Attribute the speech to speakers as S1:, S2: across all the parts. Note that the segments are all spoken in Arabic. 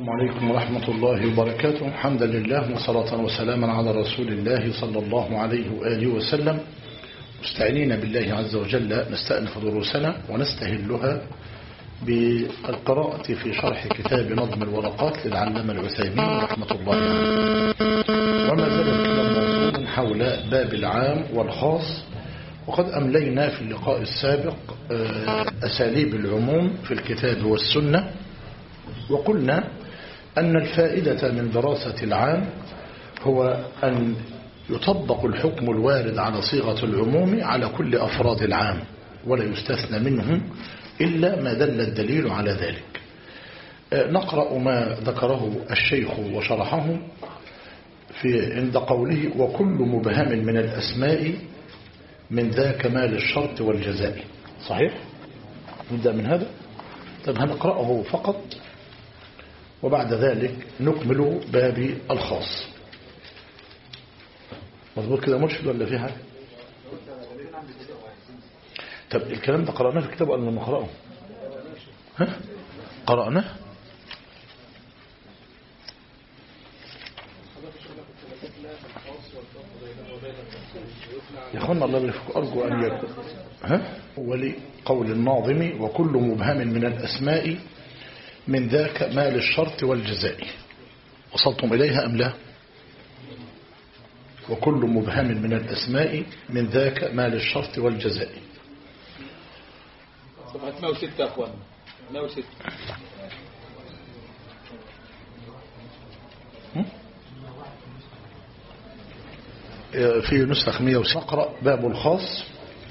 S1: السلام عليكم ورحمة الله وبركاته. حمدا لله وصلاة وسلاما على رسول الله صلى الله عليه وآله وسلم، مستعينين بالله عز وجل نستأنف دروسنا ونستهلها بالقراءة في شرح كتاب نظم الورقات للعلامة العثيمين رحمة الله عليه. وما زال الكلام موصولا حول باب العام والخاص، وقد أملينا في اللقاء السابق أساليب العموم في الكتاب والسنة، وقلنا أن الفائدة من دراسة العام هو أن يطبق الحكم الوارد على صيغة العموم على كل أفراد العام، ولا يستثنى منهم إلا ما دل الدليل على ذلك. نقرأ ما ذكره الشيخ وشرحه في عند قوله: وكل مبهم من الأسماء من ذا كمال الشرط والجزاء. صحيح؟ نبدأ من هذا. طب هنقرأه فقط، وبعد ذلك نكمل باب الخاص. مظبوط كده مرشد ولا في حاجة؟ طب الكلام ده قرأناه في الكتاب ولا لما نقرأه؟ ها؟ قرأناه؟ يا اخوانا الله يبارك، أرجو أن يكون ولقول الناظم: وكل مبهم من الأسماء من ذاك مال الشرط والجزاء. وصلتم إليها أم لا؟ وكل مبهم من الأسماء من ذاك مال الشرط والجزاء.
S2: صفحة 106 يا أخوان، 106
S1: في نسخ 106. نقرأ باب الخاص.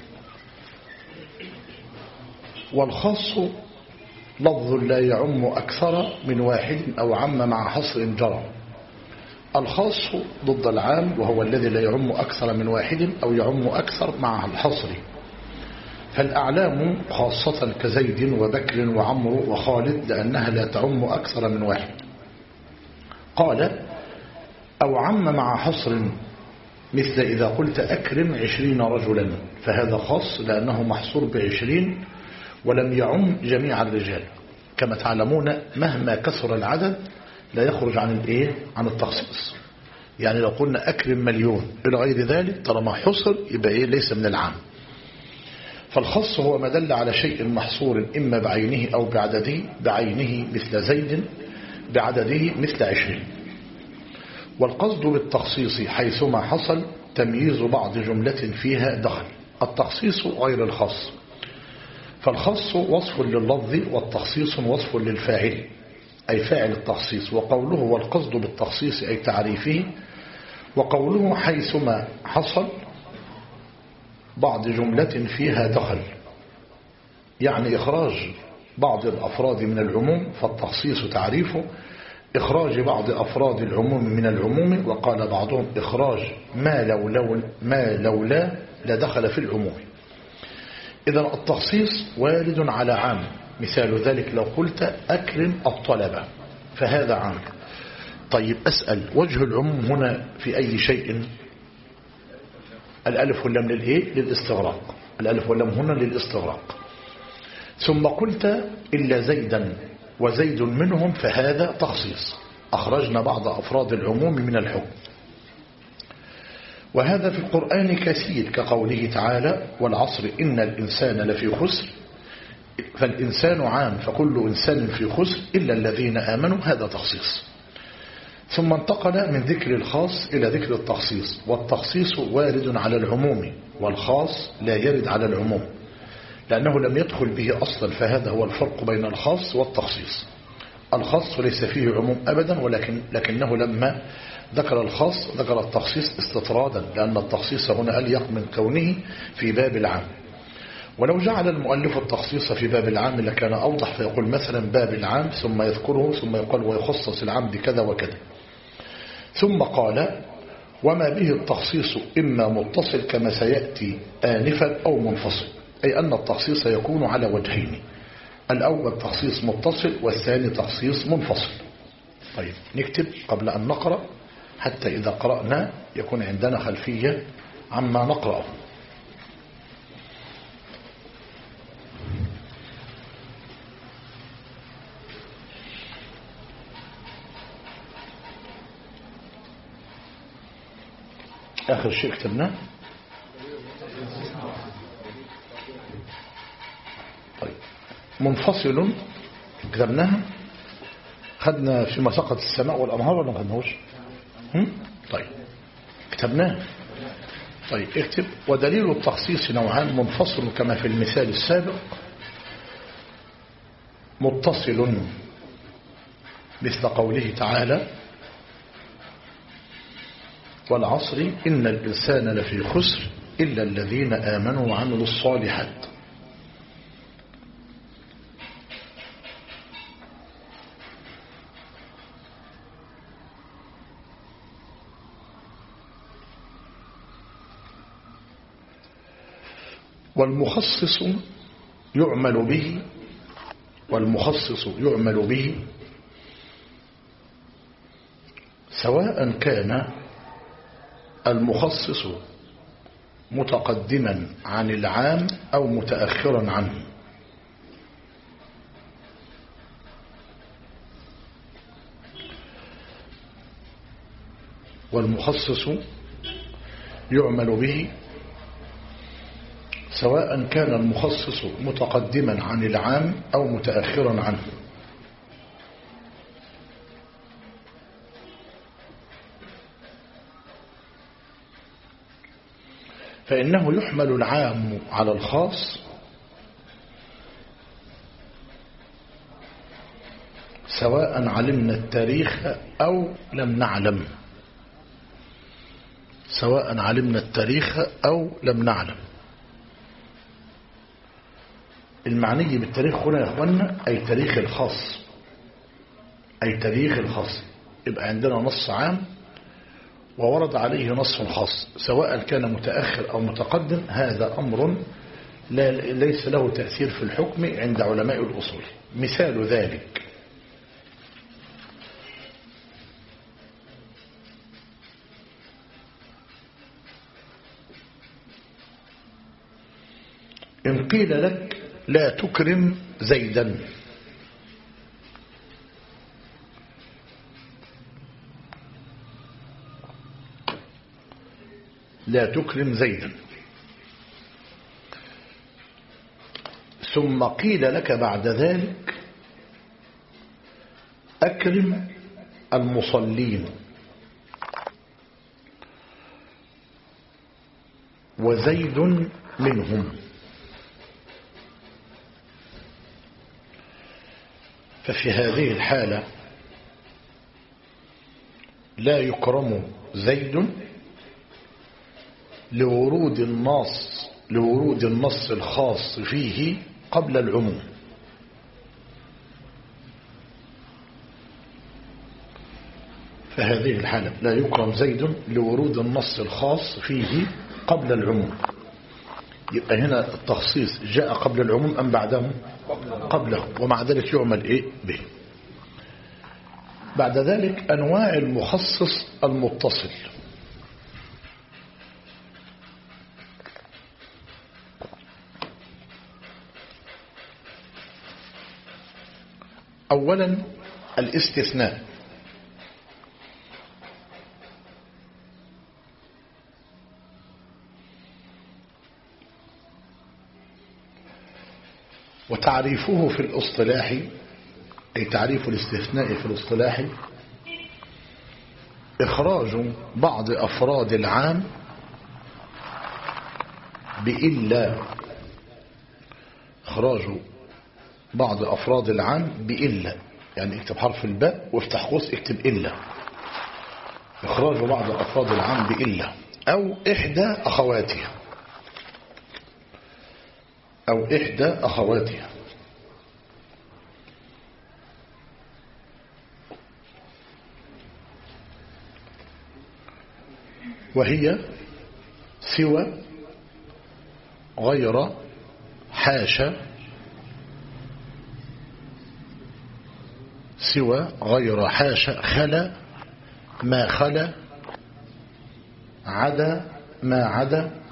S1: والخاص لفظ لا يعم أكثر من واحد أو عم مع حصر جرى. الخاص ضد العام، وهو الذي لا يعم أكثر من واحد أو يعم أكثر مع الحصر. فالأعلام خاصة كزيد وبكر وعمرو وخالد، لأنها لا تعم أكثر من واحد. قال: أو عم مع حصر، مثل إذا قلت أكرم 20 رجلا، فهذا خاص لأنه محصور ب20 ولم يعم جميع الرجال. كما تعلمون مهما كثر العدد لا يخرج عن التخصيص. يعني لو قلنا أكرم 1,000,000 إلى غير ذلك، طالما حصر يبقى ليس من العام. فالخاص هو ما دل على شيء محصور إما بعينه أو بعدده. بعينه مثل زيد، بعدده مثل 20. والقصد بالتخصيص حيثما حصل تمييز بعض جملة فيها دخل. التخصيص غير الخاص. فالخاص وصف لللفظ، والتخصيص وصف للفاعل أي فاعل التخصيص. وقوله والقصد بالتخصيص أي تعريفه. وقوله حيثما حصل بعض جملة فيها دخل، يعني إخراج بعض الأفراد من العموم، فالتخصيص تعريفه إخراج بعض أفراد العموم من العموم. وقال بعضهم إخراج ما لولا لدخل في العموم. إذن التخصيص وارد على عام. مثال ذلك لو قلت أكرم الطلبة، فهذا عام. طيب أسأل: وجه العموم هنا في أي شيء؟ الألف واللام للاستغراق. الألف واللام هنا للاستغراق. ثم قلت إلا زيدا وزيد منهم، فهذا تخصيص. أخرجنا بعض أفراد العموم من الحكم. وهذا في القرآن كثير، كقوله تعالى: والعصر إن الإنسان لفي خسر. فالإنسان عام، فكل إنسان في خسر إلا الذين آمنوا، هذا تخصيص. ثم انتقل من ذكر الخاص إلى ذكر التخصيص. والتخصيص وارد على العموم، والخاص لا يرد على العموم لأنه لم يدخل به أصلا. فهذا هو الفرق بين الخاص والتخصيص. الخاص ليس فيه عموم أبدا، لكنه لما ذكر الخاص ذكر التخصيص استطرادا، لأن التخصيص هنا أليق من كونه في باب العام. ولو جعل المؤلف التخصيص في باب العام لكان أوضح، فيقول مثلا باب العام ثم يذكره ثم يقول ويخصص العام بكذا وكذا. ثم قال: وما به التخصيص إما متصل كما سيأتي آنفا أو منفصل، أي أن التخصيص يكون على وجهين: الأول تخصيص متصل، والثاني تخصيص منفصل. طيب نكتب قبل أن نقرأ، حتى إذا قرأنا يكون عندنا خلفية عما نقرأه. آخر شيء كتبناه. طيب منفصل كتبناها. خدنا فيما سقط السماء والأنهار ولا ما خدناهوش؟ طيب كتبناه. طيب اكتب. ودليل التخصيص نوعان: منفصل كما في المثال السابق، متصل مثل قوله تعالى: والعصر إن الإنسان لفي خسر إلا الذين آمنوا وعملوا الصالحات. والمخصص يعمل به، والمخصص يعمل به سواء كان المخصص متقدما عن العام أو متأخرا عنه. والمخصص يعمل به سواء كان المخصص متقدما عن العام أو متأخرا عنه. فإنه يحمل العام على الخاص سواء علمنا التاريخ أو لم نعلم، سواء علمنا التاريخ أو لم نعلم. المعني بالتاريخ هنا يا أخوانا أي تاريخ الخاص، أي تاريخ الخاص. يبقى عندنا نص عام وورد عليه نص خاص، سواء كان متأخر أو متقدم، هذا أمر ليس له تأثير في الحكم عند علماء الأصول. مثال ذلك: إن قيل لك لا تكرم زيدا، لا تكرم زيدا، ثم قيل لك بعد ذلك أكرم المصلين وزيد منهم، ففي هذه الحالة لا يكرم زيد لورود النص الخاص فيه قبل العموم. فهذه الحالة لا يكرم زيد لورود النص الخاص فيه قبل العموم. يبقى هنا التخصيص جاء قبل العموم أم بعده؟ قبله، ومع ذلك يعمل إيه به. بعد ذلك أنواع المخصص المتصل. أولا الاستثناء. وتعريفه في الاصطلاح، أي تعريف الاستثناء في الاصطلاح: إخراج بعض أفراد العام بإلا، إخراج بعض أفراد العام بإلا، يعني اكتب حرف الباء وافتح قوس اكتب إلا. إخراج بعض أفراد العام بإلا أو إحدى أخواتها، أو إحدى أخواتها. وهي سوى غير حاشا، سوى غير حاشا، خلا ما خلا، عدا ما عدا،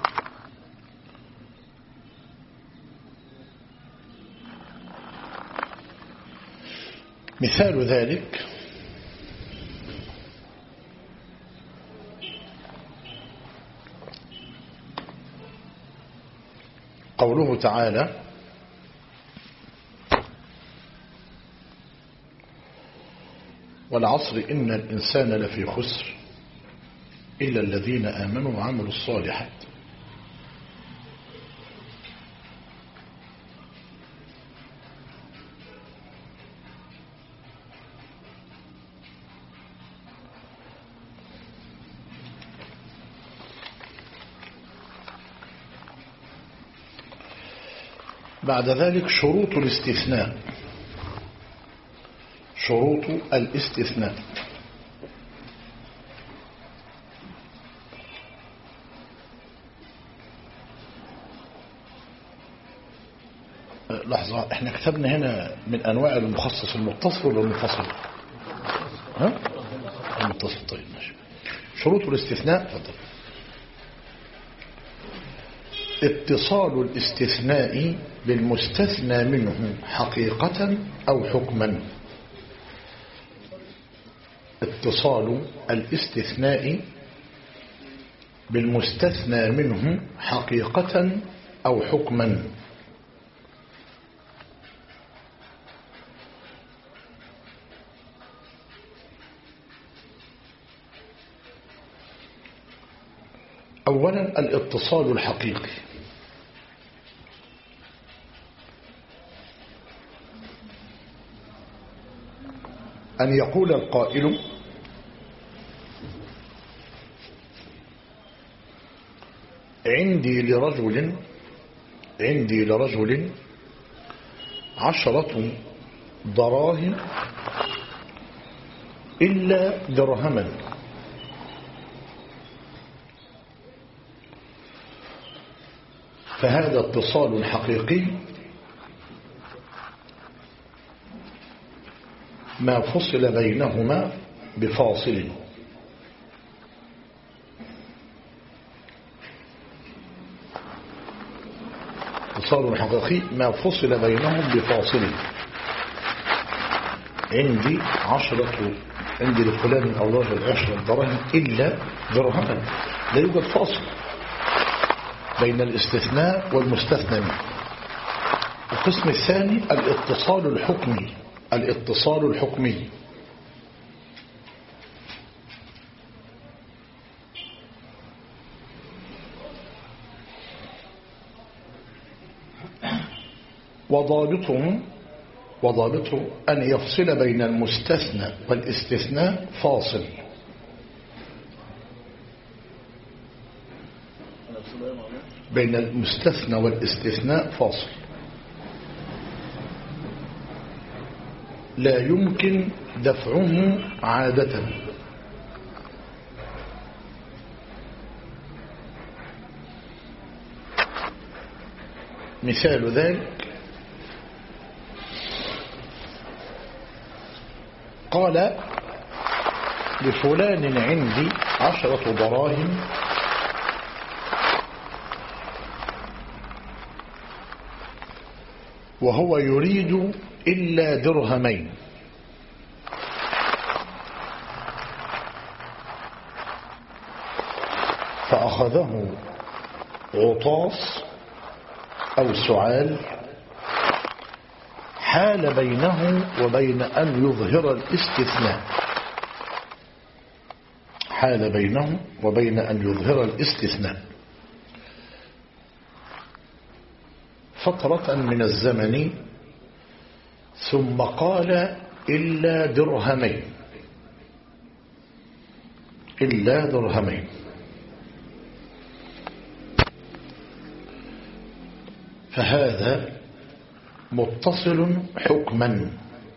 S1: مثال ذلك: قوله تعالى والعصر إن الإنسان لفي خسر إلا الذين آمنوا وعملوا الصالحات. بعد ذلك شروط الاستثناء. شروط الاستثناء. لحظة، احنا كتبنا هنا من انواع المخصص المتصل ولا المنفصل؟ ها؟ المتصل. طيب ماشي. شروط الاستثناء. تفضل. اتصال الاستثناء بالمستثنى منه حقيقة أو حكما. اتصال الاستثناء بالمستثنى منه حقيقة أو حكما. أولا الاتصال الحقيقي. أن يقول القائل عندي لرجل 10 دراهم إلا درهما. فهذا اتصال حقيقي ما فصل بينهما بفاصل. اتصال حقيقي ما فصل بينهم بفاصل. عندي لفلان أو رجل 10 دراهم إلا درهما. لا يوجد فاصل بين الاستثناء والمستثنى منه. القسم الثاني الاتصال الحكمي. الاتصال الحكمي وضابطه أن يفصل بين المستثنى والاستثناء فاصل. بين المستثنى والاستثناء فاصل لا يمكن دفعه عادة. مثال ذلك قال لفلان عندي 10 دراهم وهو يريد إلا درهمين. فأخذه عطاس أو سعال حال بينه وبين أن يظهر الاستثناء. حال بينه وبين أن يظهر الاستثناء فترة من الزمن ثم قال إلا درهمين. إلا درهمين. فهذا متصل حكما.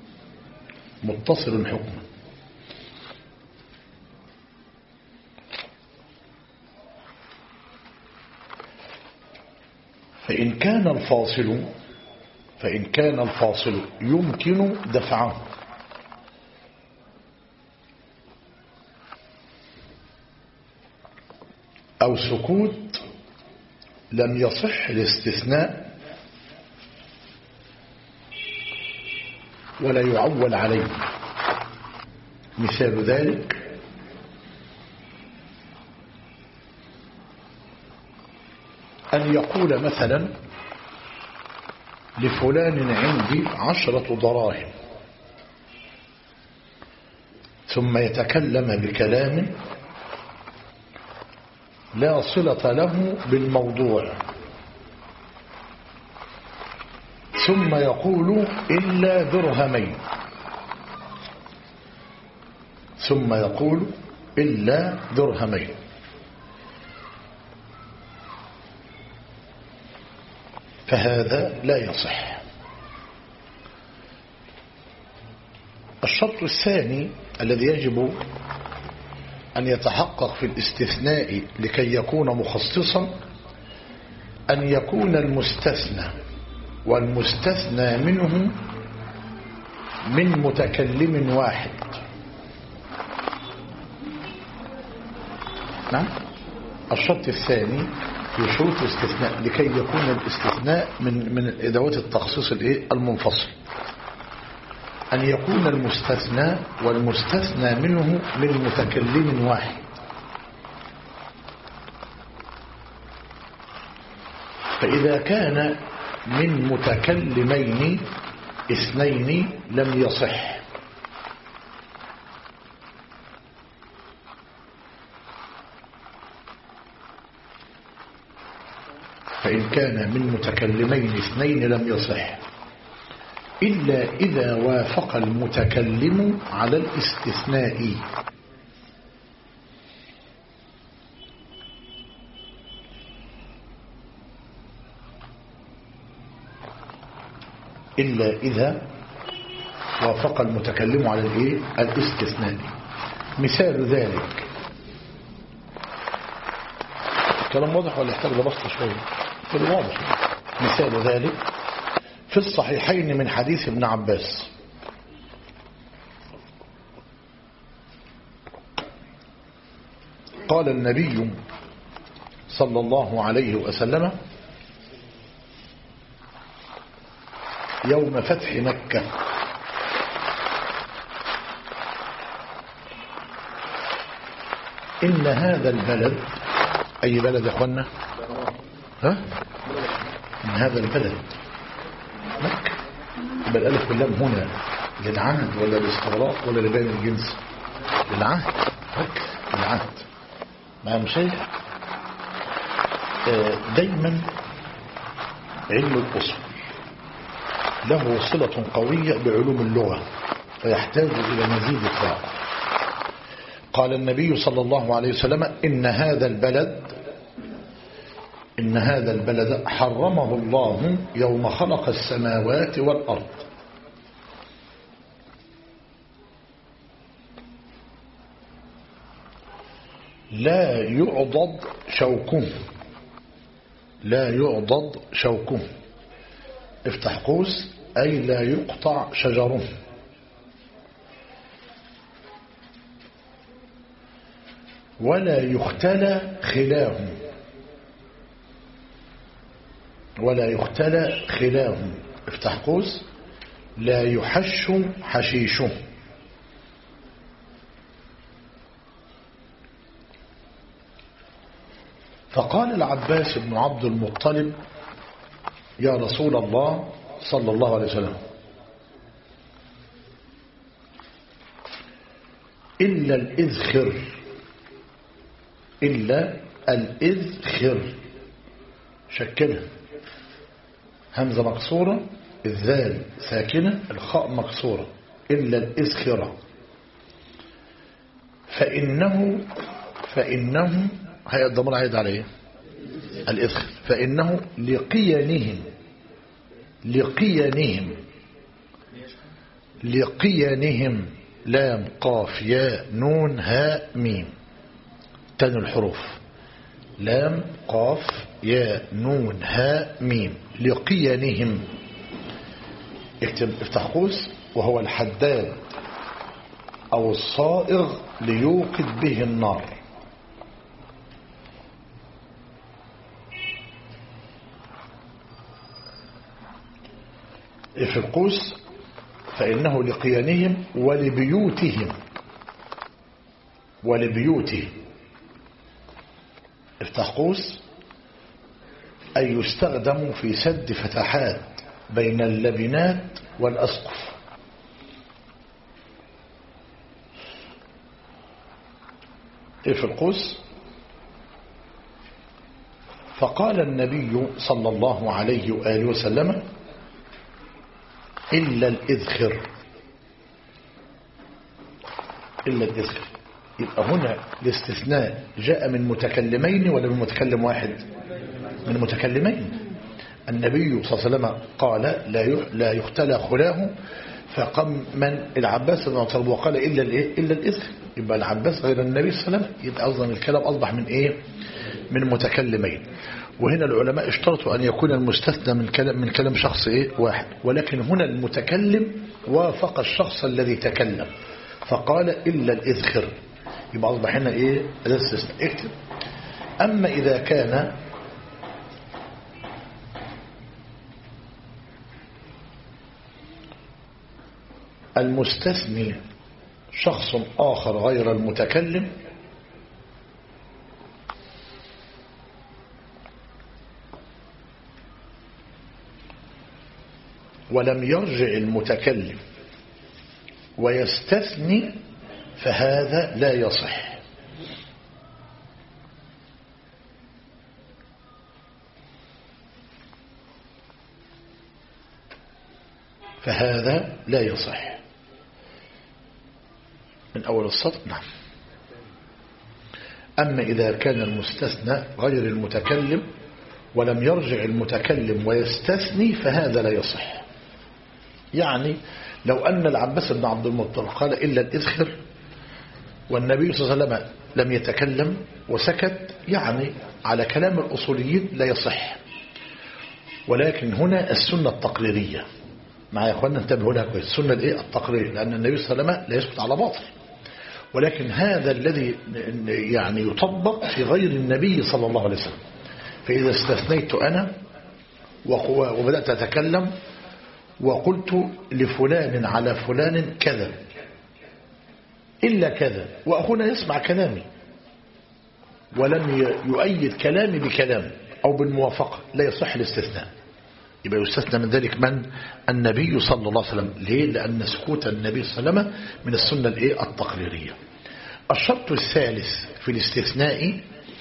S1: متصل حكما. فإن كان الفاصل يمكن دفعه أو سكوت لم يصح الاستثناء ولا يعول عليه. مثال ذلك أن يقول مثلا لفلان عندي 10 دراهم، ثم يتكلم بكلام لا صلة له بالموضوع، ثم يقول إلا درهمين، ثم يقول إلا درهمين، فهذا لا يصح. الشرط الثاني الذي يجب أن يتحقق في الاستثناء لكي يكون مخصصا أن يكون المستثنى والمستثنى منه من متكلم واحد. نعم، الشرط الثاني في شروط الاستثناء لكي يكون الاستثناء من أدوات التخصيص المنفصل أن يكون المستثنى والمستثنى منه من متكلم واحد. فإذا كان من متكلمين 2 لم يصح، فإن كان من متكلمين 2 لم يصح إلا إذا وافق المتكلم على الاستثناء. إلا إذا وافق المتكلم على الاستثناء. مثال ذلك، الكلام واضح ولا يحتاج لبسط شوية؟ كل واضح. مثال ذلك في الصحيحين من حديث ابن عباس قال النبي صلى الله عليه وسلم يوم فتح مكة: إن هذا البلد، أي بلد يا أخوانا؟ إن هذا البلد مكة، يبقى الألف واللام هنا للعهد ولا للاستغراق ولا لبيان الجنس؟ للعهد، مكة للعهد. مع مشايخ دايما علم الأصول له صلة قوية بعلوم اللغة فيحتاج إلى مزيد إطلاق. قال النبي صلى الله عليه وسلم: إن هذا البلد حرمه الله يوم خلق السماوات والأرض. لا يعضد شوكه، لا يعضد شوكه، افتح قوس، أي لا يقطع شجره، ولا يختلى خلاه، ولا يختلى خلاه، افتح قوس، لا يحش حشيشه. فقال العباس بن عبد المطلب: يا رسول الله صلى الله عليه وسلم، إلا الإذخر، إلا الإذخر، شكلها همزة مكسورة، الذال ساكنة، الخاء مكسورة، إلا الإذخرة، فإنه هي الضمير عايد عليه الإذخر، فإنه لقيانهم لام قاف ياء نون هاء ميم، تاني الحروف لام قاف ياء نون هاء ميم، لقيانهم، افتح قوس، وهو الحداد أو الصائغ ليوقد به النار. في القوس فإنه لقيانهم ولبيوتهم، افتح قوس، أي يستخدم في سد فتحات بين اللبنات والأسقف. إيه في القوس؟ فقال النبي صلى الله عليه وآله وسلم إلا الإذخر. إلا الإذخر. يبقى هنا الاستثناء جاء من متكلمين ولا من متكلم واحد؟ من متكلمين. النبي صلى الله عليه وسلم قال لا يختلى خلاه، فقام من العباس بن طلب وقال إلا الإذخر. يبقى العباس غير النبي صلى الله عليه وسلم. يبقى أصلا الكلام أصبح من إيه؟ من متكلمين. وهنا العلماء اشترطوا أن يكون المستثنى من كلام شخص إيه؟ واحد، ولكن هنا المتكلم وافق الشخص الذي تكلم فقال إلا الإذخر. يبقى أصبح هنا إيه؟ الاستثناء. اكتب. أما إذا كان المستثني شخص آخر غير المتكلم ولم يرجع المتكلم ويستثني فهذا لا يصح. فهذا لا يصح. من أول السطر. نعم. أما إذا كان المستثنى غير المتكلم ولم يرجع المتكلم ويستثني فهذا لا يصح. يعني لو أن العباس بن عبد المطلب قال إلا الإذخر والنبي صلى الله عليه وسلم لم يتكلم وسكت، يعني على كلام الأصوليين لا يصح. ولكن هنا السنة التقريرية مع يا أخوانا انتبهوا لها كويس. السنة الإيه؟ التقرير، لأن النبي صلى الله عليه وسلم لا يسكت على باطل. ولكن هذا الذي يعني يطبق في غير النبي صلى الله عليه وسلم. فإذا استثنيت أنا وبدأت أتكلم وقلت لفلان على فلان كذا إلا كذا، وأخونا يسمع كلامي ولم يؤيد كلامي بكلام أو بالموافقة، لا يصح الاستثناء. يبقى يستثنى من ذلك من؟ النبي صلى الله عليه وسلم. ليه؟ لأن سكوت النبي صلى الله عليه وسلم من السنة التقريرية. الشرط الثالث في الاستثناء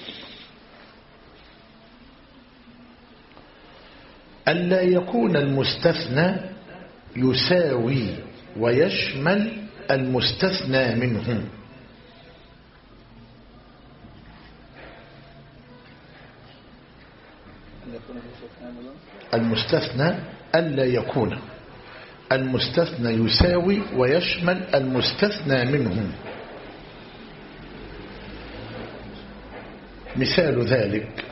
S1: ألا يكون المستثنى يساوي ويشمل المستثنى منه. المستثنى ألا يكون المستثنى يساوي ويشمل المستثنى منه. مثال ذلك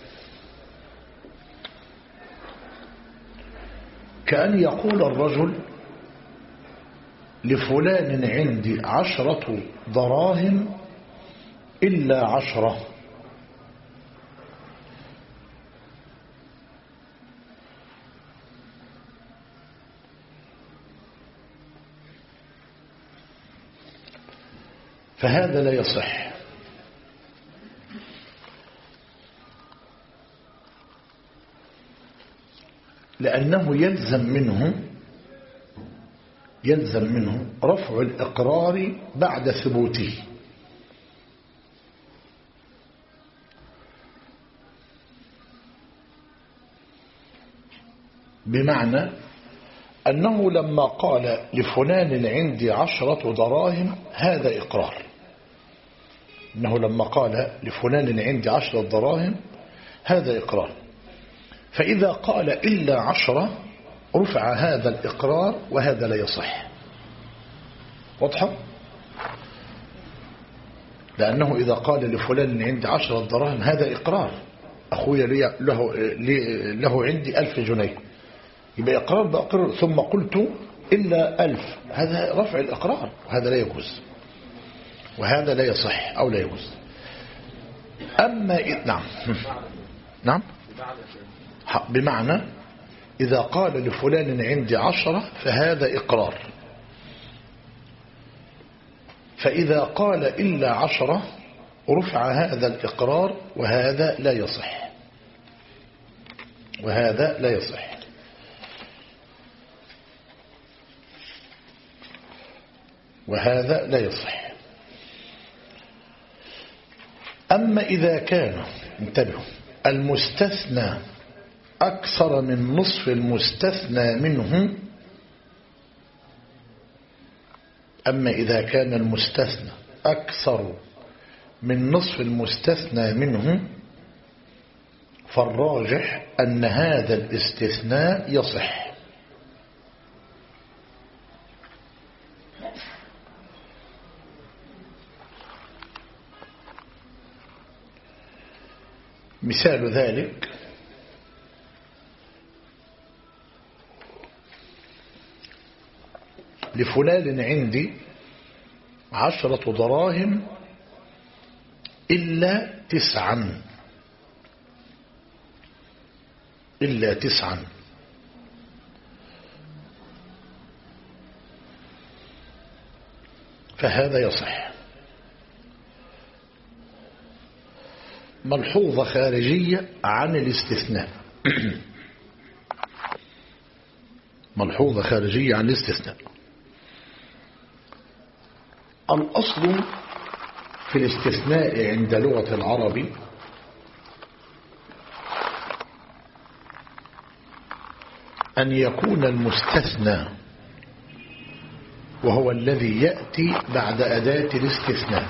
S1: كأن يقول الرجل لفلان عندي 10 دراهم إلا 10. فهذا لا يصح. لأنه يلزم منه رفع الإقرار بعد ثبوته. بمعنى أنه لما قال لفلان عندي 10 دراهم هذا إقرار. أنه لما قال لفلان عندي 10 دراهم هذا إقرار. فإذا قال إلا 10 رفع هذا الإقرار وهذا لا يصح. واضحة؟ لأنه إذا قال لفلان عندي 10 دراهم هذا إقرار. أخويا له عندي 1000 جنيه، يبقى إقرار بأقرر ثم قلت إلا 1000، هذا رفع الإقرار وهذا لا يجوز وهذا لا يصح أو لا يجوز. أما نعم بمعنى إذا قال لفلان عندي 10 فهذا إقرار. فإذا قال إلا 10 رفع هذا الإقرار وهذا لا يصح وهذا لا يصح. وهذا لا يصح. أما إذا كان انتبهوا المستثنى أكثر من نصف المستثنى منه، أما إذا كان المستثنى أكثر من نصف المستثنى منه فالراجح أن هذا الاستثناء يصح. مثال ذلك لفلان عندي 10 دراهم إلا 9 فهذا يصح. ملحوظة خارجية عن الاستثناء ملحوظة خارجية عن الاستثناء. الأصل في الاستثناء عند لغة العرب أن يكون المستثنى وهو الذي يأتي بعد أداة الاستثناء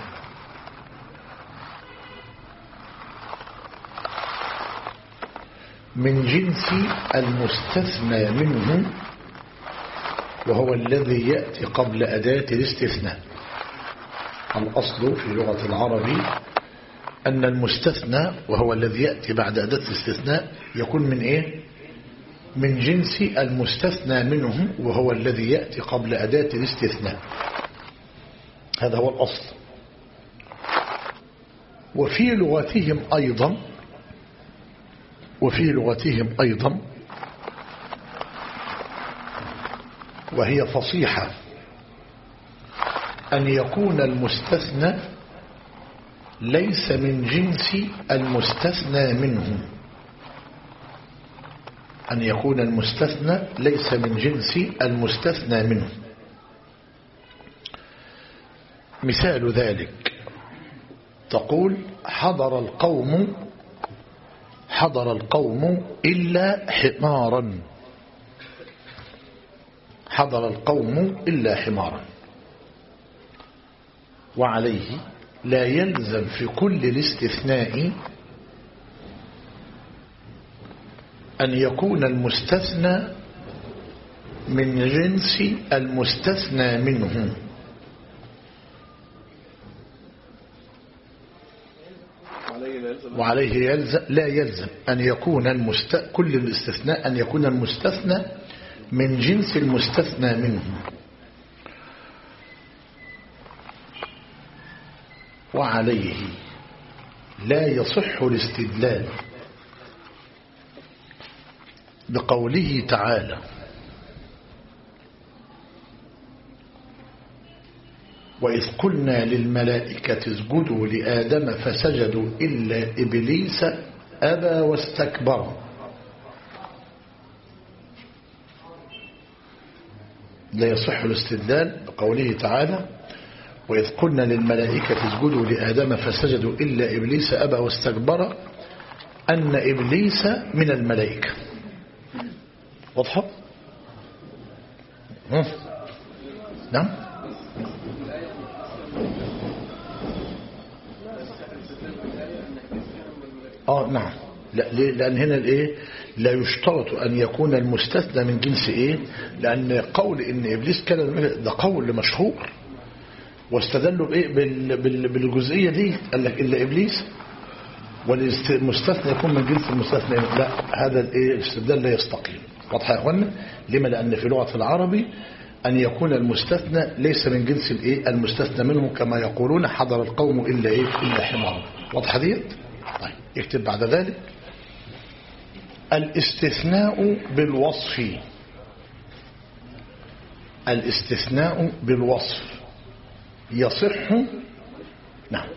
S1: من جنس المستثنى منه وهو الذي يأتي قبل أداة الاستثناء. الأصل في لغة العرب أن المستثنى وهو الذي يأتي بعد أداة الاستثناء يكون من إيه؟ من جنس المستثنى منه وهو الذي يأتي قبل أداة الاستثناء. هذا هو الأصل. وفي لغتهم أيضا وهي فصيحة أن يكون المستثنى ليس من جنس المستثنى منه، أن يكون المستثنى ليس من جنس المستثنى منه. مثال ذلك تقول حضر القوم إلا حمارا، حضر القوم إلا حمارا. وعليه لا يلزم في كل الاستثناء أن يكون المستثنى من جنس المستثنى منه. وعليه لا يلزم أن يكون كل الاستثناء أن يكون المستثنى من جنس المستثنى منه. وعليه لا يصح الاستدلال بقوله تعالى وإذ قلنا للملائكة اسجدوا لآدم فسجدوا إلا إبليس أبى واستكبر. لا يصح الاستدلال بقوله تعالى وإذ قلنا للملائكة اسجدوا لآدم فسجدوا إلا إبليس أبى واستكبر أن إبليس من الملائكة. واضحة؟ نعم. نعم. لا، لأن هنا لا يشترط أن يكون المستثنى من جنس لأن قول إن إبليس كان ده قول مشهور واستدلوا بالجزئية دي، قال لك إلا إبليس والمستثنى يكون من جنس المستثنى. لا، هذا الاستدلال لا يستقيم. واضح يا أخوانا؟ لما؟ لأن في لغة العربي أن يكون المستثنى ليس من جنس المستثنى منه كما يقولون حضر القوم إلا حمار. واضح ديت؟ طيب اكتب بعد ذلك الاستثناء بالوصف. الاستثناء بالوصف يصح. نعم.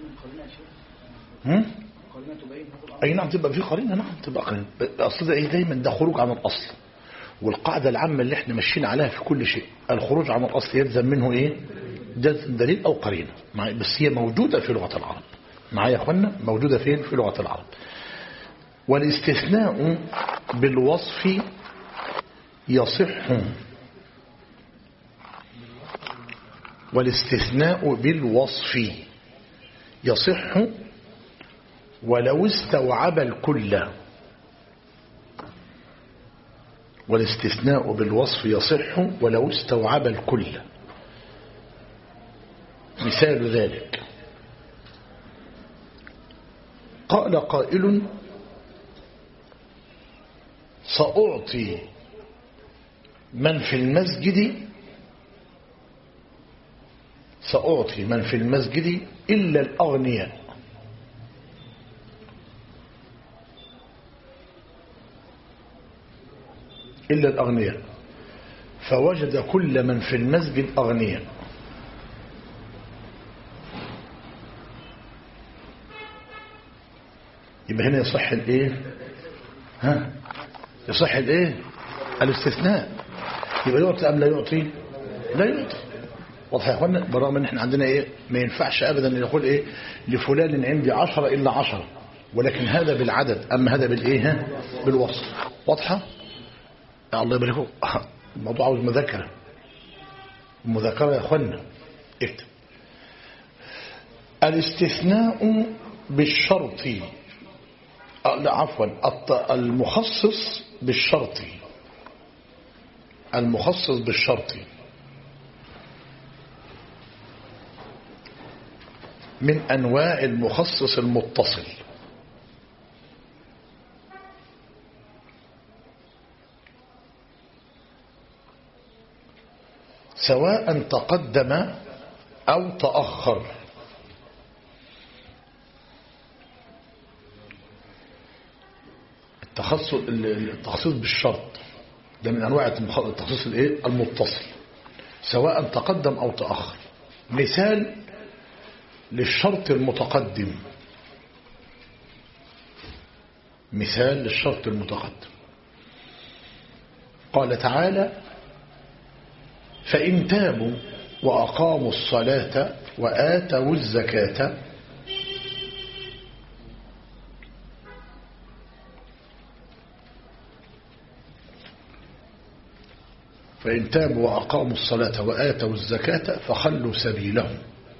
S1: أي نعم، تبقى في قرينة. نعم تبقى قرينة. الأصل ده دايما ده خروج عن الأصل، والقاعدة العامة اللي احنا ماشيين عليها في كل شيء الخروج عن الأصل يلزم منه دليل أو قرينة، بس هي موجودة في لغة العرب. معايا يا أخوانا؟ موجودة فين؟ في لغة العرب. والاستثناء بالوصف يصح، والاستثناء بالوصف يصح ولو استوعب الكل. والاستثناء بالوصف يصح ولو استوعب الكل. مثال ذلك: قال قائل: سأعطي من في المسجد إلا الأغنياء. إلا الأغنياء، فوجد كل من في المسجد أغنياء. يبقى هنا يصح الايه؟ يصح الايه؟ الاستثناء. يبقى يعطي ام لا يعطي؟ لا يعطي. واضح يا اخوانا؟ برغم ان احنا عندنا ايه؟ ما ينفعش ابدا ان يقول ايه لفلان عندي 10 الا 10، ولكن هذا بالعدد، اما هذا بالايه؟ بالوصف. واضحه؟ يا الله يبارك فيكم. الموضوع عاوز مذاكره، المذاكره يا اخوانا. اكتب: الاستثناء بالشرط، لا عفوا، المخصص بالشرط. المخصص بالشرط من أنواع المخصص المتصل، سواء تقدم أو تأخر. التخصيص بالشرط ده من أنواع التخصيص المتصل، سواء تقدم أو تأخر. مثال للشرط المتقدم، مثال للشرط المتقدم: قال تعالى: فإن تابوا وأقاموا الصلاة وآتوا الزكاة فإن تابوا وأقاموا الصلاة وآتوا الزكاة فخلوا سبيلهم.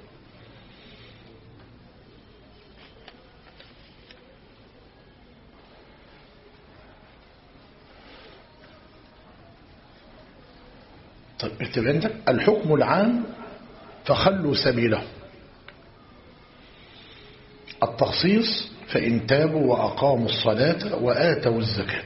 S1: طيب اكتب عندك: الحكم العام فخلوا سبيلهم. التخصيص: فإن تابوا وأقاموا الصلاة وآتوا الزكاة.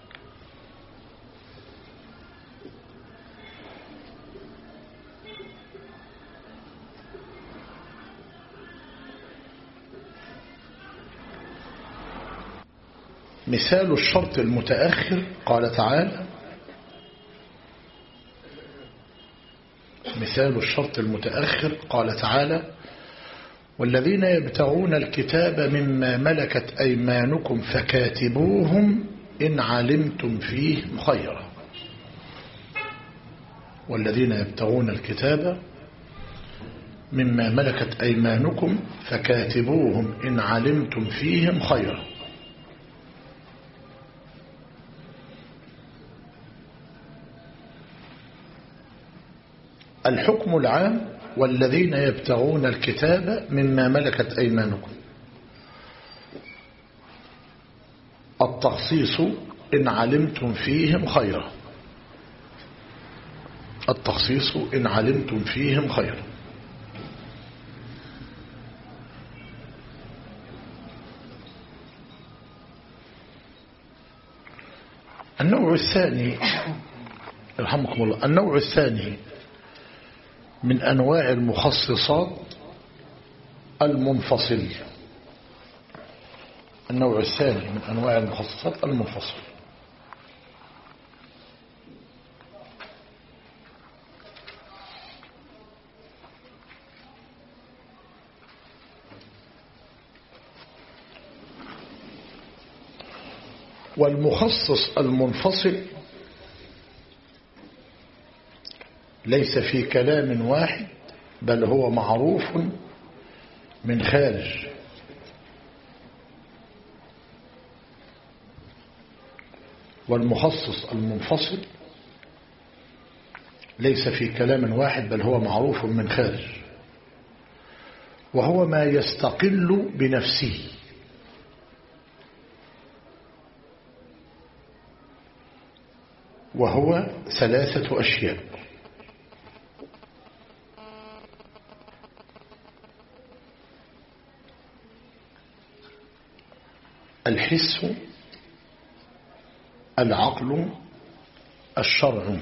S1: مثال الشرط المتأخر: قال تعالى: مثال الشرط المتأخر قال تعالى: والذين يبتغون الكتاب مما ملكت أيمانكم فكاتبوهم إن علمتم فيهم خيرا. والذين يبتغون الكتاب مما ملكت أيمانكم فكاتبوهم إن علمتم فيهم خيرا. الحكم العام: والذين يبتغون الكتاب مما ملكت أيمانكم. التخصيص: إن علمتم فيهم خيرا. التخصيص: إن علمتم فيهم خيرا. النوع الثاني رحمكم الله، النوع الثاني من أنواع المخصصات المنفصل. النوع الثاني من أنواع المخصصات المنفصل. والمخصص المنفصل ليس في كلام واحد بل هو معروف من خارج. والمخصص المنفصل ليس في كلام واحد، بل هو معروف من خارج، وهو ما يستقل بنفسه، وهو 3 أشياء: الحس، العقل، الشرع.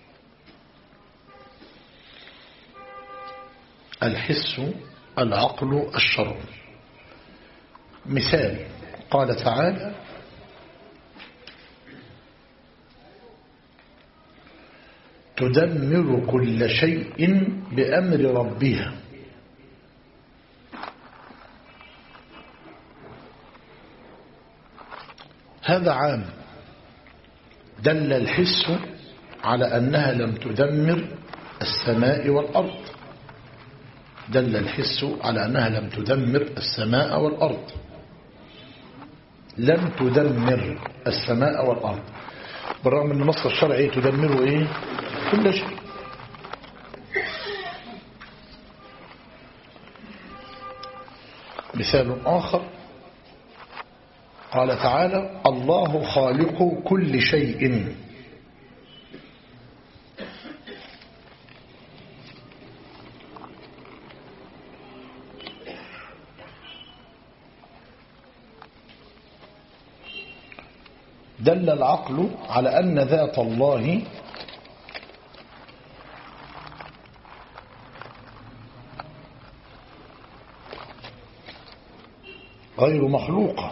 S1: الحس، العقل، الشرع. مثال: قال تعالى: تدمر كل شيء بأمر ربها. هذا عام، دل الحس على أنها لم تدمر السماء والأرض، دل الحس على أنها لم تدمر السماء والأرض، لم تدمر السماء والأرض، بالرغم أن النص الشرعي تدمر إيه؟ كل شيء. مثال آخر: قال تعالى: الله خالق كل شيء. دل العقل على أن ذات الله غير مخلوقة،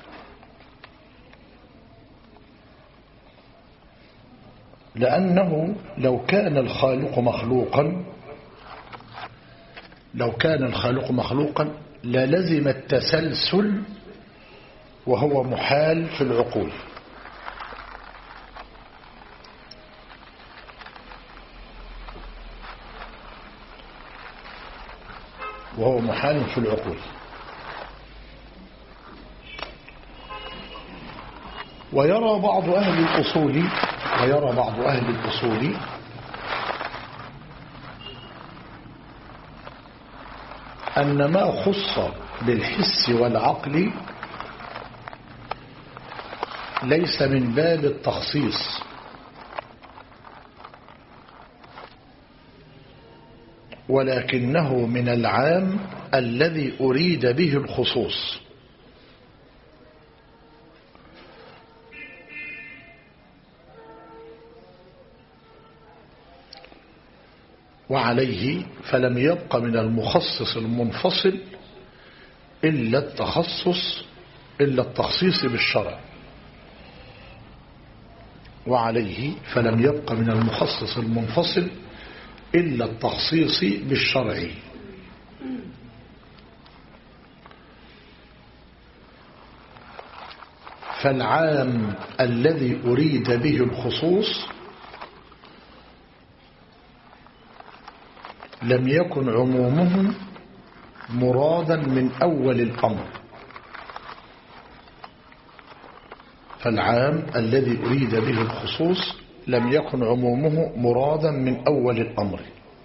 S1: لأنه لو كان الخالق مخلوقا للزم التسلسل، وهو محال في العقول. ويرى بعض أهل الأصول أن ما خص بالحس والعقل ليس من باب التخصيص، ولكنه من العام الذي أريد به الخصوص. وعليه فلم يبق من المخصص المنفصل إلا التخصيص بالشرع. وعليه فلم يبق من المخصص المنفصل إلا التخصيص بالشرع. فالعام الذي أريد به الخصوص لم يكن عمومه مرادا من أول الأمر. فالعام الذي أريد به الخصوص لم يكن عمومه مرادا من أول الأمر.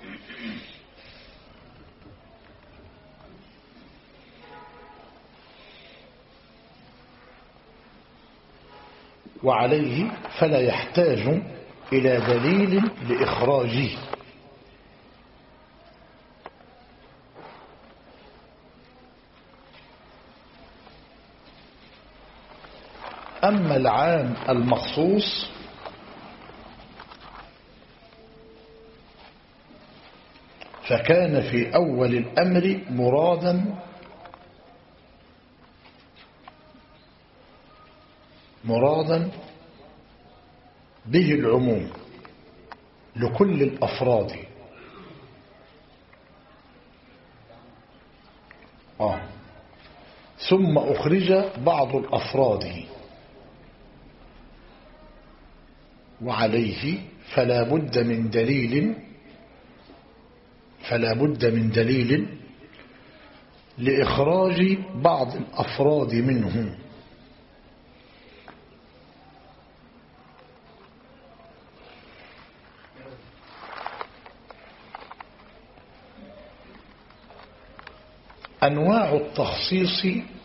S1: وعليه فلا يحتاج إلى دليل لإخراجه. أما العام المخصوص فكان في أول الأمر مرادا به العموم لكل الأفراد. ثم أخرج بعض الأفراد. وعليه فلا بد من دليل فلا بد من دليل لإخراج بعض الأفراد منه. أنواع التخصيص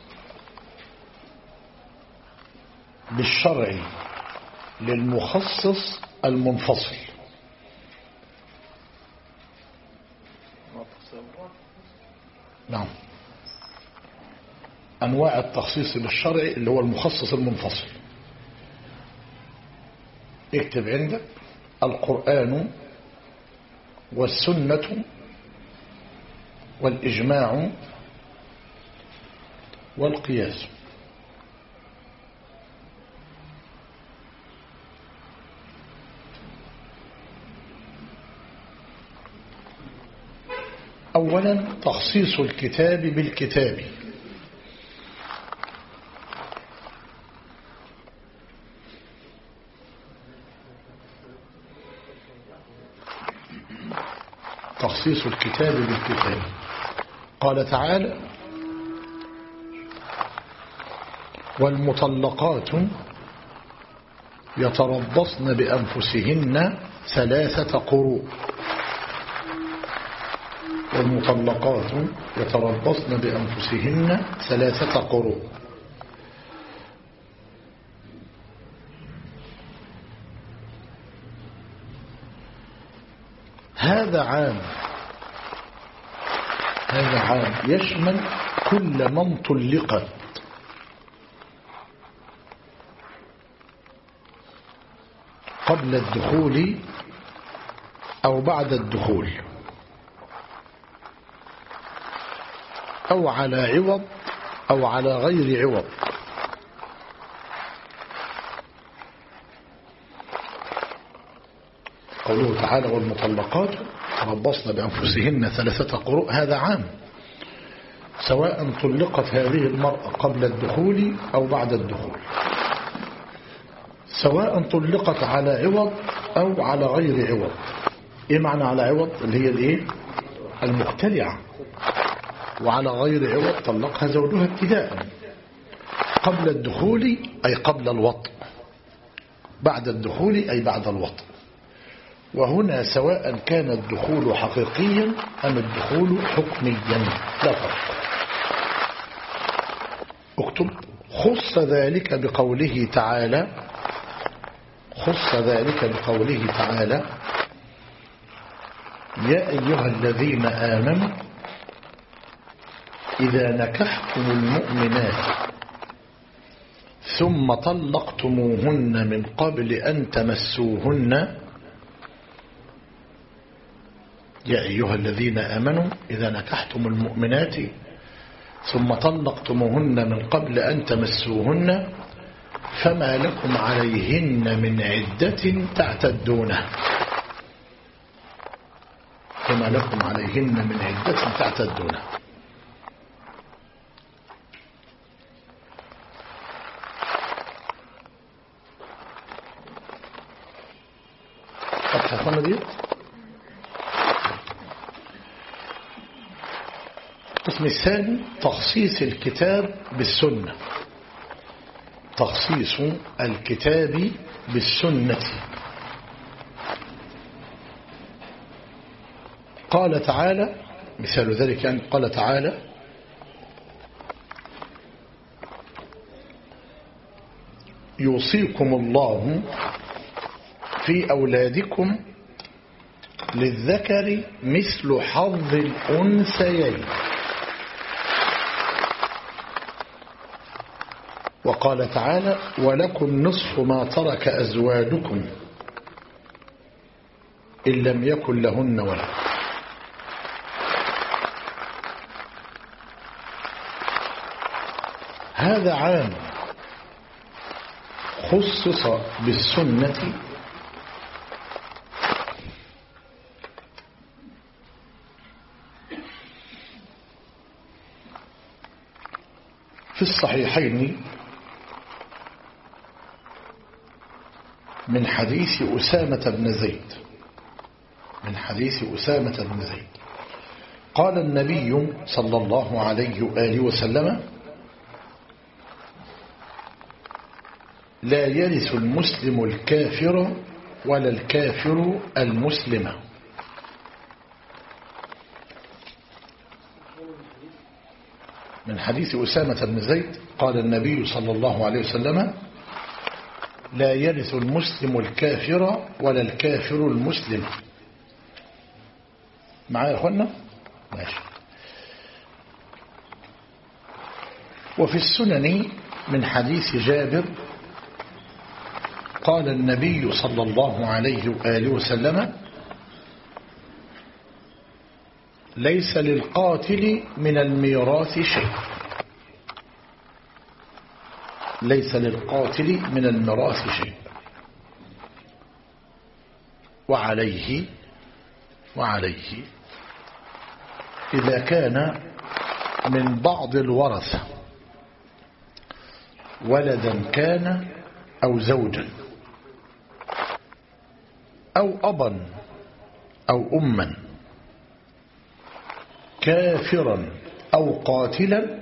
S1: بالشرع للمخصص المنفصل. نعم، أنواع التخصيص بالشرع اللي هو المخصص المنفصل. اكتب عندك: القرآن والسنة والإجماع والقياس. أولا تخصيص الكتاب بالكتاب. تخصيص الكتاب بالكتاب. قال تعالى: والمطلقات يتربصن بأنفسهن 3 قروء. والمطلقات يتربصن بأنفسهن 3 قروء. هذا عام يشمل كل من طلقت قبل الدخول أو بعد الدخول، أو على عوض أو على غير عوض. قوله تعالى: والمطلقات يتربصن بأنفسهن 3 قروء. هذا عام، سواء طلقت هذه المرأة قبل الدخول أو بعد الدخول، سواء طلقت على عوض أو على غير عوض. إيه معنى على عوض؟ اللي هي الإيه؟ المختلعة. وعلى غير عوض طلقها زوجها ابتداء. قبل الدخول أي قبل الوطء، بعد الدخول أي بعد الوطء. وهنا سواء كان الدخول حقيقيا أم الدخول حكميا لا فرق. اكتب: خص ذلك بقوله تعالى يا أيها الذين آمنوا إذا نكحتم المؤمنات ثم طلقتموهن من قبل أن تمسوهن. يا أيها الذين آمنوا إذا نكحتم المؤمنات ثم طلقتموهن من قبل أن تمسوهن فما لكم عليهن من عدة تعتدونها. فما لكم عليهن من عدة تعتدونها. أفهمنا دي؟ القسم الثاني تخصيص الكتاب بالسنة. تخصيص الكتاب بالسنة. قال تعالى، مثال ذلك أن قال تعالى: يوصيكم الله في أولادكم للذكر مثل حظ الأنثيين. وقال تعالى: ولكم نصف ما ترك أزواجكم إن لم يكن لهن ولد. هذا عام خصص بالسنة في الصحيحين من حديث أسامة بن زيد. قال النبي صلى الله عليه وآله وسلم: لا يرث المسلم الكافر ولا الكافر المسلم. من حديث أسامة بن زيد قال النبي صلى الله عليه وسلم: لا يرث المسلم الكافر ولا الكافر المسلم. معايا يا أخوانا؟ ماشي. وفي السنن من حديث جابر قال النبي صلى الله عليه وآله وسلم: ليس للقاتل من الميراث شيء. ليس للقاتل من الميراث شيء. وعليه إذا كان من بعض الورثة ولدا كان أو زوجا أو أبا أو أما كافرا أو قاتلا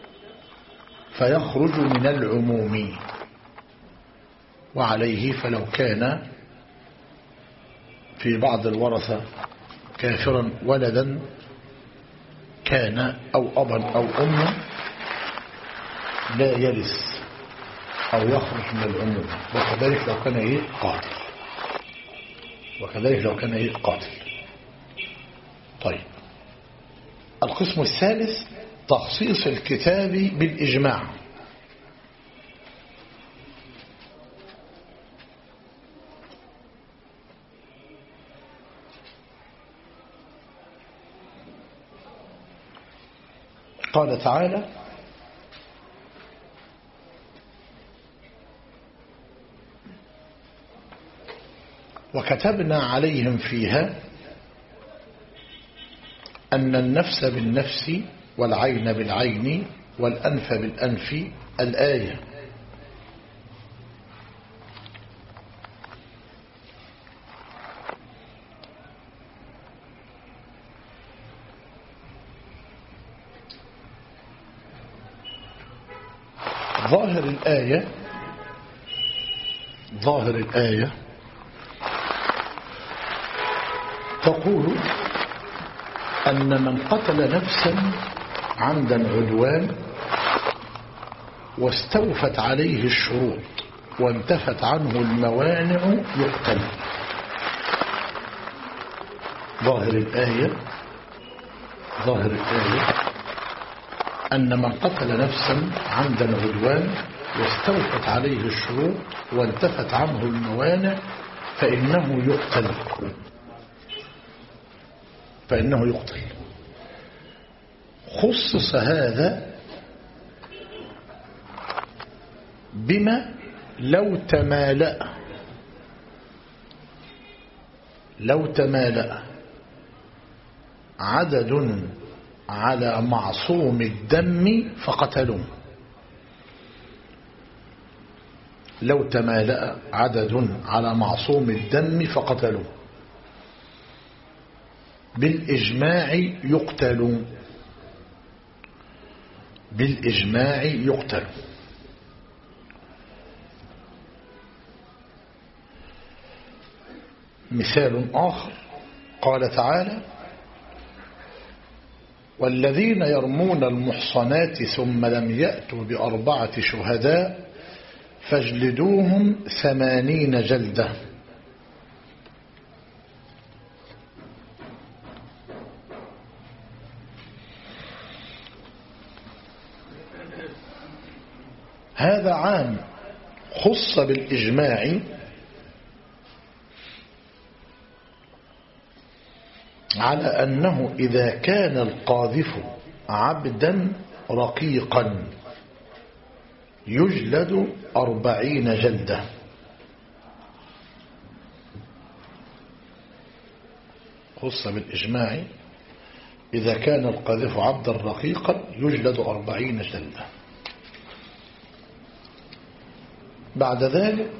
S1: فيخرج من العموم. وعليه فلو كان في بعض الورثة كافرا ولدا كان أو أبا أو أما لا يرث أو يخرج من العموم. وكذلك لو كان قاتل. وكذلك لو كان قاتل. طيب، القسم الثالث تخصيص الكتاب بالإجماع. قال تعالى: وكتبنا عليهم فيها أن النفس بالنفس والعين بالعين والأنف بالأنف. الآية. ظاهر الآية تقول أن من قتل نفسا عمدا عدوان واستوفت عليه الشروط وانتفت عنه الموانع يقتل. ظاهر الآية أن من قتل نفسا عمدا عدوان واستوفت عليه الشروط وانتفت عنه الموانع فإنه يقتل. خصص هذا بما لو تمالأ عدد على معصوم الدم فقتلوه. لو تمالأ عدد على معصوم الدم فقتلوه. بالإجماع يقتل. مثال آخر قال تعالى: والذين يرمون المحصنات ثم لم يأتوا بأربعة شهداء فاجلدوهم 80 جلدة. هذا عام خص بالإجماع على أنه إذا كان القاذف عبدا رقيقا يجلد 40 جلدة. خص بالإجماع إذا كان القاذف عبدا رقيقا يجلد 40 جلدة. بعد ذلك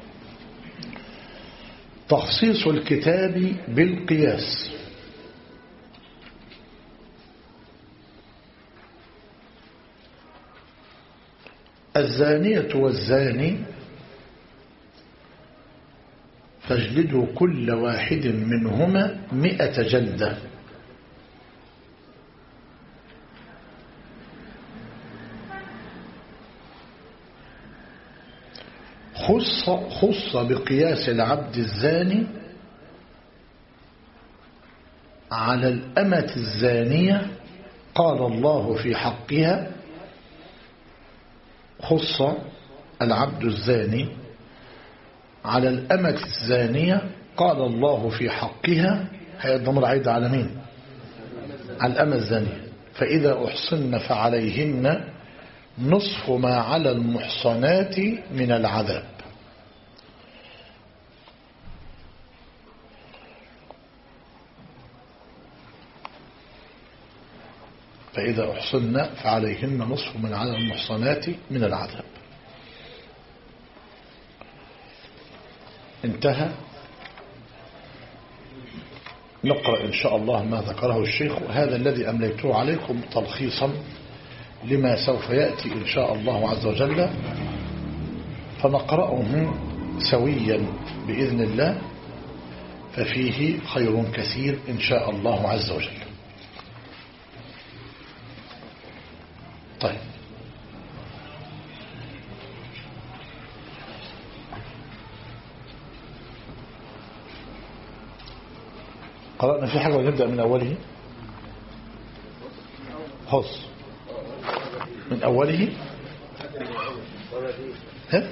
S1: تخصيص الكتاب بالقياس. الزانية والزاني فاجلدوا كل واحد منهما 100 جلدة. خص بقياس العبد الزاني على الأمة الزانية، قال الله في حقها. خص العبد الزاني على الأمة الزانية، قال الله في حقها. هي الضمير عايد على مين؟ على الأمة الزانية. فإذا أحصن فعليهن نصف ما على المحصنات من العذاب. فإذا أحصن فعليهن نصف من على المحصنات من العذاب. انتهى. نقرأ إن شاء الله ما ذكره الشيخ، وهذا الذي أمليته عليكم تلخيصا لما سوف يأتي إن شاء الله عز وجل، فنقرأه سويا بإذن الله، ففيه خير كثير إن شاء الله عز وجل. طيب، قرأنا في حاجة ونبدأ من أوله. خص من أوله. ها؟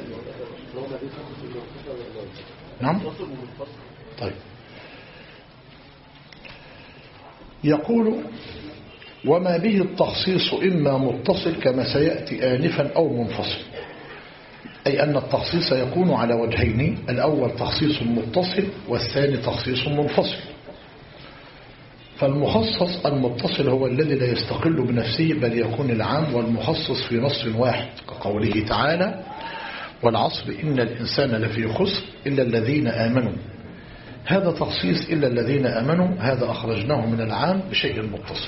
S1: نعم. طيب، يقول: وما به التخصيص إما متصل كما سيأتي آنفا أو منفصل، أي أن التخصيص يكون على وجهين: الأول تخصيص متصل، والثاني تخصيص منفصل. فالمخصص المتصل هو الذي لا يستقل بنفسه، بل يكون العام والمخصص في نص واحد، كقوله تعالى: والعصر إن الإنسان لفي خسر إلا الذين آمنوا. هذا تخصيص إلا الذين آمنوا، هذا أخرجناه من العام بشيء متصل.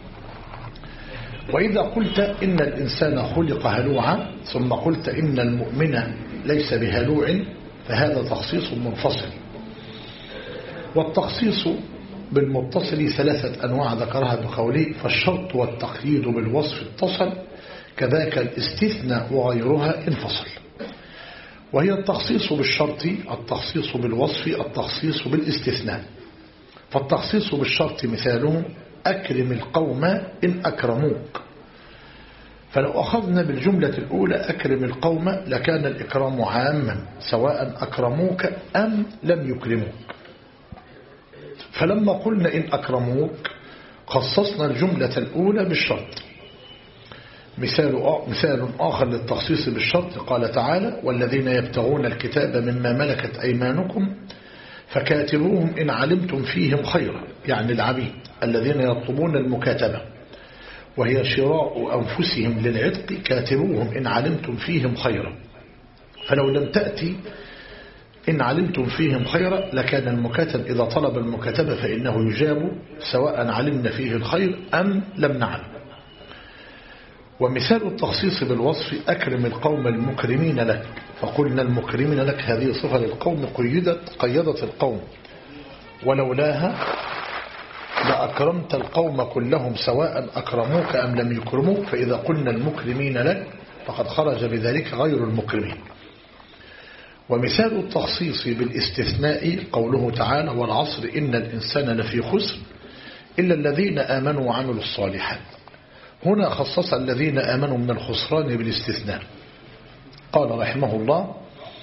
S1: وإذا قلت إن الإنسان خلق هلوعا، ثم قلت إن المؤمن ليس بهلوع، فهذا تخصيص منفصل. والتخصيص بالمتصل 3 أنواع ذكرها بقوله: فالشرط والتقييد بالوصف اتصل، كذاك الاستثناء وغيرها انفصل. وهي التخصيص بالشرط، التخصيص بالوصف، التخصيص بالاستثناء. فالتخصيص بالشرط مثاله: أكرم القوم إن أكرموك. فلو أخذنا بالجملة الأولى أكرم القوم لكان الإكرام عاما سواء أكرموك أم لم يكرموك. فلما قلنا إن أكرموك خصصنا الجملة الأولى بالشرط. مثال آخر للتخصيص بالشرط قال تعالى: والذين يبتغون الكتاب مما ملكت أيمانكم فكاتبوهم إن علمتم فيهم خيرا، يعني العبيد الذين يطلبون المكاتبة، وهي شراء أنفسهم للعتق، كاتبوهم إن علمتم فيهم خيرا. فلو لم تأتي إن علمتم فيهم خيرا لكان المكاتب إذا طلب المكاتبة فإنه يجاب سواء علمنا فيه الخير أم لم نعلم. ومثال التخصيص بالوصف: أكرم القوم المكرمين لك. فقلنا المكرمين لك هذه صفة للقوم قيدت القوم، ولولاها لأكرمت القوم كلهم سواء أكرموك أم لم يكرموك. فإذا قلنا المكرمين لك فقد خرج بذلك غير المكرمين. ومثال التخصيص بالاستثناء قوله تعالى: والعصر إن الإنسان لفي خسر إلا الذين آمنوا وعملوا الصالحات. هنا خصص الذين آمنوا من الخسران بالاستثناء. قال رحمه الله: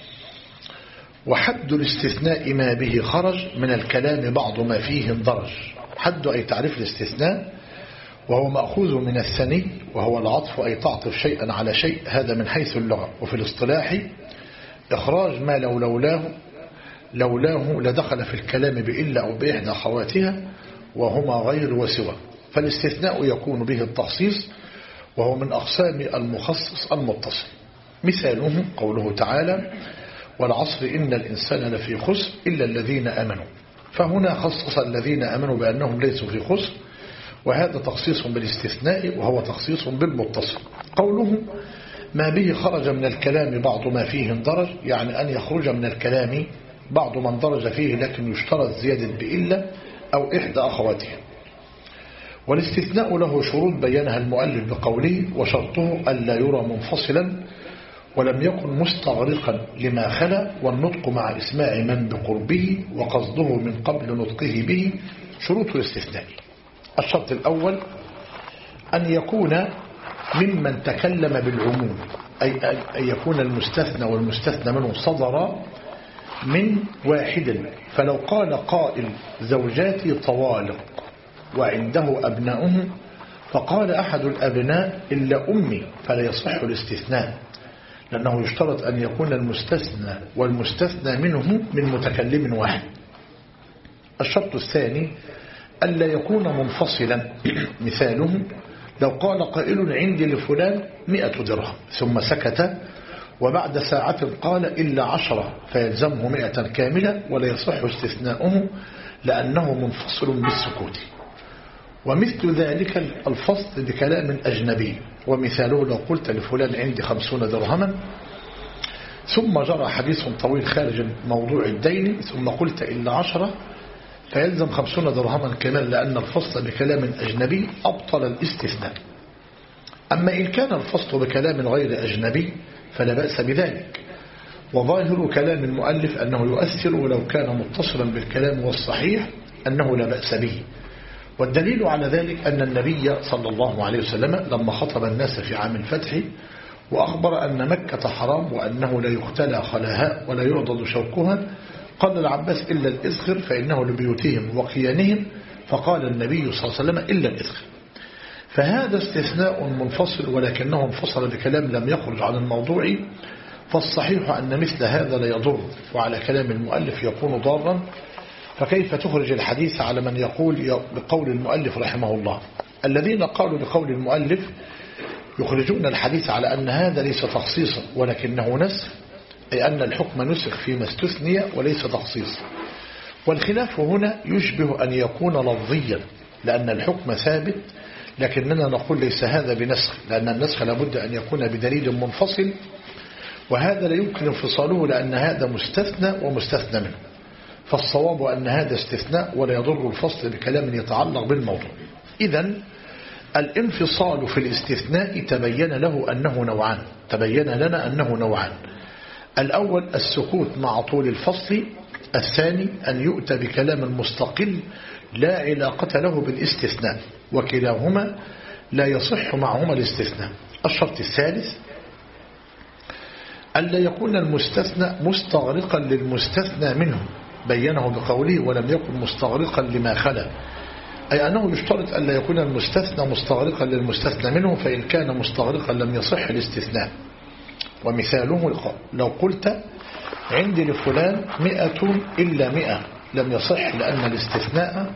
S1: وحد الاستثناء ما به خرج من الكلام بعض ما فيه اندرج. حد أي تعريف الاستثناء، وهو مأخوذ من الثني، وهو العطف أي تعطف شيئا على شيء، هذا من حيث اللغة. وفي الاصطلاح إخراج ما لولاه لدخل في الكلام بإلا أو بإحدى أخواتها، وهما غير وسوى. فالاستثناء يكون به التخصيص، وهو من أقسام المخصص المتصل. مثاله قوله تعالى: والعصر إن الإنسان لفي خسر إلا الذين آمنوا. فهنا خصص الذين آمنوا بأنهم ليسوا في خسر، وهذا تخصيص بالاستثناء وهو تخصيص بالمتصل. قوله ما به خرج من الكلام بعض ما فيه اندرج، يعني أن يخرج من الكلام بعض ما اندرج فيه لكن يشترط زيادة بإلا أو إحدى أخواتها. والاستثناء له شروط بينها المؤلف بقوله: وشرطه ألا يرى منفصلا ولم يكن مستغرقا لما خلا، والنطق مع إسماع من بقربه وقصده من قبل نطقه به. شروط الاستثناء: الشرط الأول أن يكون ممن تكلم بالعموم، أي أن يكون المستثنى والمستثنى منه صدر من واحد. فلو قال قائل: زوجاتي طوالق وعنده أبناؤه، فقال أحد الأبناء إلا أمي، فلا يصح الاستثناء، لأنه يشترط أن يكون المستثنى والمستثنى منه من متكلم واحد. الشرط الثاني ألا يكون منفصلا، مثاله: لو قال قائل: عندي لفلان 100 درهم، ثم سكت وبعد ساعة قال إلا 10، فيلزمه 100 كاملة ولا يصح استثناؤه لأنه منفصل بالسكوت. ومثل ذلك الفصل بكلام أجنبي، ومثاله: لو قلت لفلان عندي 50 درهما، ثم جرى حديث طويل خارج موضوع الدين، ثم قلت إلا 10، فيلزم 50 درهما كمان، لأن الفصل بكلام أجنبي أبطل الاستثناء. أما إن كان الفصل بكلام غير أجنبي فلا بأس بذلك. وظاهر كلام المؤلف أنه يؤثر ولو كان متصلا بالكلام، والصحيح أنه لا بأس به. والدليل على ذلك أن النبي صلى الله عليه وسلم لما خطب الناس في عام الفتح وأخبر أن مكة حرام وأنه لا يختلى خلاها ولا يعضد شوكها، قال العباس: إلا الإذخر فإنه لبيوتهم وقيانهم، فقال النبي صلى الله عليه وسلم: إلا الإذخر. فهذا استثناء منفصل، ولكنه انفصل بكلام لم يخرج عن الموضوع، فالصحيح أن مثل هذا لا يضر، وعلى كلام المؤلف يكون ضارا. فكيف تخرج الحديث على من يقول بقول المؤلف رحمه الله؟ الذين قالوا بقول المؤلف يخرجون الحديث على أن هذا ليس تخصيصا ولكنه نسخ، أي أن الحكم نسخ فيما استثني وليس تخصيصا. والخلاف هنا يشبه أن يكون لفظيا، لأن الحكم ثابت، لكننا نقول ليس هذا بنسخ، لأن النسخ لابد أن يكون بدليل منفصل، وهذا لا يمكن انفصاله، لأن هذا مستثنى ومستثنى منه. فالصواب أن هذا استثناء ولا يضر الفصل بكلام يتعلق بالموضوع. إذن الانفصال في الاستثناء تبين لنا أنه نوعان: الأول السكوت مع طول الفصل، الثاني أن يؤتى بكلام مستقل لا علاقة له بالاستثناء، وكلاهما لا يصح معهما الاستثناء. الشرط الثالث ألا يكون المستثنى مستغرقا للمستثنى منه، بينه بقوله: ولم يكن مستغرقا لما خلا، أي أنه يشترط ألا يكون المستثنى مستغرقا للمستثنى منه، فإن كان مستغرقا لم يصح الاستثناء. ومثاله: لو قلت عندي لفلان 100 إلا 100، لم يصح، لأن الاستثناء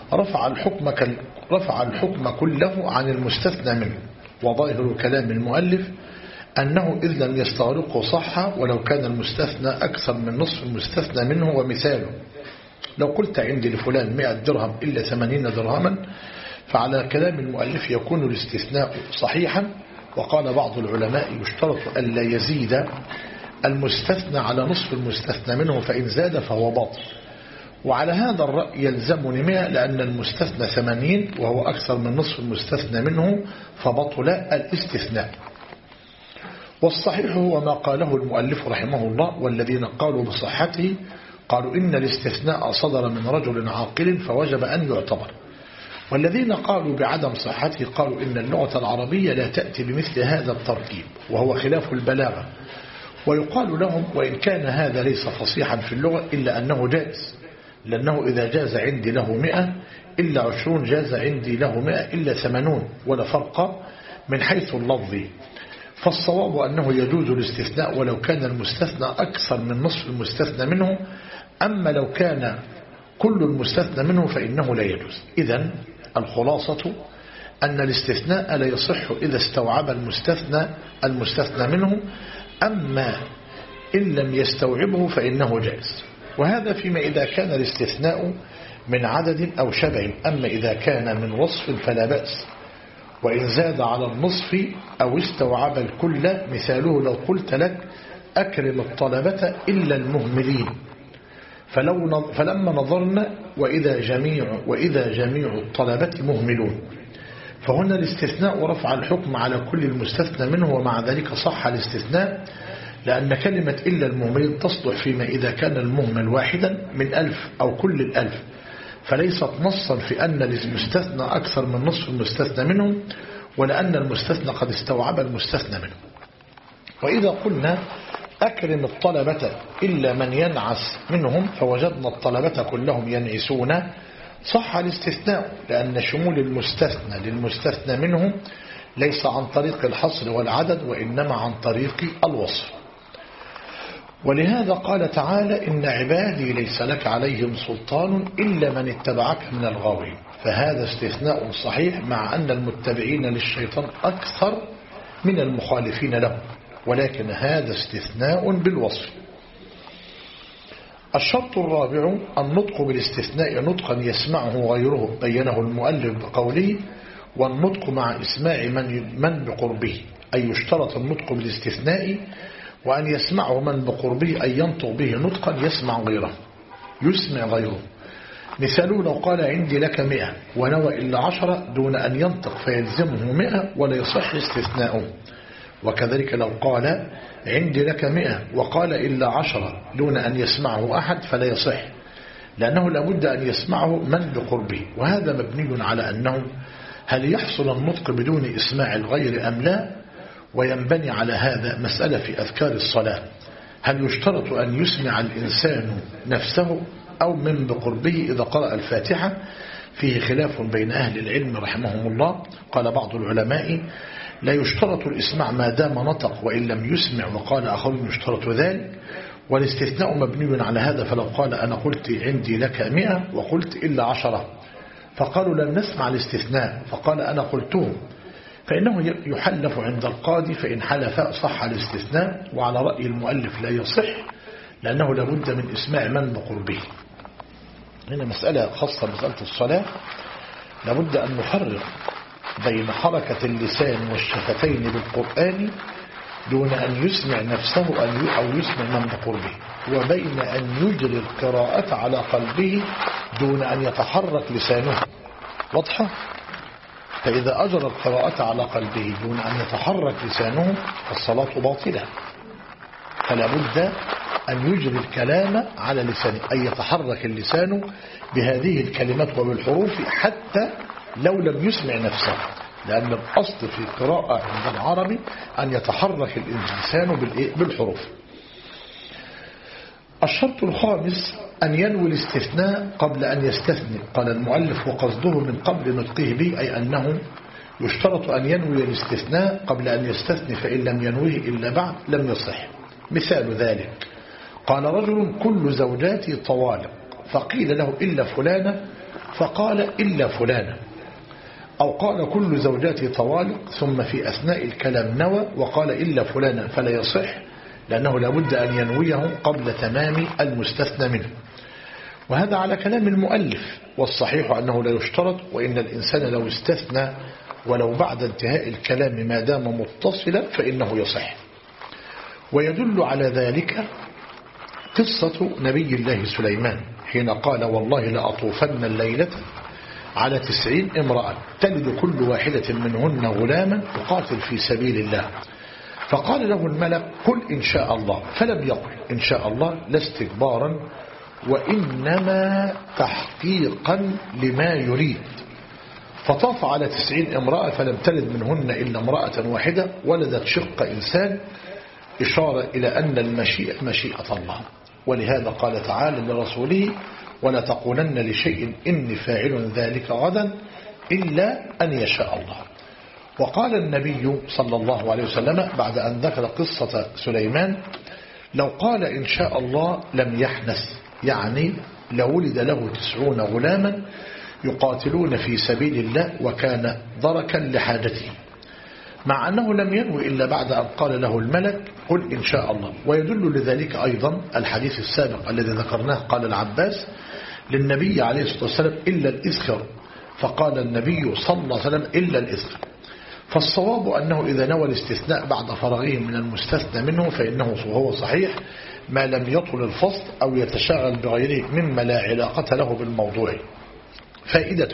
S1: رفع الحكم كله عن المستثنى منه. وظاهر كلام المؤلف أنه إذ لم يستغرقه صح ولو كان المستثنى أكثر من نصف المستثنى منه. ومثاله: لو قلت عندي لفلان 100 درهم إلا 80 درهما، فعلى كلام المؤلف يكون الاستثناء صحيحا. وقال بعض العلماء: يشترط ألا يزيد المستثنى على نصف المستثنى منه، فإن زاد فهو باطل. وعلى هذا الرأي يلزمني 100، لأن المستثنى 80 وهو أكثر من نصف المستثنى منه، فبطل الاستثناء. والصحيح هو ما قاله المؤلف رحمه الله، والذين قالوا بصحته قالوا إن الاستثناء صدر من رجل عاقل فوجب أن يعتبر. والذين قالوا بعدم صحته قالوا إن اللغة العربية لا تأتي بمثل هذا التركيب، وهو خلاف البلاغة. ويقال لهم: وإن كان هذا ليس فصيحا في اللغة إلا أنه جائز، لأنه إذا جاز عندي له 100 إلا 20 جاز عندي له 100 إلا 80، ولا فرق من حيث اللفظ. فالصواب أنه يجوز الاستثناء ولو كان المستثنى أكثر من نصف المستثنى منه، أما لو كان كل المستثنى منه فإنه لا يجوز. إذن الخلاصة أن الاستثناء لا يصح إذا استوعب المستثنى منه، أما إن لم يستوعبه فإنه جائز. وهذا فيما إذا كان الاستثناء من عدد أو شبع، أما إذا كان من وصف فلا بأس. وإن زاد على النصف أو استوعب الكل مثاله لو قلت لك أكرم الطلبة إلا المهملين فلما نظرنا وإذا جميع الطلبة مهملون. فهنا الاستثناء رفع الحكم على كل المستثنى منه، ومع ذلك صح الاستثناء لأن كلمة إلا المهملين تصلح فيما إذا كان المهمل واحدا من 1000 أو كل 1000، فليست نصا في أن المستثنى أكثر من نصف المستثنى منه، ولأن المستثنى قد استوعب المستثنى منه. وإذا قلنا أكرم الطلبة إلا من ينعس منهم فوجدنا الطلبة كلهم ينعسون، صح الاستثناء لأن شمول المستثنى للمستثنى منه ليس عن طريق الحصر والعدد وإنما عن طريق الوصف. ولهذا قال تعالى إن عبادي ليس لك عليهم سلطان إلا من اتبعك من الغاوين، فهذا استثناء صحيح مع أن المتبعين للشيطان أكثر من المخالفين له، ولكن هذا استثناء بالوصف. الشرط الرابع النطق بالاستثناء نطقا يسمعه غيره، بينه المؤلف بقوله والنطق مع إسماع من بقربه، أي يشترط النطق بالاستثناء وأن يسمعه من بقربه أي ينطق به نطقا يسمع غيره. مثاله لو قال عندي لك 100 ونوى إلا 10 دون أن ينطق فيلزمه 100 ولا يصح استثناؤه. وكذلك لو قال عندي لك 100 وقال إلا 10 دون أن يسمعه أحد فلا يصح، لأنه لابد أن يسمعه من بقربه. وهذا مبني على أنه هل يحصل النطق بدون إسماع الغير أم لا؟ وينبني على هذا مسألة في أذكار الصلاة، هل يشترط أن يسمع الإنسان نفسه أو من بقربه إذا قرأ الفاتحة؟ فيه خلاف بين أهل العلم رحمهم الله. قال بعض العلماء لا يشترط الإسماع ما دام نطق وإن لم يسمع، وقال آخرون يشترط ذلك، والاستثناء مبني على هذا. فلو قال أنا قلت عندي لك 100 وقلت إلا 10 فقالوا لم نسمع الاستثناء، فقال أنا قلته، فإنه يحلف عند القاضي، فإن حلف صح الاستثناء. وعلى رأي المؤلف لا يصح لأنه لابد من إسماع من بقربه. هنا مسألة خاصة بمسألة الصلاة، لابد أن نفرق بين حركة اللسان والشفتين بالقرآن دون أن يسمع نفسه أو يسمع من بقربه، وبين أن يجري القراءة على قلبه دون أن يتحرك لسانه. واضحة؟ فإذا أجرى القراءة على قلبه دون أن يتحرك لسانه فالصلاة باطلة، فلا بد أن يجري الكلام على لسانه، أن يتحرك اللسان بهذه الكلمات وبالحروف حتى لو لم يسمع نفسه، لأن الأصل في القراءة عند العربي أن يتحرك اللسان بالحروف. الشرط الخامس أن ينوي الاستثناء قبل أن يستثني. قال المؤلف وقصده من قبل نطقه به، أي أنه يشترط أن ينوي الاستثناء قبل أن يستثني، فإن لم ينويه إلا بعد لم يصح. مثال ذلك قال رجل كل زوجاتي طوالق، فقيل له إلا فلانة فقال إلا فلانة، أو قال كل زوجاتي طوالق ثم في أثناء الكلام نوى وقال إلا فلانة، فلا يصح لأنه لابد أن ينويه قبل تمام المستثنى منه. وهذا على كلام المؤلف، والصحيح أنه لا يشترط، وإن الإنسان لو استثنى ولو بعد انتهاء الكلام ما دام متصلا فإنه يصح. ويدل على ذلك قصة نبي الله سليمان حين قال والله لأطوفن الليلة على 90 امرأة تلد كل واحدة منهن غلاما يقاتل في سبيل الله، فقال له الملك قل إن شاء الله، فلم يقل إن شاء الله لا استكبارا وإنما تحقيقا لما يريد، فطاف على 90 امرأة فلم تلد منهن إلا امرأة واحدة ولدت شق إنسان، إشارة إلى أن المشيئة مشيئة الله. ولهذا قال تعالى لرسوله ولا تقولن لشيء إني فاعل ذلك غدا إلا أن يشاء الله. وقال النبي صلى الله عليه وسلم بعد أن ذكر قصة سليمان لو قال إن شاء الله لم يحنث، يعني لولد له 90 غلاما يقاتلون في سبيل الله وكان دركا لحاجته، مع أنه لم ينوي إلا بعد أن قال له الملك قل إن شاء الله. ويدل لذلك أيضا الحديث السابق الذي ذكرناه، قال العباس للنبي عليه الصلاة والسلام إلا الإذخر، فقال النبي صلى الله عليه وسلم إلا الإذخر. فالصواب أنه إذا نوى الاستثناء بعد فراغه من المستثنى منه فإنه هو صحيح ما لم يطل الفصل أو يتشاغل بغيره مما لا علاقة له بالموضوع. فائدة: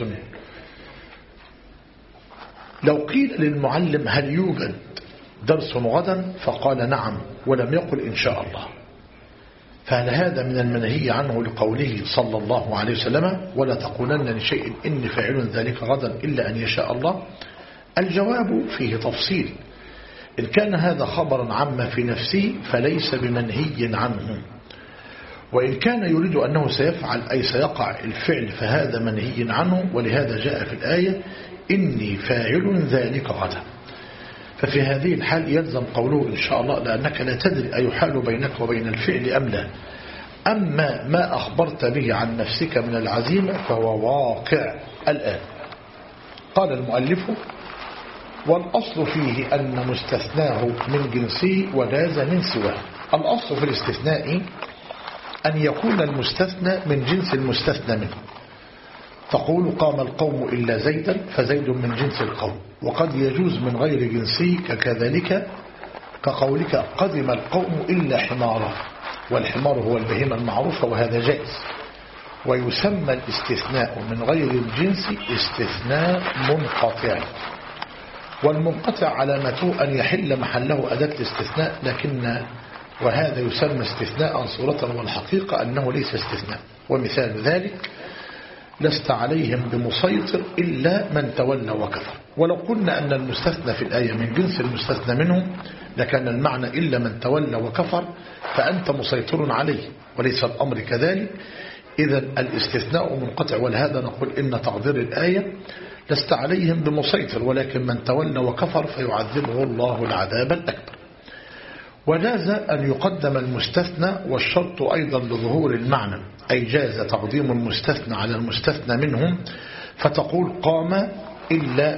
S1: لو قيل للمعلم هل يوجد درس غدا فقال نعم ولم يقل إن شاء الله، فهل هذا من المنهي عنه لقوله صلى الله عليه وسلم ولا تقولن لشيء إني فاعل ذلك غدا إلا أن يشاء الله؟ الجواب فيه تفصيل. إن كان هذا خبرا عما في نفسه فليس بمنهي عنه، وإن كان يريد أنه سيفعل أي سيقع الفعل فهذا منهي عنه، ولهذا جاء في الآية إني فاعل ذلك غدا. ففي هذه الحال يلزم قوله إن شاء الله، لأنك لا تدري أيحال بينك وبين الفعل أم لا. أما ما أخبرت به عن نفسك من العزيمة فهو واقع الآن. قال المؤلف: والأصل فيه أن مستثناه من جنسه وجاز من سواه. الأصل في الاستثناء أن يكون المستثنى من جنس المستثنى منه. تقول قام القوم إلا زيدا فزيد من جنس القوم، وقد يجوز من غير جنسه كذلك كقولك قدم القوم إلا حمارا، والحمار هو البهيمة المعروفة وهذا جائز. ويسمى الاستثناء من غير الجنس استثناء منقطع، والمنقطع علامته أن يحل محله أداة الاستثناء، وهذا يسمى استثناء صورة، والحقيقة أنه ليس استثناء. ومثال ذلك: لست عليهم بمسيطر إلا من تولى وكفر. ولو قلنا أن المستثنى في الآية من جنس المستثنى منه لكان المعنى إلا من تولى وكفر فأنت مسيطر عليه، وليس الأمر كذلك. إذا الاستثناء منقطع، ولهذا نقول إن تقدير الآية لست عليهم بمسيطر ولكن من تولى وكفر فيعذبه الله العذاب الأكبر. وجاز أن يقدم المستثنى، والشرط أيضا لظهور المعنى، أي جاز تقديم المستثنى على المستثنى منهم، فتقول قام إلا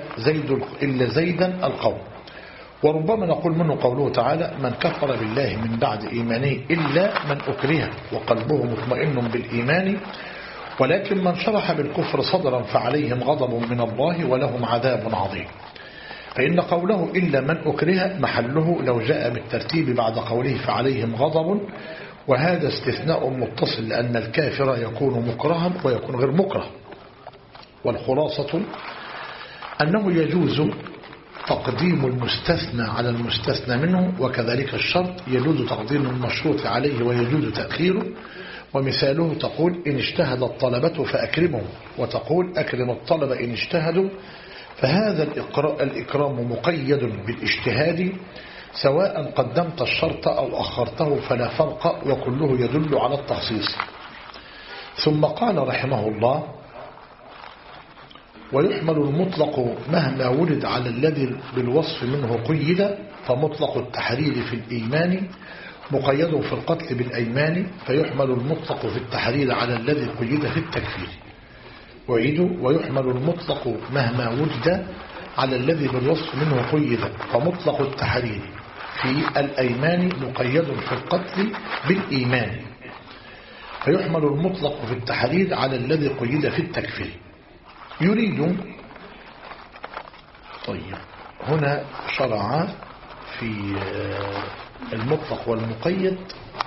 S1: زيدا القوم. وربما نقول منه قوله تعالى: من كفر بالله من بعد إيمانه إلا من أكره وقلبه مطمئن بالإيمان ولكن من شرح بالكفر صدرا فعليهم غضب من الله ولهم عذاب عظيم. فإن قوله إلا من أكره محله لو جاء بالترتيب بعد قوله فعليهم غضب، وهذا استثناء متصل، لأن الكافر يكون مكرها ويكون غير مكره. والخلاصة أنه يجوز تقديم المستثنى على المستثنى منه، وكذلك الشرط يجوز تقديم المشروط عليه ويجوز تأخيره. ومثاله تقول إن اجتهد الطلبة فأكرمهم، وتقول أكرم الطلبة إن اجتهدوا، فهذا الإكرام مقيد بالاجتهاد، سواء قدمت الشرط أو أخرته فلا فرق، وكله يدل على التخصيص. ثم قال رحمه الله: ويحمل المطلق مهما ولد على الذي بالوصف منه قيد، فمطلق التحرير في الإيمان مقيد في القتل بالأيمان، فيحمل المطلق في التحرير على الذي قيد في التكفير. ويحمل المطلق مهما ولد على الذي بالوصف منه قيد، فمطلق التحرير في الأيمان مقيد في القتل بالإيمان، فيحمل المطلق في التحرير على الذي قيد في التكفير. يريد هنا شرع في المطلق والمقيد،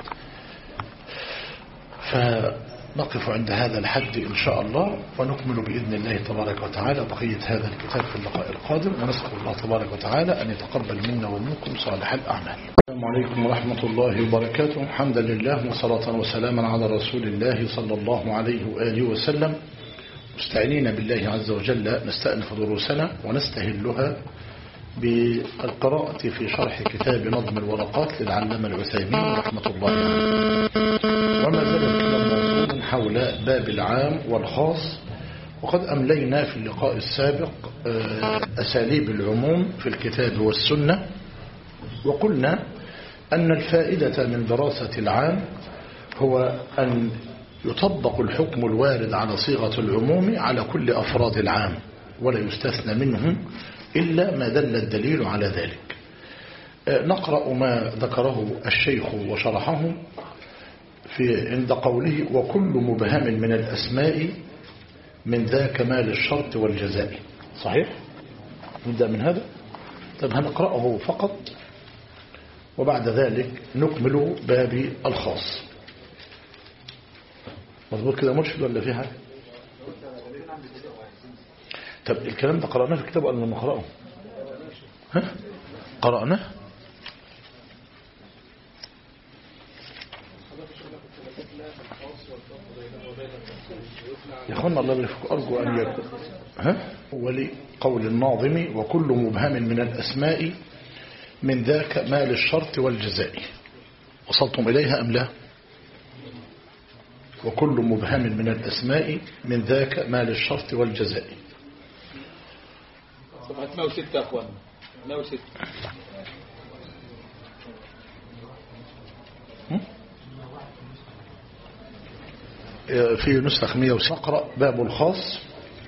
S1: فنقف عند هذا الحد إن شاء الله، ونكمل بإذن الله تبارك وتعالى بقية هذا الكتاب في اللقاء القادم، ونسأل الله تبارك وتعالى أن يتقبل منا ومنكم صالح الأعمال. السلام عليكم ورحمة الله وبركاته. حمدا لله وصلاة وسلاما على رسول الله صلى الله عليه وآله وسلم، مستعينين بالله عز وجل نستأنف دروسنا ونستهلها بالقراءة في شرح كتاب نظم الورقات للعلامة العثيمين رحمة الله عليه. وما زال الكلام موصولا حول باب العام والخاص، وقد أملينا في اللقاء السابق أساليب العموم في الكتاب والسنة، وقلنا أن الفائدة من دراسة العام هو أن يطبق الحكم الوارد على صيغة العموم على كل أفراد العام، ولا يستثنى منه إلا ما دل الدليل على ذلك. نقرأ ما ذكره الشيخ وشرحه عند قوله: وكل مبهم من الأسماء من ذا كمال الشرط والجزاء. صحيح؟ نبدأ من هذا. طب هنقرأه فقط وبعد ذلك نكمل باب الخاص. مظبوط كده مرشد ولا في حاجة؟ طب الكلام ده قرأناه في الكتاب ولا نقرأه؟ ها؟ قرأناه؟ يا اخوانا الله يبارك، أرجو أن يكون ولقول الناظم وكل مبهم من الأسماء من ذاك ما للشرط والجزاء. وصلتم إليها أم لا؟ وكل مبهم من الأسماء من ذاك ما للشرط والجزاء.
S2: صفحة 106 يا أخوانا 106.
S1: في نسخ 106 نقرأ باب الخاص.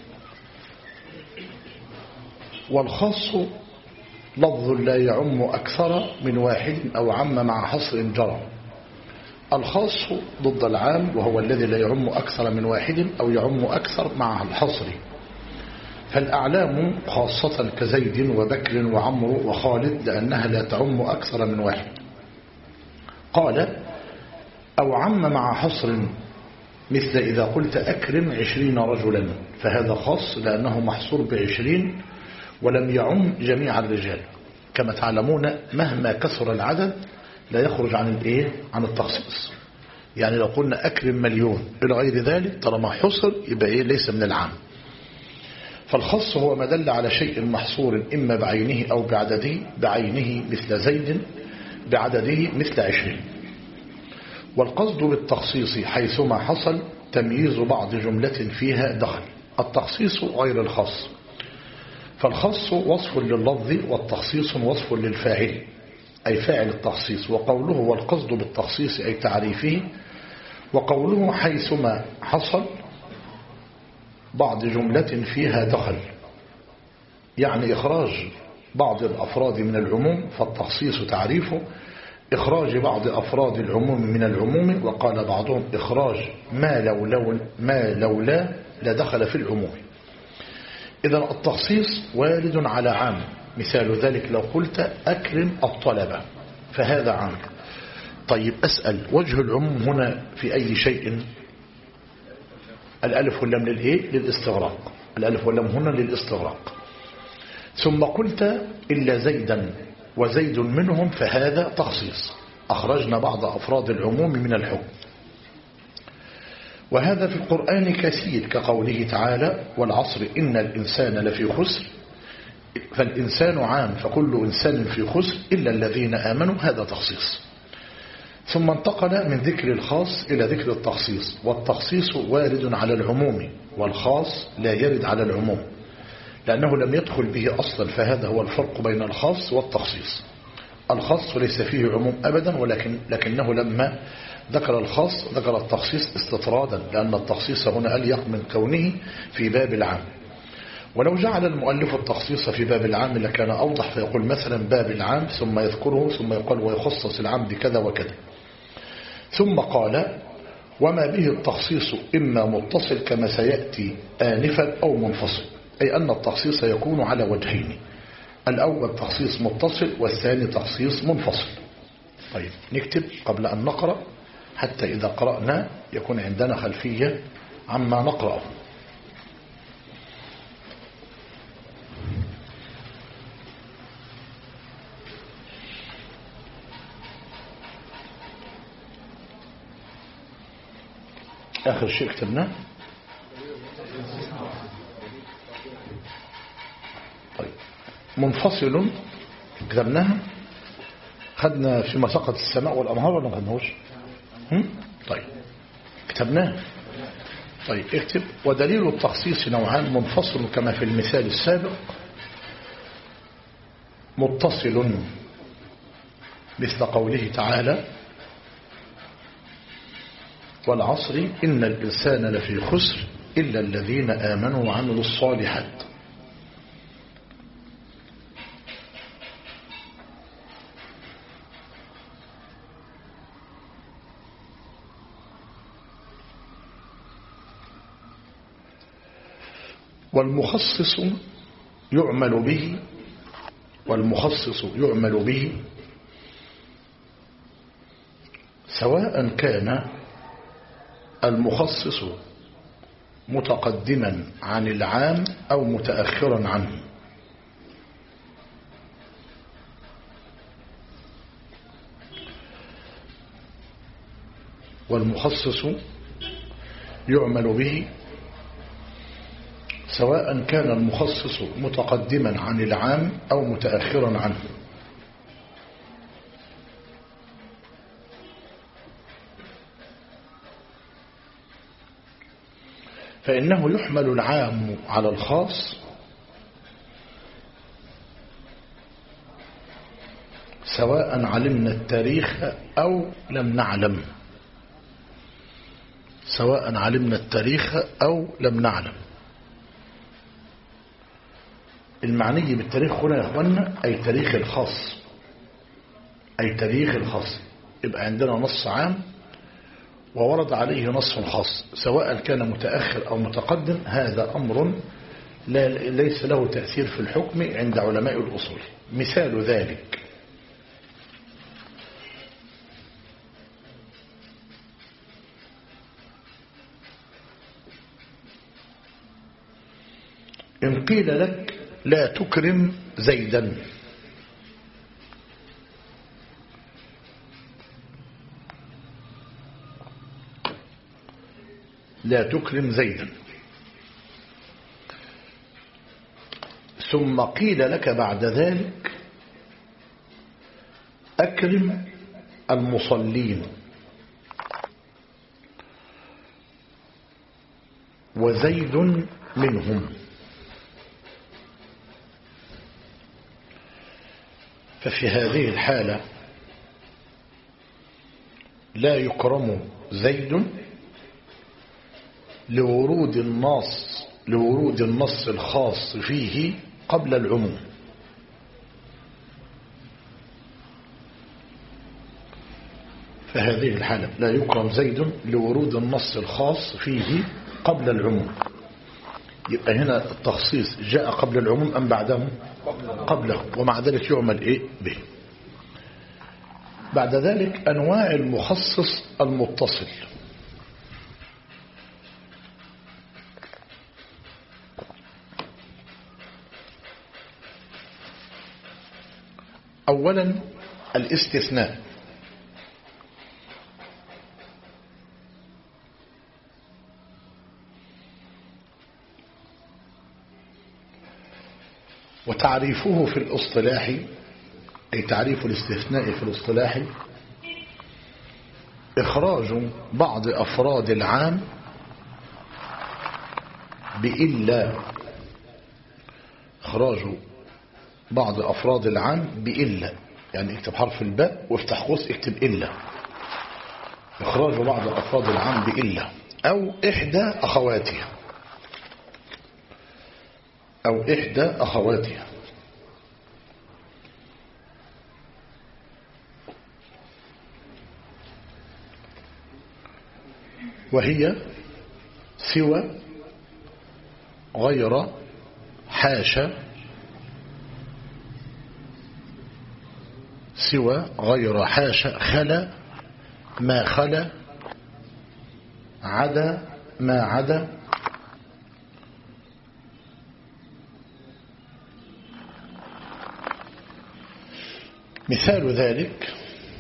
S1: والخاص لفظ لا يعم أكثر من واحد أو عم مع حصر جرى. الخاص ضد العام وهو الذي لا يعم أكثر من واحد أو يعم أكثر مع الحصر. فالأعلام خاصة كزيد وبكر وعمر وخالد لأنها لا تعم أكثر من واحد. قال أو عم مع حصر مثل إذا قلت أكرم 20 رجلا، فهذا خاص لأنه محصور ب20 ولم يعم جميع الرجال. كما تعلمون مهما كثر العدد لا يخرج عن التخصيص. يعني لو قلنا أكرم 1,000,000 إلى غير ذلك طالما حصر يبقى ليس من العام. فالخاص هو ما دل على شيء محصور إما بعينه أو بعدده، بعينه مثل زيد، بعدده مثل 20. والقصد بالتخصيص حيثما حصل تمييز بعض جملة فيها دخل. التخصيص غير الخاص. فالخاص وصف لللفظ والتخصيص وصف للفاعل أي فاعل التخصيص. وقوله والقصد بالتخصيص أي تعريفه. وقوله حيثما حصل بعض جملة فيها دخل يعني إخراج بعض الأفراد من العموم، فالتخصيص تعريفه إخراج بعض أفراد العموم من العموم. وقال بعضهم إخراج ما لولا لدخل في العموم. إذا التخصيص وارد على عام. مثال ذلك لو قلت أكرم الطلبة فهذا عام. طيب أسأل وجه العموم هنا في أي شيء؟ الألف واللام للاستغراق. الألف واللام هنا للاستغراق. ثم قلت إلا زيدا وزيد منهم فهذا تخصيص، أخرجنا بعض أفراد العموم من الحكم. وهذا في القرآن كثير كقوله تعالى والعصر إن الإنسان لفي خسر، فالإنسان عام فكل إنسان في خسر إلا الذين آمنوا، هذا تخصيص. ثم انتقل من ذكر الخاص إلى ذكر التخصيص. والتخصيص وارد على العموم والخاص لا يرد على العموم لأنه لم يدخل به أصلا. فهذا هو الفرق بين الخاص والتخصيص. الخاص ليس فيه عموم أبدا لكنه لما ذكر الخاص ذكر التخصيص استطرادا، لأن التخصيص هنا أليق من كونه في باب العام. ولو جعل المؤلف التخصيص في باب العام لكان أوضح، فيقول مثلا باب العام ثم يذكره ثم يقول ويخصص العام بكذا وكذا. ثم قال وما به التخصيص إما متصل كما سيأتي آنفا أو منفصل، أي أن التخصيص يكون على وجهين، الأول تخصيص متصل والثاني تخصيص منفصل. طيب نكتب قبل أن نقرأ حتى إذا قرأنا يكون عندنا خلفية عما نقرأه. آخر شيء كتبناه. طيب منفصل كتبناها، خدنا فيما سقط السماء والأنهار ولا ما خدناهوش؟ طيب كتبناه. طيب اكتب ودليل التخصيص نوعان، منفصل كما في المثال السابق، متصل مثل قوله تعالى والعصر إن الإنسان لفي خسر إلا الذين آمنوا وعملوا الصالحات. والمخصص يعمل به والمخصص يعمل به سواء كان المخصص متقدما عن العام أو متأخرا عنه. والمخصص يعمل به سواء كان المخصص متقدما عن العام أو متأخرا عنه. فإنه يحمل العام على الخاص سواء علمنا التاريخ أو لم نعلم، سواء علمنا التاريخ أو لم نعلم. المعني بالتاريخ هنا يا أخوانا أي تاريخ الخاص، أي تاريخ الخاص. يبقى عندنا نص عام وورد عليه نص خاص، سواء كان متأخر أو متقدم، هذا أمر ليس له تأثير في الحكم عند علماء الأصول. مثال ذلك إن قيل لك لا تكرم زيدا، لا تكرم زيدا، ثم قيل لك بعد ذلك أكرم المصلين وزيد منهم، ففي هذه الحالة لا يكرم زيد لورود النص الخاص فيه قبل العموم. فهذه الحالة لا يكرم زيد لورود النص الخاص فيه قبل العموم. يبقى هنا التخصيص جاء قبل العموم أم بعده؟ قبله، ومع ذلك يعمل إيه به. بعد ذلك أنواع المخصص المتصل. أولا الاستثناء، وتعريفه في الاصطلاح، أي تعريف الاستثناء في الاصطلاح إخراج بعض أفراد العام بإلا، إخراج بعض أفراد العام بإلا، يعني اكتب حرف الباء وافتح قوس اكتب إلا، إخراج بعض أفراد العام بإلا أو إحدى أخواتها، أو إحدى أخواتها. وهي سوى غير حاشا، سوى غير حاشا، خلا ما خلا، عدا ما عدا، مثال ذلك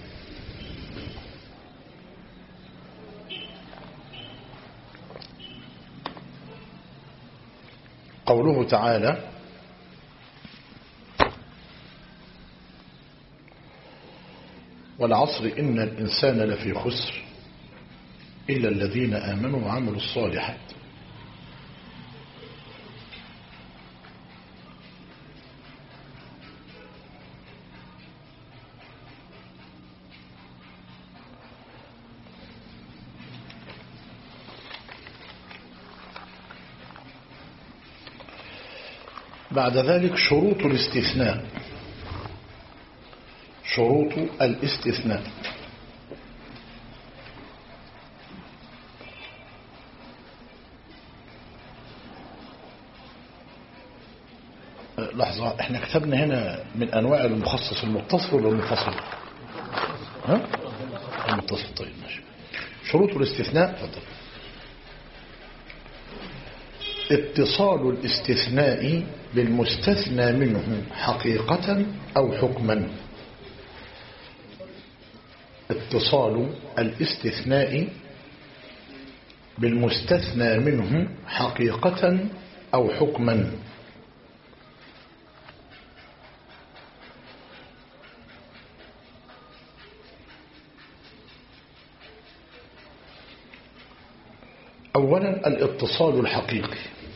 S1: قوله تعالى والعصر إن الإنسان لفي خسر إلا الذين آمنوا وعملوا الصالحات. بعد ذلك شروط الاستثناء، شروط الاستثناء. لحظة، احنا كتبنا هنا من انواع المخصص المتصل ولا المنفصل؟ ها؟ المتصل. طيب ماشي. شروط الاستثناء. تفضل. اتصال الاستثناء بالمستثنى منه حقيقة أو حكما. اتصال الاستثناء بالمستثنى منه حقيقة أو حكما. أولا الاتصال الحقيقي،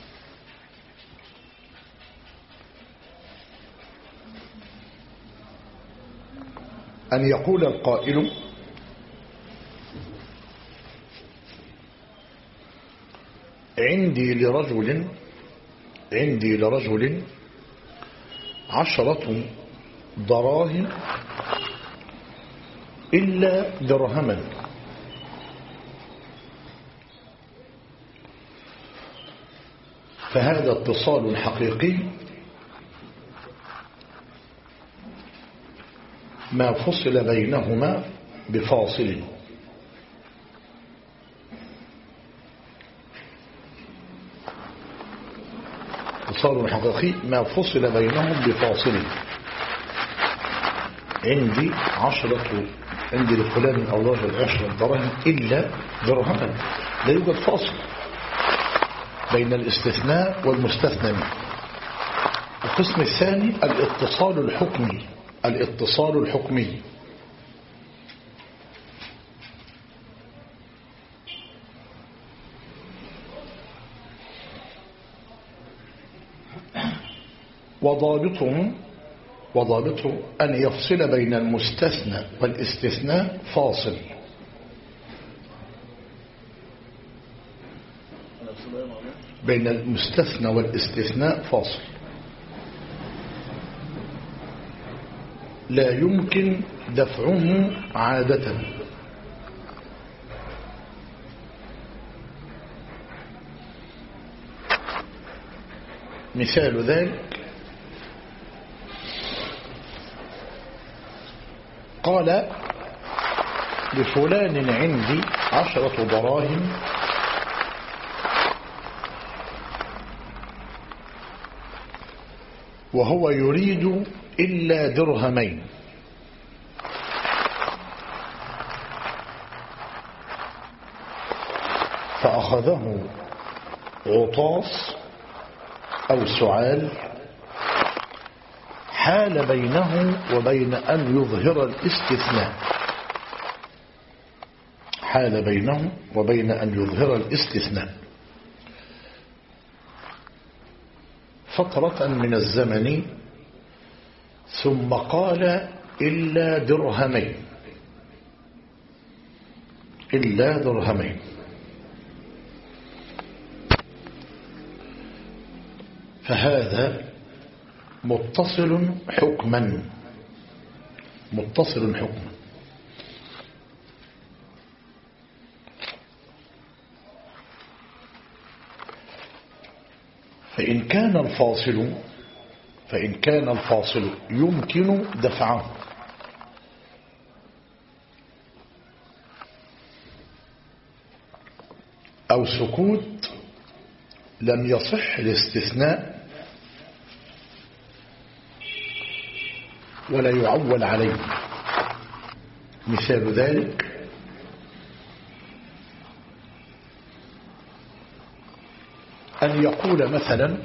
S1: أن يقول القائل عندي لرجل 10 دراهم إلا درهما، فهذا اتصال حقيقي ما فصل بينهما بفاصل. اتصال حقيقي ما فصل بينهم بفاصل. عندي لفلان أو رجل 10 دراهم إلا درهما، لا يوجد فاصل بين الاستثناء والمستثنى منه. القسم الثاني الاتصال الحكمي، وضابطه أن يفصل بين المستثنى والاستثناء فاصل. بين المستثنى والاستثناء فاصل لا يمكن دفعه عادة. مثال ذلك قال لفلان عندي 10 دراهم وهو يريد إلا درهمين، فأخذه عطاس أو سعال حال بينه وبين أن يظهر الاستثناء فترة من الزمن، ثم قال إلا درهمين، فهذا متصل حكما. فإن كان الفاصل يمكن دفعه أو سكوت لم يصح الاستثناء ولا يعول عليه. مثال ذلك أن يقول مثلا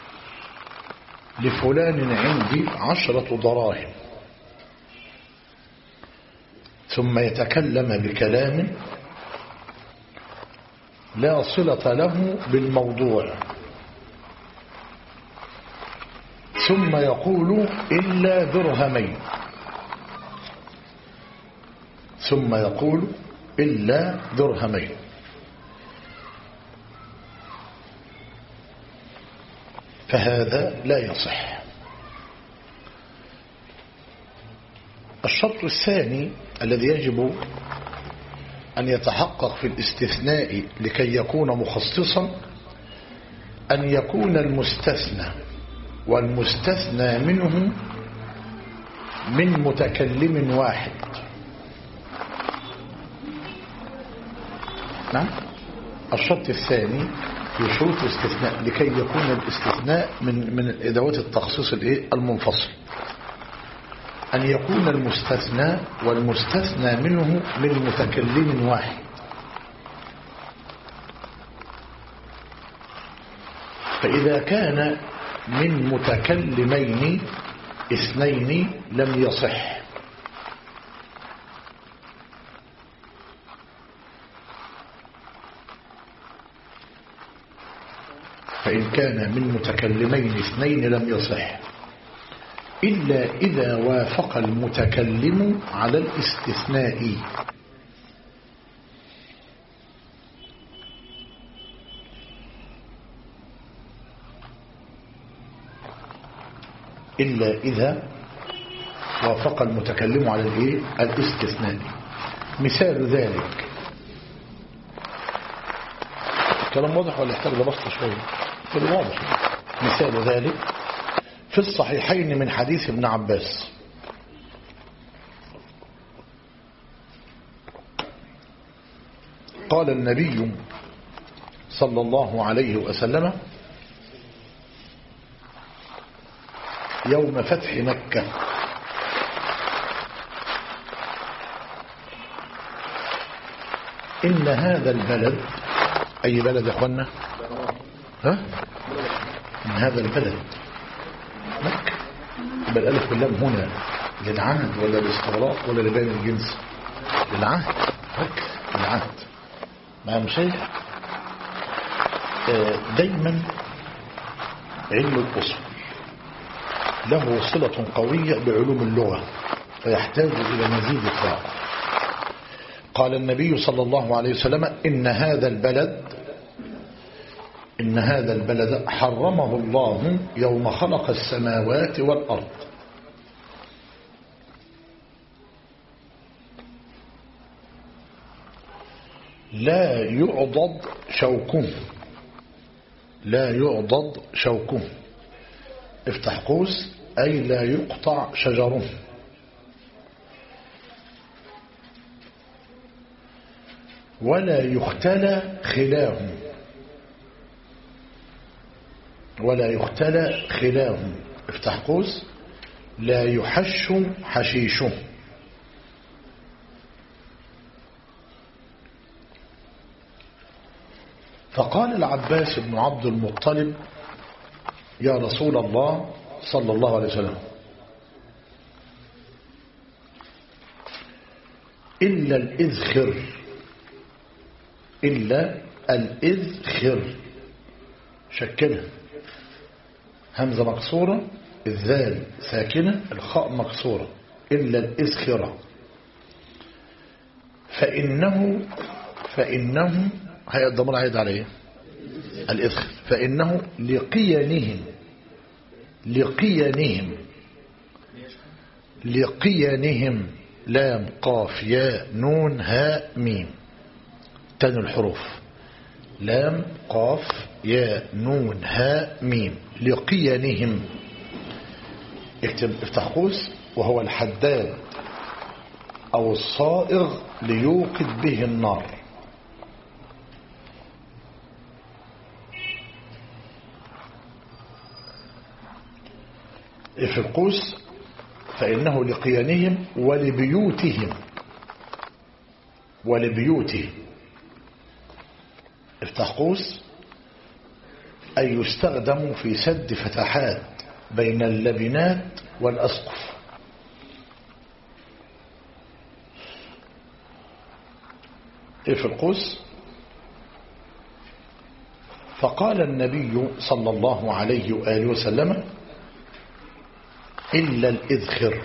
S1: لفلان عندي 10 دراهم، ثم يتكلم بكلام لا صلة له بالموضوع، ثم يقول إلا درهمين، فهذا لا يصح. الشرط الثاني الذي يجب أن يتحقق في الاستثناء لكي يكون مخصصا أن يكون المستثنى والمستثنى منه من متكلم واحد. نعم. الشرط الثاني في شروط الاستثناء لكي يكون الاستثناء من ادوات التخصيص المنفصل أن يكون المستثنى والمستثنى منه من متكلم واحد. فإذا كان من متكلمين اثنين لم يصح. فإن كان من متكلمين اثنين لم يصح إلا إذا وافق المتكلم على الاستثناء. إلا إذا وافق المتكلم على الاستثناء. مثال ذلك، الكلام واضح ولا يحتاج لبسط شوية؟ كلام واضح. مثال ذلك في الصحيحين من حديث ابن عباس قال النبي صلى الله عليه وسلم يوم فتح مكة: إن هذا البلد، أي بلد يا أخوانا؟ إن هذا البلد مكة. يبقى الألف واللام هنا للعهد ولا للاستغراق ولا لبيان الجنس؟ للعهد. مكة للعهد. مع مشايخ دايما علم الأصول له صلة قوية بعلوم اللغة فيحتاج إلى مزيد إطلاق. قال النبي صلى الله عليه وسلم: إن هذا البلد حرمه الله يوم خلق السماوات والأرض. لا يعضد شوكه. افتح قوس، أي لا يقطع شجره. ولا يختلى خلاه. افتح قوس، لا يحش حشيشه. فقال العباس بن عبد المطلب: يا رسول الله صلى الله عليه وسلم، إلا الإذخر. شكلها همزة مكسورة، الذال ساكنة، الخاء مكسورة. إلا الإذخرة فإنه هي الضمير عايد عليه الإذخر. فإنه لقيانهم لام قاف ياء نون هاء ميم. تاني الحروف لام قاف ياء نون هاء ميم. لقيانهم. افتح قوس، وهو الحداد أو الصائغ ليوقد به النار. في القوس فإنه لقيانهم ولبيوتهم. افتح قوس، أي يستخدم في سد فتحات بين اللبنات والأسقف. في القوس فقال النبي صلى الله عليه وآله وسلم: إلا الإذخر.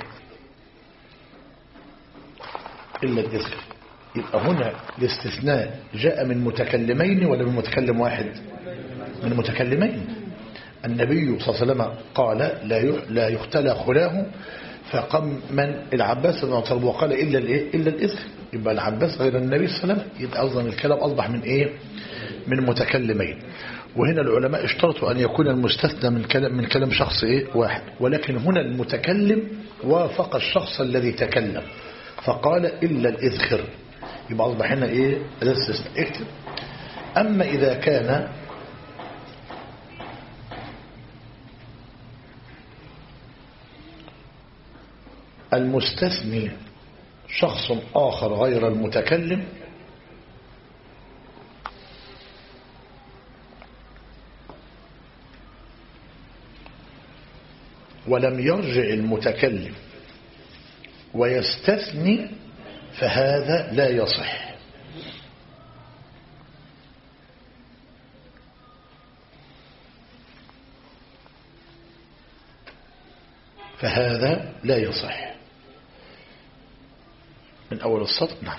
S1: يبقى هنا الاستثناء جاء من متكلمين ولا من متكلم واحد؟ من متكلمين. النبي صلى الله عليه وسلم قال لا يختلى خلاه، فقام من العباس بن عطارد وقال إلا الإذخر. يبقى العباس غير النبي صلى الله عليه وسلم. يبقى أصلا الكلام أصبح من من متكلمين. وهنا العلماء اشترطوا أن يكون المستثنى من كلام شخص واحد، ولكن هنا المتكلم وافق الشخص الذي تكلم فقال إلا الإذخر، يبقى أصبح هنا الاستثناء. اكتب: أما إذا كان المستثني شخص آخر غير المتكلم ولم يرجع المتكلم ويستثني فهذا لا يصح. فهذا لا يصح. من أول السطر. نعم.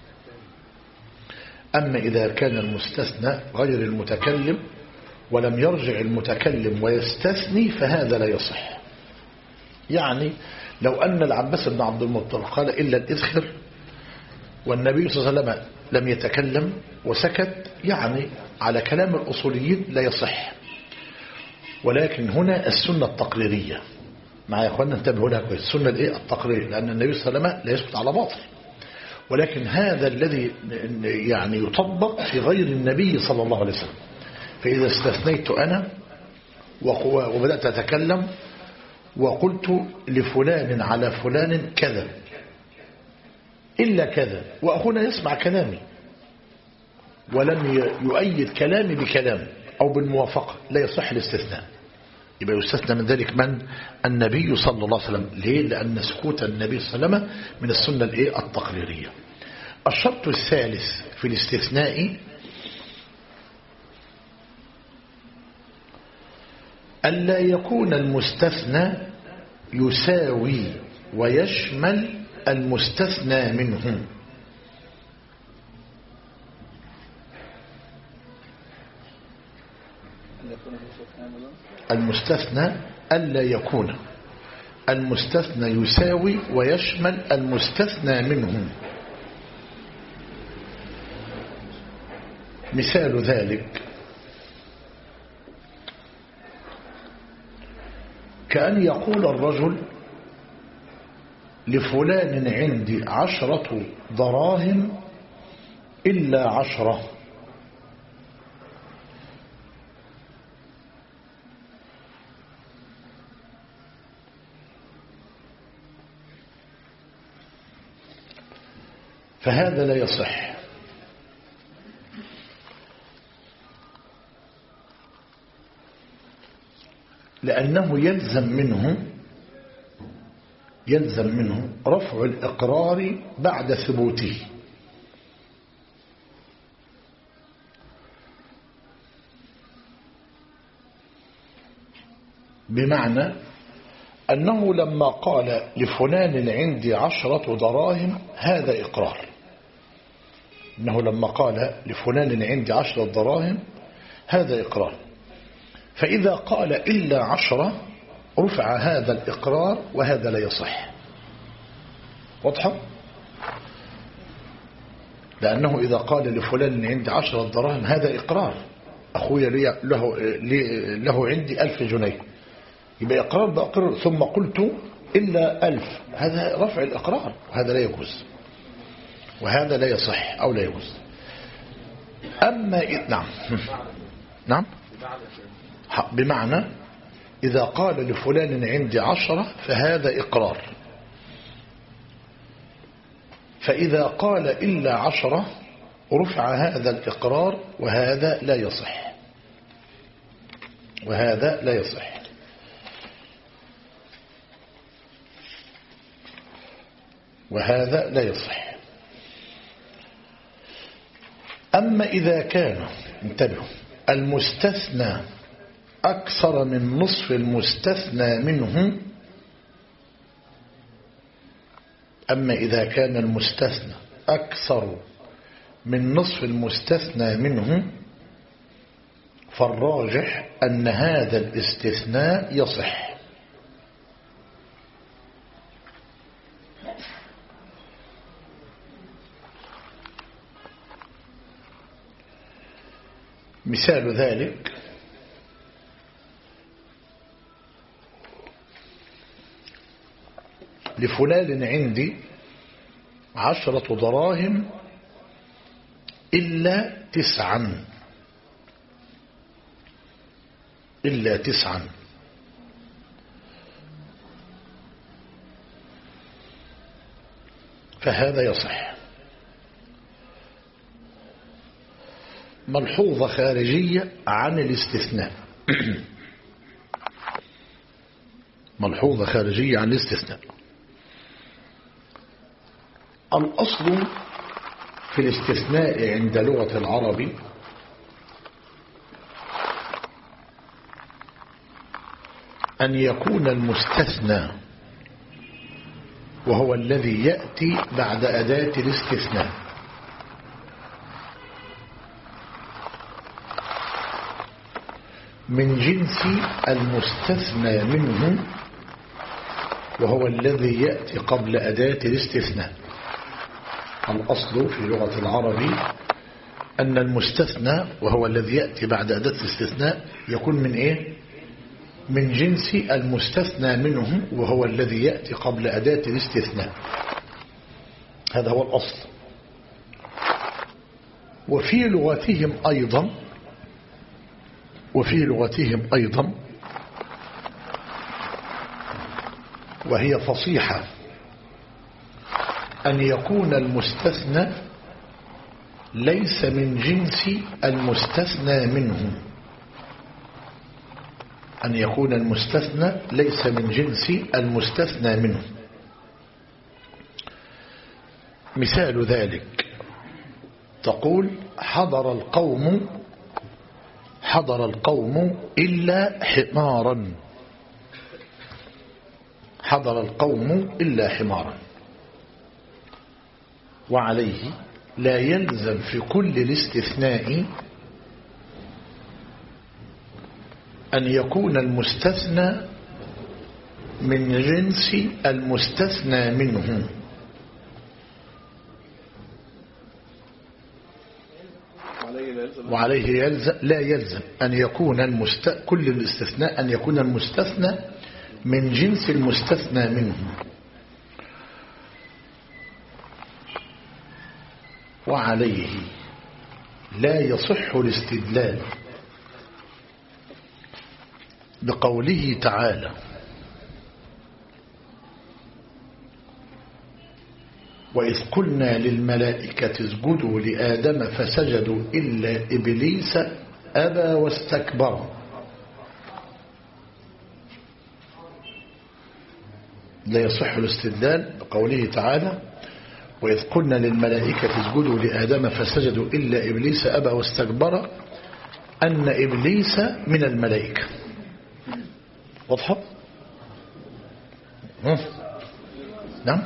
S1: أما إذا كان المستثنى غير المتكلم ولم يرجع المتكلم ويستثني فهذا لا يصح. يعني لو أن العباس بن عبد المطلب قال إلا الإذخر والنبي صلى الله عليه وسلم لم يتكلم وسكت، يعني على كلام الأصوليين لا يصح. ولكن هنا السنة التقريرية، مع يا أخوانا انتبهوا لها كويس، السنة التقريرية، لأن النبي صلى الله عليه وسلم لا يسكت على باطل. ولكن هذا الذي يعني يطبق في غير النبي صلى الله عليه وسلم. فإذا استثنيت أنا وبدأت أتكلم وقلت لفلان على فلان كذا إلا كذا، وأخونا يسمع كلامي ولم يؤيد كلامي بكلام أو بالموافقة، لا يصح الاستثناء. يبقى يستثنى من ذلك من؟ النبي صلى الله عليه وسلم. ليه؟ لأن سكوت النبي صلى الله عليه وسلم من السنة التقريرية. الشرط الثالث في الاستثناء ألا يكون المستثنى يساوي ويشمل المستثنى منه. المستثنى ألا يكون المستثنى يساوي ويشمل المستثنى منه. مثال ذلك كأن يقول الرجل لفلان عندي 10 دراهم إلا 10. فهذا لا يصح، لأنه يلزم منه رفع الإقرار بعد ثبوته. بمعنى أنه لما قال لفلان عندي 10 دراهم هذا إقرار. أنه لما قال لفلان عندي 10 دراهم هذا إقرار. فإذا قال إلا 10 رفع هذا الإقرار وهذا لا يصح. واضحة؟ لأنه إذا قال لفلان عندي 10 دراهم هذا إقرار، أخويا له عندي 1000 جنيه، يبقى إقرار بأقر، ثم قلت إلا 1000، هذا رفع الإقرار وهذا لا يجوز وهذا لا يصح أو لا يجوز. أما نعم بمعنى إذا قال لفلان عندي 10 فهذا إقرار، فإذا قال إلا 10 رفع هذا الإقرار وهذا لا يصح وهذا لا يصح. وهذا لا يصح. أما إذا كان انتبهوا المستثنى أكثر من نصف المستثنى منه، أما إذا كان المستثنى أكثر من نصف المستثنى منه فالراجح أن هذا الاستثناء يصح. مثال ذلك لفلان عندي 10 دراهم إلا 9 إلا 9، فهذا يصح. ملحوظة خارجية عن الاستثناء ملحوظة خارجية عن الاستثناء. الأصل في الاستثناء عند لغة العرب أن يكون المستثنى وهو الذي يأتي بعد أداة الاستثناء من جنس المستثنى منه وهو الذي يأتي قبل أداة الاستثناء. الأصل في لغة العرب أن المستثنى وهو الذي يأتي بعد أداة الاستثناء يكون من إيه؟ من جنس المستثنى منه وهو الذي يأتي قبل أداة الاستثناء. هذا هو الأصل. وفي لغتهم أيضا وهي فصيحة أن يكون المستثنى ليس من جنس المستثنى منه، أن يكون المستثنى ليس من جنس المستثنى منه. مثال ذلك تقول حضر القوم إلا حمارا، حضر القوم إلا حمارا. وعليه لا يلزم في كل الاستثناء أن يكون المستثنى من جنس المستثنى منه. وعليه لا يلزم أن يكون كل الاستثناء أن يكون المستثنى من جنس المستثنى منه. وعليه لا يصح الاستدلال بقوله تعالى وإذ قلنا للملائكة اسجدوا لآدم فسجدوا إلا إبليس أبى واستكبر. لا يصح الاستدلال بقوله تعالى وإذ قلنا للملائكة اسجدوا لآدم فسجدوا إلا إبليس أبى واستكبر أن إبليس من الملائكة. واضحة؟ نعم.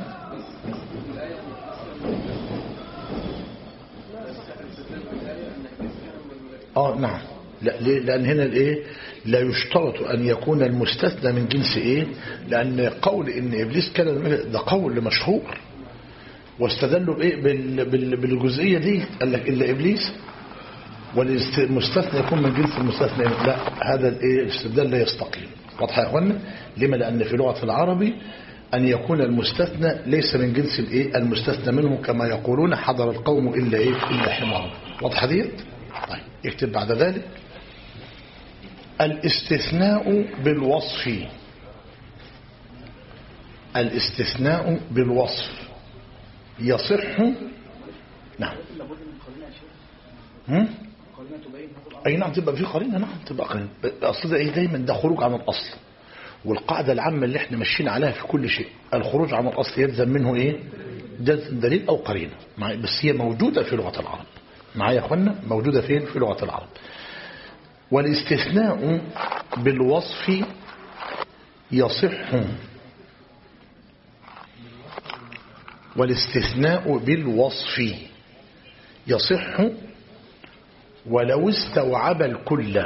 S1: نعم. لا، لأن هنا الإيه لا يشترط أن يكون المستثنى من جنس إيه، لأن قول إن إبليس كان ده قول مشهور واستدلوا بإيه بالجزئية دي، قال لك إلا إبليس والمستثنى يكون من جنس المستثنى. لا، هذا الإيه الاستدلال لا يستقيم. واضح يا أخوانا؟ لما؟ لأن في لغة العربي أن يكون المستثنى ليس من جنس الإيه المستثنى منه، كما يقولون حضر القوم إلا إيه إلا حمار. واضح ديت؟ طيب اكتب بعد ذلك الاستثناء بالوصف. الاستثناء بالوصف يصح. نعم. أي نعم تبقى في قرينة. نعم تبقى قرينة. أصل ده إيه دايما ده خروج عن الأصل، والقاعدة العامة اللي احنا ماشيين عليها في كل شيء الخروج عن الأصل يلزم منه إيه دليل أو قرينة. بس هي موجودة في لغة العرب. معايا يا أخوانا؟ موجودة فين؟ في لغة العرب. والاستثناء بالوصف يصح. والاستثناء بالوصف يصح ولو استوعب الكل.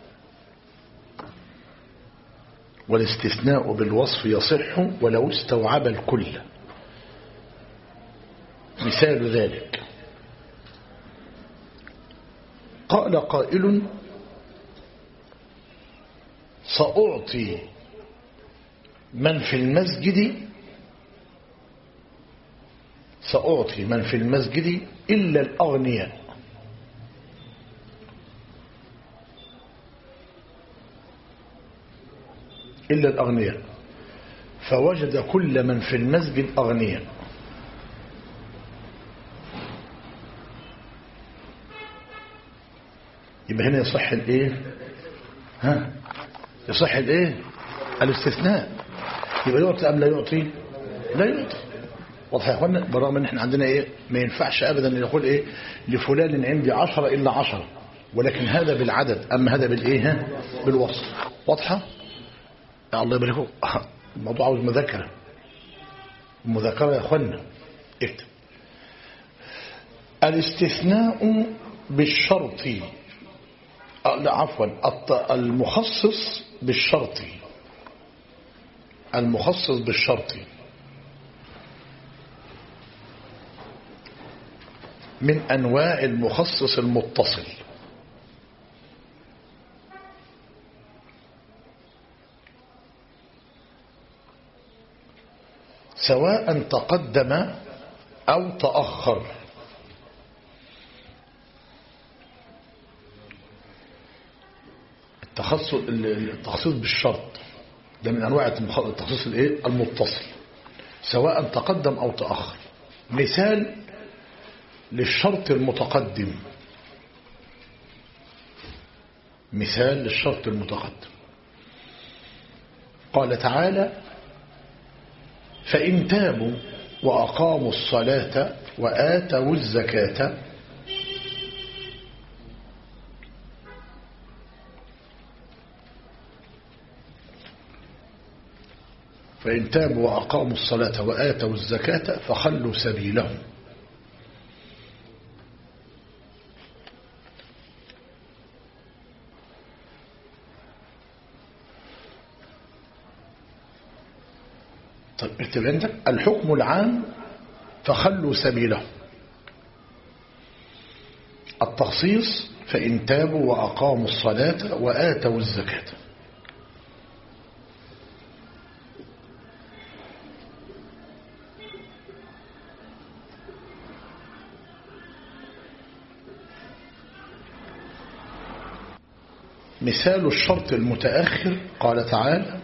S1: والاستثناء بالوصف يصح ولو استوعب الكل. مثال ذلك قال قائل سأعطي من في المسجد سأعطي من في المسجد إلا الأغنياء. إلا الأغنياء، فوجد كل من في المسجد أغنياء. يبقى هنا يصح الايه؟ يصح الايه؟ الاستثناء. يبقى يعطي ام لا يعطي؟ لا يعطي. واضح يا اخوانا؟ بالرغم ان احنا عندنا ايه، ما ينفعش ابدا ان يقول ايه لفلان عندي 10 الا 10، ولكن هذا بالعدد، اما هذا بالايه؟ بالوصف. واضحه؟ يا الله يبارك. الموضوع عاوز مذاكره، المذاكره يا اخوانا. اكتب الاستثناء بالشرط، لا عفوا، المخصص بالشرط. المخصص بالشرط من أنواع المخصص المتصل. سواء تقدم أو تأخر. التخصيص بالشرط ده من أنواع التخصيص المتصل، سواء تقدم أو تأخر. مثال للشرط المتقدم، مثال للشرط المتقدم قال تعالى: فإن تابوا وأقاموا الصلاة وآتوا الزكاة فإن تابوا وأقاموا الصلاة وآتوا الزكاة فخلوا سبيلهم. طيب اكتب عندك الحكم العام فخلوا سبيلهم. التخصيص فإن تابوا وأقاموا الصلاة وآتوا الزكاة. مثال الشرط المتأخر قال تعالى: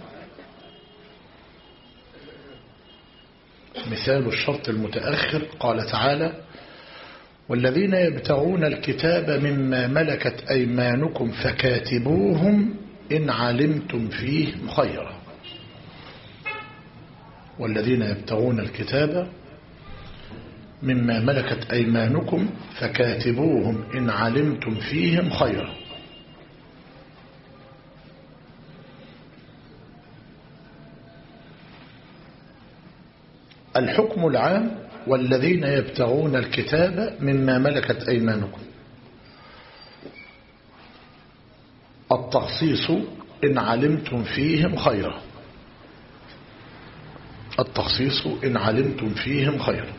S1: مثال الشرط المتأخر قال تعالى: والذين يبتغون الكتاب مما ملكت أيمانكم فكاتبوهم إن علمتم فيهم خيرا. والذين يبتغون الكتاب مما ملكت أيمانكم فكاتبوهم إن علمتم فيهم خيرا. الحكم العام والذين يبتغون الكتاب مما ملكت أيمانكم. التخصيص إن علمتم فيهم خيرا. التخصيص إن علمتم فيهم خيرا.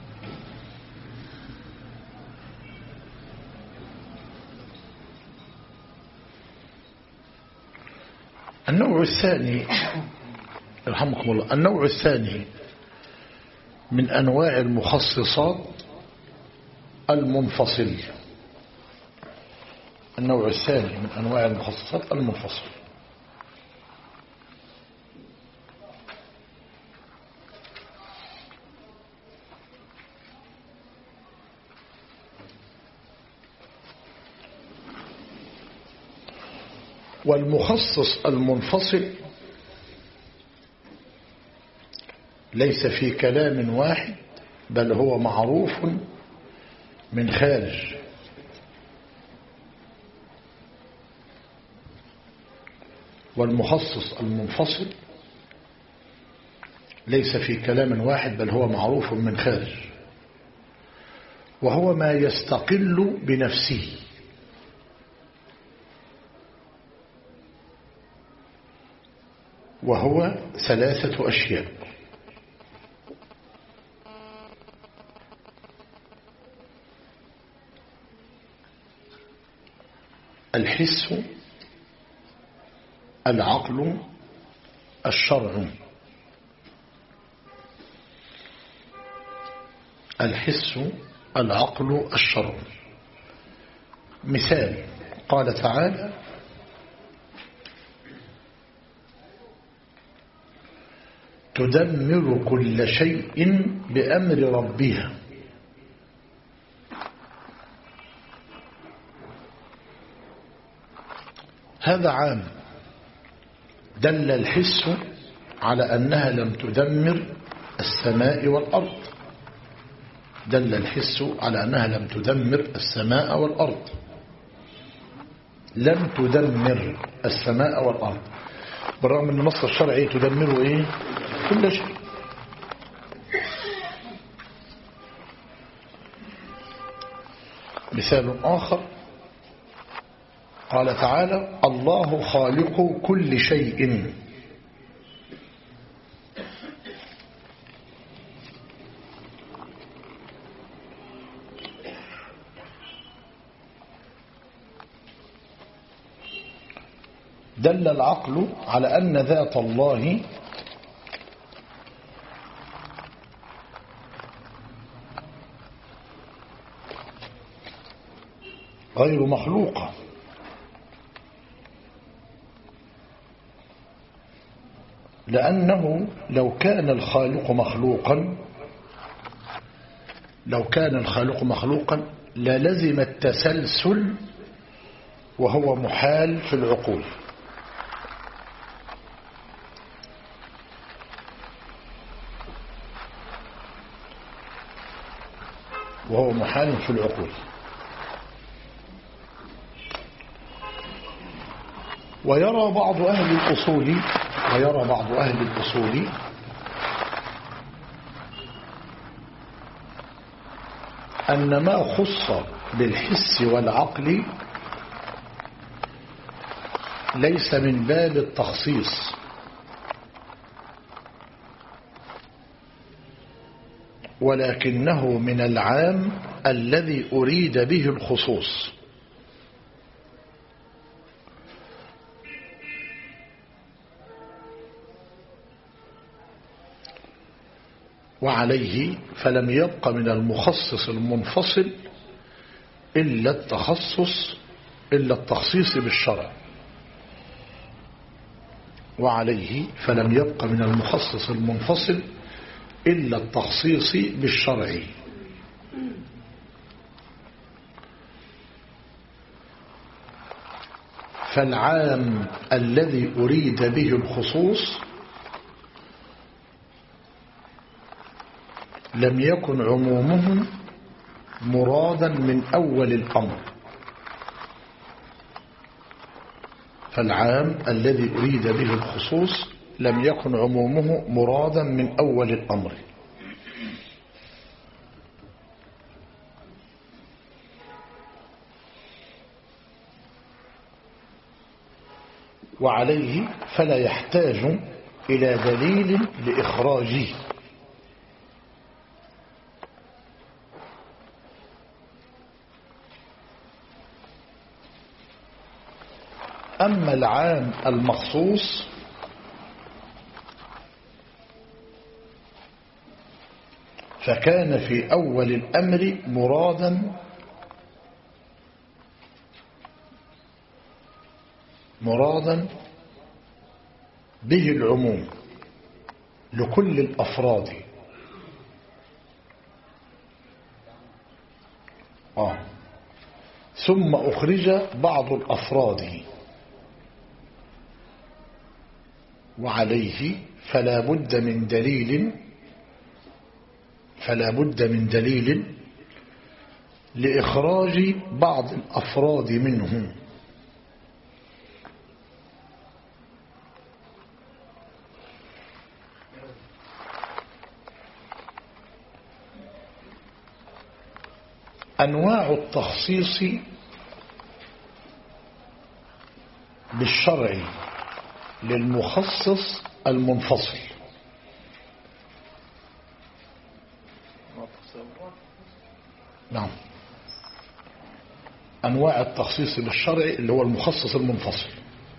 S1: النوع الثاني يرحمكم الله، النوع الثاني من أنواع المخصصات المنفصل. النوع الثاني من أنواع المخصصات المنفصل. والمخصص المنفصل ليس في كلام واحد بل هو معروف من خارج. والمخصص المنفصل ليس في كلام واحد بل هو معروف من خارج، وهو ما يستقل بنفسه. وهو 3 أشياء: الحس، العقل، الشرع. الحس، العقل، الشرع. مثال: قال تعالى: تدمر كل شيء بأمر ربها. هذا عام، دل الحس على أنها لم تدمر السماء والأرض، دل الحس على أنها لم تدمر السماء والأرض، لم تدمر السماء والأرض، بالرغم أن النص الشرعي تدمر إيه؟ كل شيء. مثال آخر: قال تعالى: الله خالق كل شيء. دل العقل على أن ذات الله غير مخلوقة، لأنه لو كان الخالق مخلوقا للزم التسلسل، وهو محال في العقول. ويرى بعض أهل الأصول أن ما خص بالحس والعقل ليس من باب التخصيص، ولكنه من العام الذي أريد به الخصوص. وعليه فلم يبق من المخصص المنفصل إلا التخصيص بالشرع. وعليه فلم يبق من المخصص المنفصل إلا التخصيص بالشرع. فالعام الذي أريد به الخصوص لم يكن عمومه مرادا من أول الأمر. فالعام الذي أريد به الخصوص لم يكن عمومه مرادا من أول الأمر. وعليه فلا يحتاج إلى دليل لإخراجه. أما العام المخصوص فكان في أول الأمر مرادا به العموم لكل الأفراد. ثم أخرج بعض الأفراد. وعليه فلا بد من دليل لإخراج بعض الأفراد منه. أنواع التخصيص بالشرع للمخصص المنفصل. نعم، أنواع التخصيص بالشرع اللي هو المخصص المنفصل.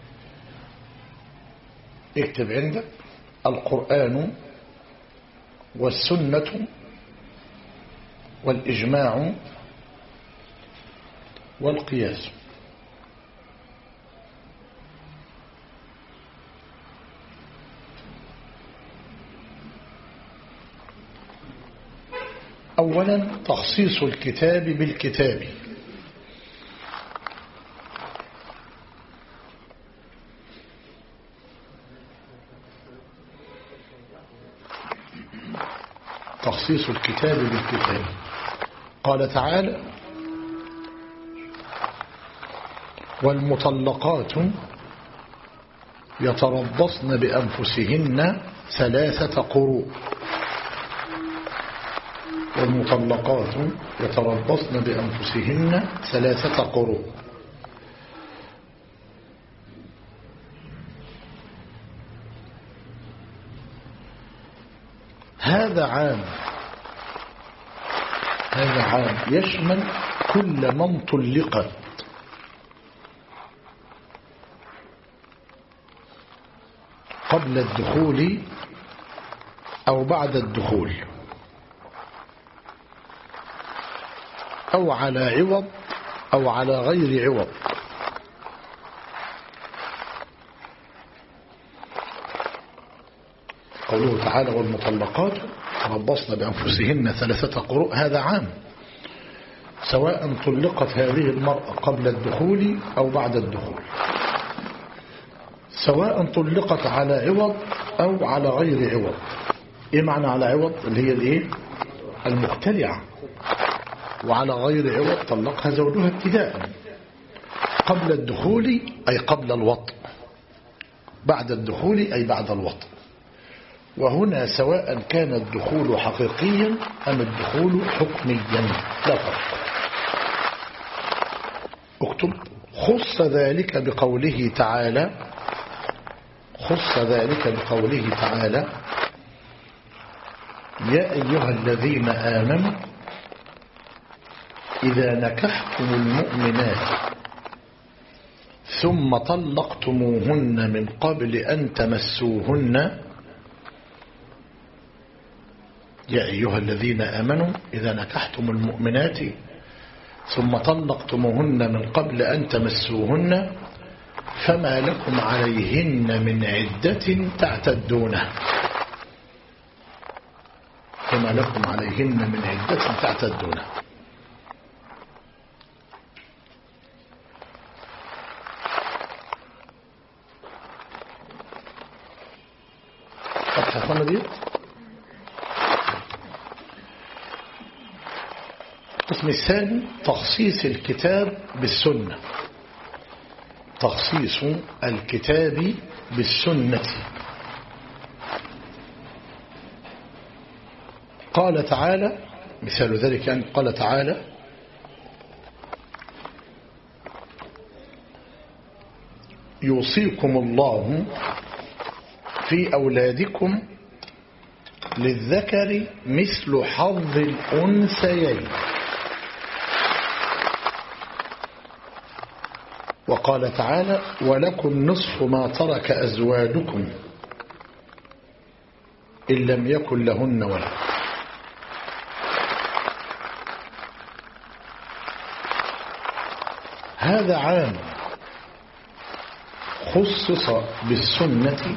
S1: اكتب عندك: القرآن والسنة والإجماع والقياس. أولا تخصيص الكتاب بالكتاب. تخصيص الكتاب بالكتاب. قال تعالى: والمطلقات يتربصن بأنفسهن 3 قروء. والمطلقات يتربصن بأنفسهن 3 قروء. هذا عام يشمل كل من طلقت قبل الدخول أو بعد الدخول، أو على عوض أو على غير عوض. قوله تعالى: والمطلقات يتربصن بأنفسهن 3 قروء. هذا عام، سواء طلقت هذه المرأة قبل الدخول أو بعد الدخول، سواء طلقت على عوض أو على غير عوض. إيه معنى على عوض؟ اللي هي الإيه؟ المختلعة. وعلى غير عوض طلقها زوجها ابتداء. قبل الدخول أي قبل الوطء، بعد الدخول أي بعد الوطء. وهنا سواء كان الدخول حقيقيا أم الدخول حكميا لا فرق. اكتب: خص ذلك بقوله تعالى: يا أيها الذين آمنوا إذا نكحتم المؤمنات ثم طلقتموهن من قبل أن تمسوهن. يا أيها الذين آمنوا إذا نكحتم المؤمنات ثم طلقتموهن من قبل أن تمسوهن فما لكم عليهن من عدة تعتدونها. فما لكم عليهن من عدة تعتدونها. فتحة دي. القسم الثاني تخصيص الكتاب بالسنة. تخصيص الكتاب بالسنة. قال تعالى، مثال ذلك يعني قال تعالى: يوصيكم الله في أولادكم للذكر مثل حظ الأنثيين. وقال تعالى: ولكم نصف ما ترك أزواجكم إن لم يكن لهن ولد. هذا عام خصص بالسنة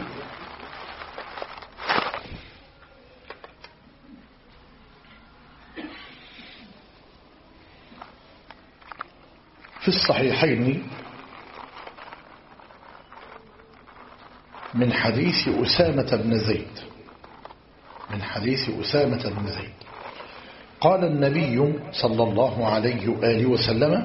S1: في الصحيحين من حديث أسامة بن زيد. قال النبي صلى الله عليه وآله وسلم: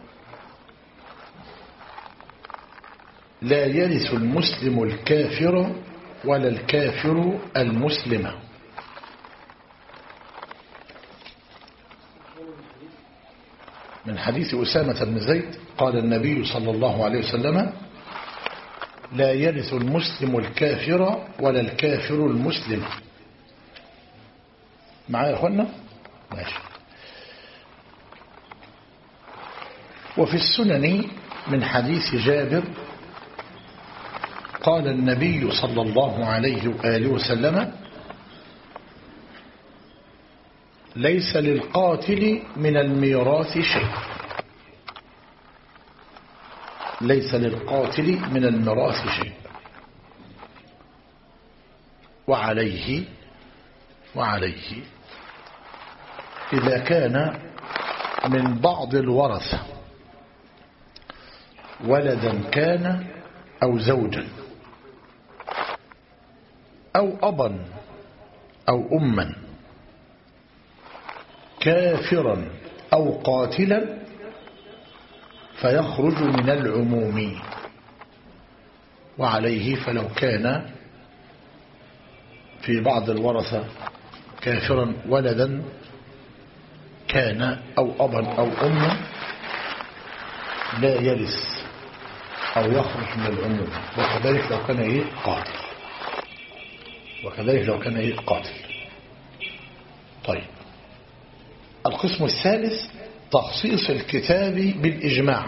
S1: لا يرث المسلم الكافر ولا الكافر المسلم. من حديث أسامة بن زيد قال النبي صلى الله عليه وسلم: لا يرث المسلم الكافر ولا الكافر المسلم. معايا يا أخوانا؟ ماشي. وفي السنن من حديث جابر قال النبي صلى الله عليه وآله وسلم: ليس للقاتل من الميراث شيء. ليس للقاتل من الميراث شيء. وعليه إذا كان من بعض الورثة ولدا كان أو زوجا أو أبا أو أما كافرا أو قاتلا فيخرج من العموم. وعليه فلو كان في بعض الورثة كافرا ولدا كان أو أبا أو أما لا يرث أو يخرج من العموم. وكذلك لو كان قاتل. طيب، القسم الثالث تخصيص الكتاب بالإجماع.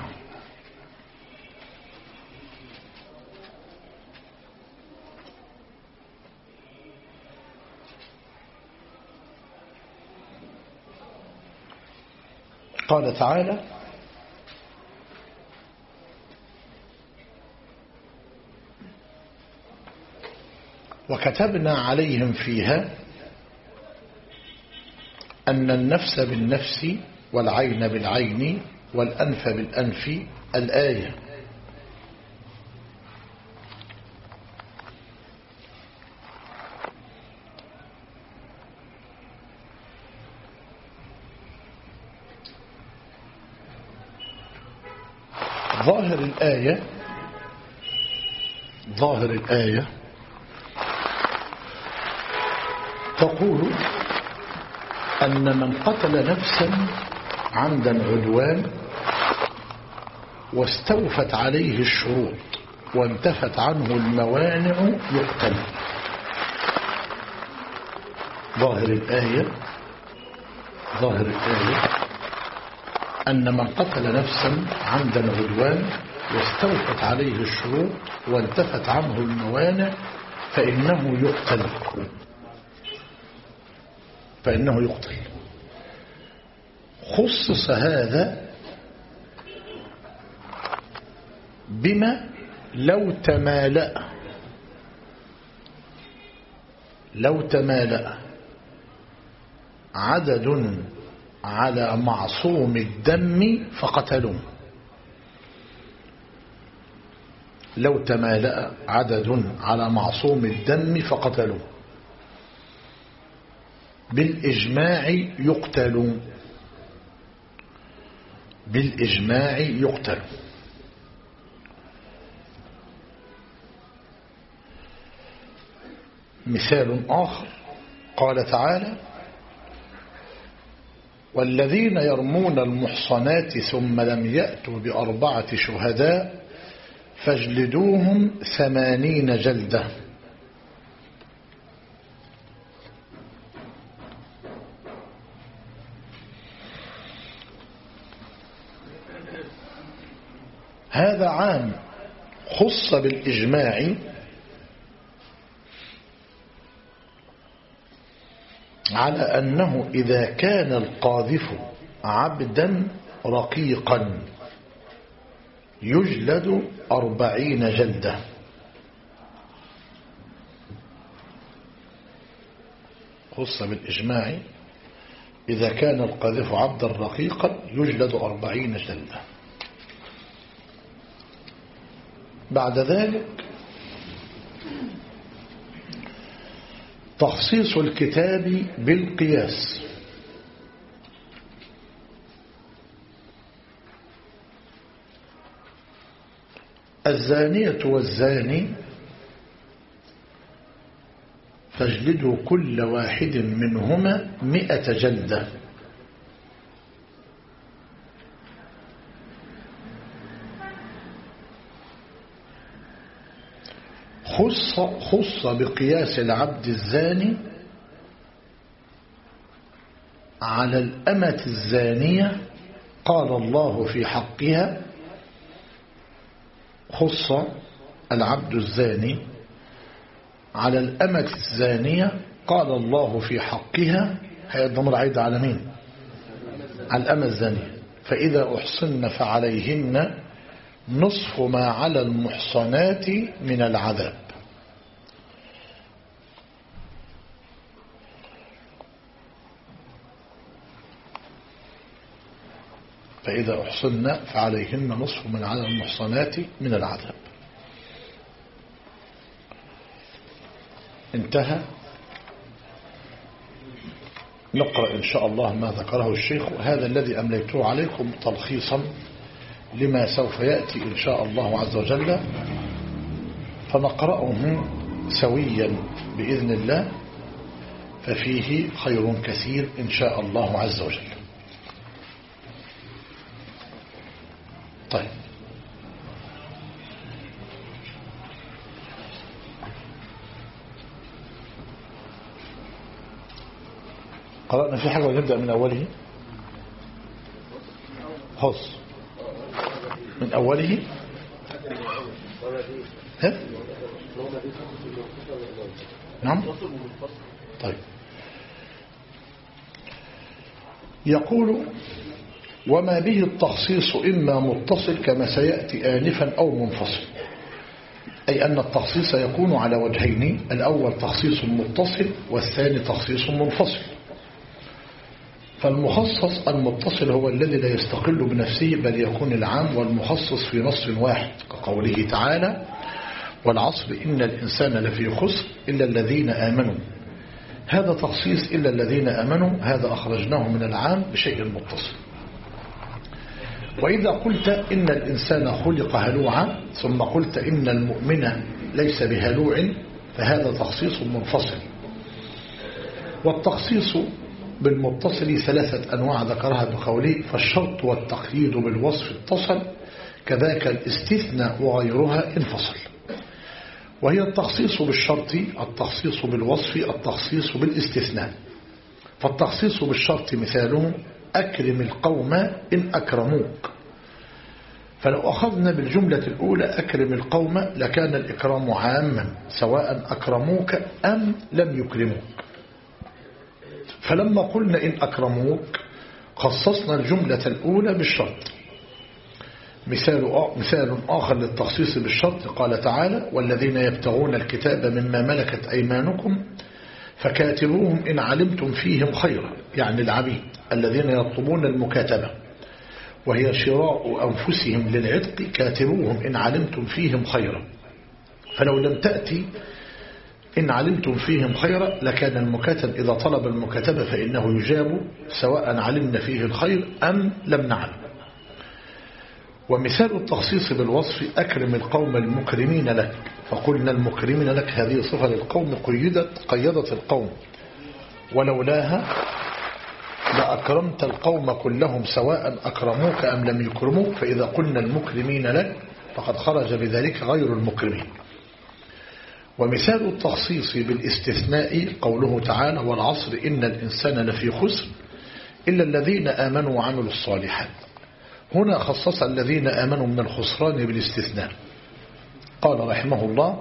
S1: قال تعالى: وكتبنا عليهم فيها أن النفس بالنفس والعين بالعين والأنف بالأنف. الآية. ظاهر الآية تقول أن من قتل نفسا عمدا عدوان واستوفت عليه الشروط وانتفت عنه الموانع يقتل. ظاهر الآية أن من قتل نفسا عمدا عدوان واستوفت عليه الشروط وانتفت عنه الموانع فإنه يقتل. خصص هذا بما لو تمالأ عدد على معصوم الدم فقتلوه. لو تمالأ عدد على معصوم الدم فقتلوه بالإجماع يقتل. مثال آخر قال تعالى: والذين يرمون المحصنات ثم لم يأتوا ب4 شهداء فاجلدوهم 80 جلدة. هذا عام خص بالإجماع على أنه إذا كان القاذف عبدا رقيقا يجلد 40 جلدة. خص بالإجماع إذا كان القاذف عبدا رقيقا يجلد 40 جلدة. بعد ذلك تخصيص الكتاب بالقياس. الزانية والزاني فاجلدوا كل واحد منهما 100 جلدة. خص بقياس العبد الزاني على الأمة الزانية قال الله في حقها. خص العبد الزاني على الأمة الزانية قال الله في حقها هي الضمير عايدة على مين؟ على الأمة الزانية. فإذا أحصن فعليهن نصف ما على المحصنات من العذاب. فإذا أحصن فعليهن نصف من على المحصنات من العذاب. انتهى. نقرأ إن شاء الله ما ذكره الشيخ. هذا الذي أمليته عليكم تلخيصا لما سوف يأتي إن شاء الله عز وجل، فنقرأه سويا بإذن الله، ففيه خير كثير إن شاء الله عز وجل. طيب، قرأنا في حاجة ونبدأ من أوله. خص من أوله. ها؟ نعم. طيب، يقول وما به التخصيص إما متصل كما سيأتي آنفا أو منفصل، أي أن التخصيص يكون على وجهين: الأول تخصيص متصل والثاني تخصيص منفصل. فالمخصص المتصل هو الذي لا يستقل بنفسه بل يكون العام والمخصص في نص واحد، كقوله تعالى: والعصر إن الإنسان لفي خسر إلا الذين آمنوا. هذا تخصيص إلا الذين آمنوا، هذا أخرجناه من العام بشيء متصل. وإذا قلت إن الإنسان خلق هلوعا ثم قلت إن المؤمن ليس بهلوع، فهذا تخصيص منفصل. والتخصيص بالمتصل ثلاثة أنواع ذكرها بقوله: فالشرط والتقييد بالوصف اتصل، كذاك الاستثناء وغيرها انفصل. وهي التخصيص بالشرط، التخصيص بالوصف، التخصيص بالاستثناء. فالتخصيص بالشرط مثاله: أكرم القوم إن أكرموك. فلو أخذنا بالجملة الأولى أكرم القوم لكان الإكرام عاما سواء أكرموك أم لم يكرموك. فلما قلنا إن أكرموك خصصنا الجملة الأولى بالشرط. مثال آخر للتخصيص بالشرط قال تعالى: والذين يبتغون الكتاب مما ملكت أيمانكم فكاتبوهم إن علمتم فيهم خيرا، يعني العبيد الذين يطلبون المكاتبة وهي شراء أنفسهم للعتق، كاتبوهم إن علمتم فيهم خيرا. فلو لم تأتي إن علمتم فيهم خيرا لكان المكاتب إذا طلب المكاتبة فإنه يجاب سواء علمنا فيه الخير أم لم نعلم. ومثال التخصيص بالوصف: أكرم القوم المكرمين لك. فقلنا المكرمين لك هذه صفة للقوم قيدت القوم، ولولاها لأكرمت القوم كلهم سواء أكرموك أم لم يكرموك. فإذا قلنا المكرمين لك فقد خرج بذلك غير المكرمين. ومثال التخصيص بالاستثناء قوله تعالى: والعصر إن الإنسان لفي خسر إلا الذين آمنوا وعملوا الصالحات. هنا خصص الذين آمنوا من الخسران بالاستثناء. قال رحمه الله: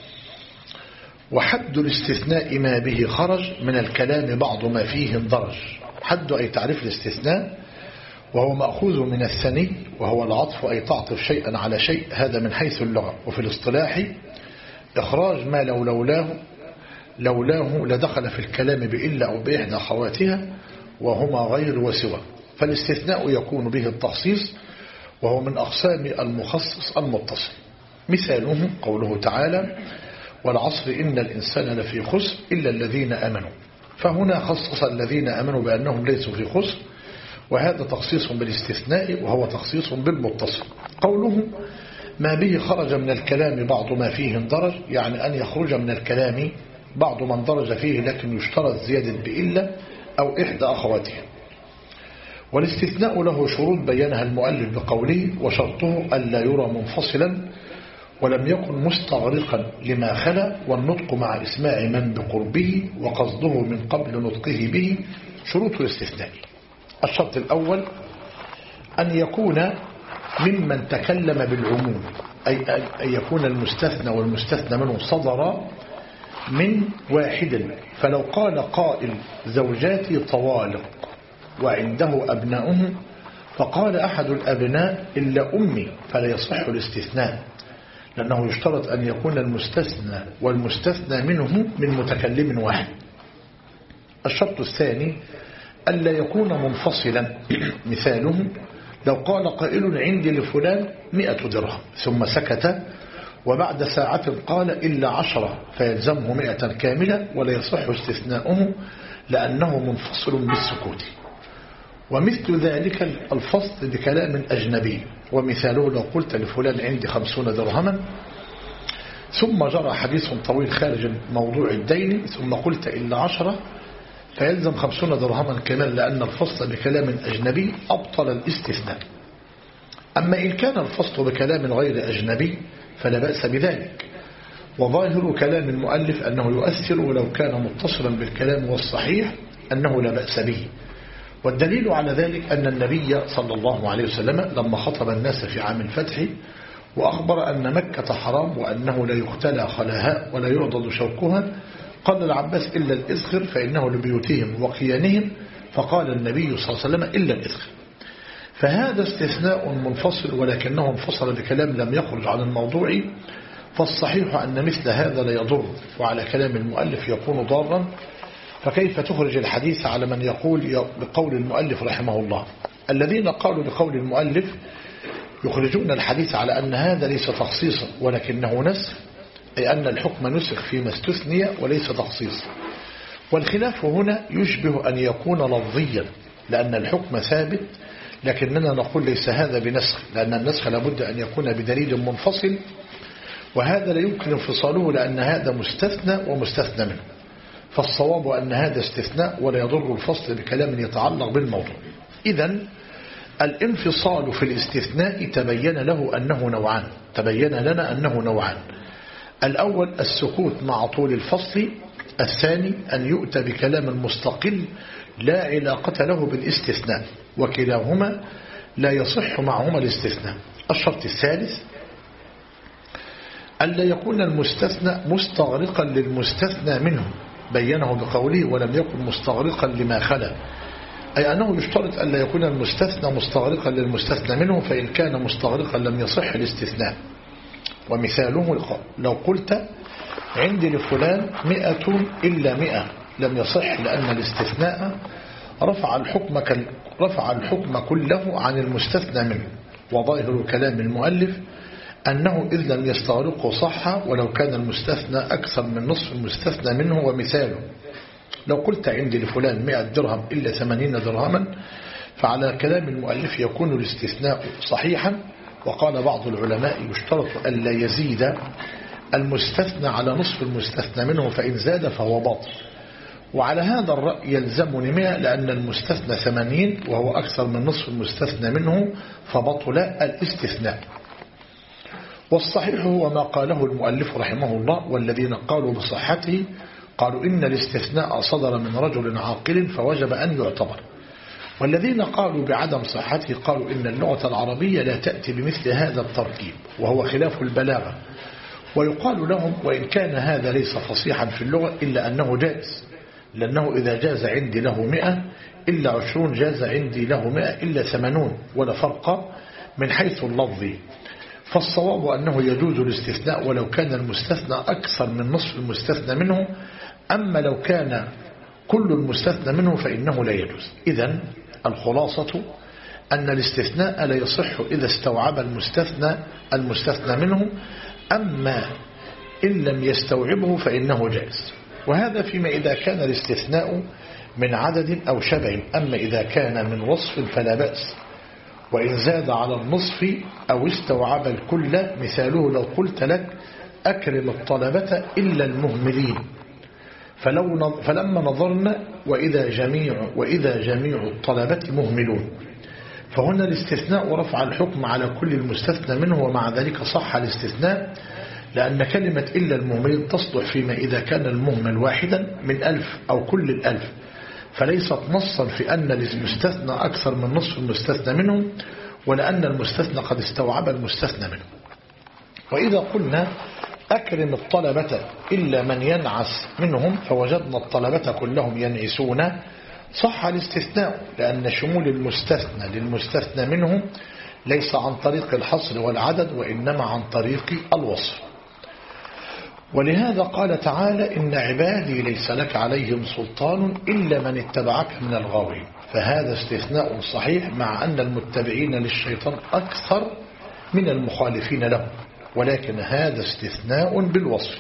S1: وحد الاستثناء ما به خرج من الكلام بعض ما فيه اندرج. حد أي تعريف الاستثناء، وهو مأخوذ من الثني وهو العطف أي تعطف شيئا على شيء، هذا من حيث اللغة. وفي الاصطلاح إخراج ما لولاه لدخل في الكلام بإلا أو بإحدى أخواتها وهما غير وسوى. فالاستثناء يكون به التخصيص، وهو من أقسام المخصص المتصل. مثاله قوله تعالى: والعصر إن الإنسان لفي خسر إلا الذين آمنوا. فهنا خصص الذين آمنوا بأنهم ليسوا في خسر، وهذا تخصيص بالاستثناء وهو تخصيص بالمتصل. قوله: ما به خرج من الكلام بعض ما فيه اندرج، يعني أن يخرج من الكلام بعض ما اندرج فيه لكن يشترط زيادة بإلا أو إحدى أخواتها. والاستثناء له شروط بينها المؤلف بقوله: وشرطه ألا يرى منفصلا ولم يكن مستغرقا لما خلا، والنطق مع إسماع من بقربه وقصده من قبل نطقه به. شروط الاستثناء: الشرط الأول أن يكون ممن تكلم بالعموم، أي أن يكون المستثنى والمستثنى منه صدر من واحد. فلو قال قائل زوجاتي طوالق وعنده أبناؤه فقال أحد الأبناء إلا أمي فلا يصح الاستثناء، لأنه يشترط أن يكون المستثنى والمستثنى منه من متكلم واحد. الشرط الثاني ألا يكون منفصلا، مثاله لو قال قائل عندي لفلان 100 درهم ثم سكت وبعد ساعة قال إلا 10 فيلزمه 100 كاملة ولا يصح استثناؤه لأنه منفصل بالسكوت. ومثل ذلك الفصل بكلام أجنبي، ومثاله لو قلت لفلان عندي 50 درهما ثم جرى حديث طويل خارج موضوع الدين ثم قلت إلا 10 فيلزم 50 درهما كمان، لأن الفصل بكلام أجنبي أبطل الاستثناء. أما إن كان الفصل بكلام غير أجنبي فلا بأس بذلك، وظاهر كلام المؤلف أنه يؤثر ولو كان متصلا بالكلام والصحيح أنه لا بأس به. والدليل على ذلك أن النبي صلى الله عليه وسلم لما خطب الناس في عام الفتح وأخبر أن مكة حرام وأنه لا يختلى خلاها ولا يعضد شوكها، قال العباس إلا الإذخر فإنه لبيوتهم وقيانهم، فقال النبي صلى الله عليه وسلم إلا الإذخر. فهذا استثناء منفصل ولكنه انفصل بكلام لم يخرج عن الموضوع، فالصحيح أن مثل هذا لا يضر، وعلى كلام المؤلف يكون ضارا. فكيف تخرج الحديث على من يقول بقول المؤلف رحمه الله؟ الذين قالوا بقول المؤلف يخرجون الحديث على أن هذا ليس تخصيصا ولكنه نسخ، أي أن الحكم نسخ فيما استثني وليس تخصيصا. والخلاف هنا يشبه أن يكون لفظيا لأن الحكم ثابت، لكننا نقول ليس هذا بنسخ، لأن النسخ لابد أن يكون بدليل منفصل، وهذا لا يمكن انفصاله لأن هذا مستثنى ومستثنى منه. فالصواب أن هذا استثناء ولا يضر الفصل بكلام يتعلق بالموضوع. إذن الانفصال في الاستثناء تبين لنا أنه نوعان. الأول السكوت مع طول الفصل، الثاني أن يؤتى بكلام مستقل لا علاقة له بالاستثناء، وكلاهما لا يصح معهما الاستثناء. الشرط الثالث ألا يكون المستثنى مستغرقا للمستثنى منه، بينه بقوله ولم يكن مستغرقا لما خلا، أي أنه يشترط ألا يكون المستثنى مستغرقا للمستثنى منه، فإن كان مستغرقا لم يصح الاستثناء. ومثاله لو قلت عندي لفلان 100 إلا 100 لم يصح، لأن الاستثناء رفع الحكم كله عن المستثنى منه. وظاهر كلام المؤلف أنه إذ لم يستغرقه صح ولو كان المستثنى أكثر من نصف المستثنى منه. ومثاله لو قلت عندي لفلان 100 درهم إلا 80 درهما فعلى كلام المؤلف يكون الاستثناء صحيحا. وقال بعض العلماء يشترط ألا يزيد المستثنى على نصف المستثنى منه، فإن زاد فهو باطل. وعلى هذا الرأي يلزمني 100 لأن المستثنى 80 وهو أكثر من نصف المستثنى منه، فبطل الاستثناء. والصحيح هو ما قاله المؤلف رحمه الله، والذين قالوا بصحته قالوا إن الاستثناء صدر من رجل عاقل فوجب أن يعتبر. والذين قالوا بعدم صحته قالوا إن اللغة العربية لا تأتي بمثل هذا التركيب وهو خلاف البلاغة. ويقال لهم وإن كان هذا ليس فصيحا في اللغة إلا أنه جائز، لأنه إذا جاز عندي له 100 إلا 20 جاز عندي له 100 إلا 80 ولا فرق من حيث اللفظ. فالصواب أنه يجوز الاستثناء ولو كان المستثنى أكثر من نصف المستثنى منه، أما لو كان كل المستثنى منه فإنه لا يجوز. إذن الخلاصة أن الاستثناء لا يصح إذا استوعب المستثنى منه، أما إن لم يستوعبه فإنه جائز. وهذا فيما إذا كان الاستثناء من عدد أو شبه، أما إذا كان من وصف فلا بأس. وإن زاد على النصف أو استوعب الكل، مثاله لو قلت لك أكرم الطلبة إلا المهملين، فلما نظرنا وإذا جميع الطلبة مهملون، فهنا الاستثناء ورفع الحكم على كل المستثنى منه، ومع ذلك صح الاستثناء لأن كلمة إلا المهملين تصلح فيما إذا كان المهمل واحدا من 1000 أو كل 1000، فليست نصا في أن المستثنى أكثر من نصف المستثنى منه، ولأن المستثنى قد استوعب المستثنى منه. وإذا قلنا أكرم الطلبة إلا من ينعس منهم، فوجدنا الطلبة كلهم ينعسون، صح الاستثناء، لأن شمول المستثنى للمستثنى منهم ليس عن طريق الحصر والعدد، وإنما عن طريق الوصف. ولهذا قال تعالى: إن عبادي ليس لك عليهم سلطان إلا من اتبعك من الغاوين. فهذا استثناء صحيح، مع أن المتبعين للشيطان أكثر من المخالفين له، ولكن هذا استثناء بالوصف.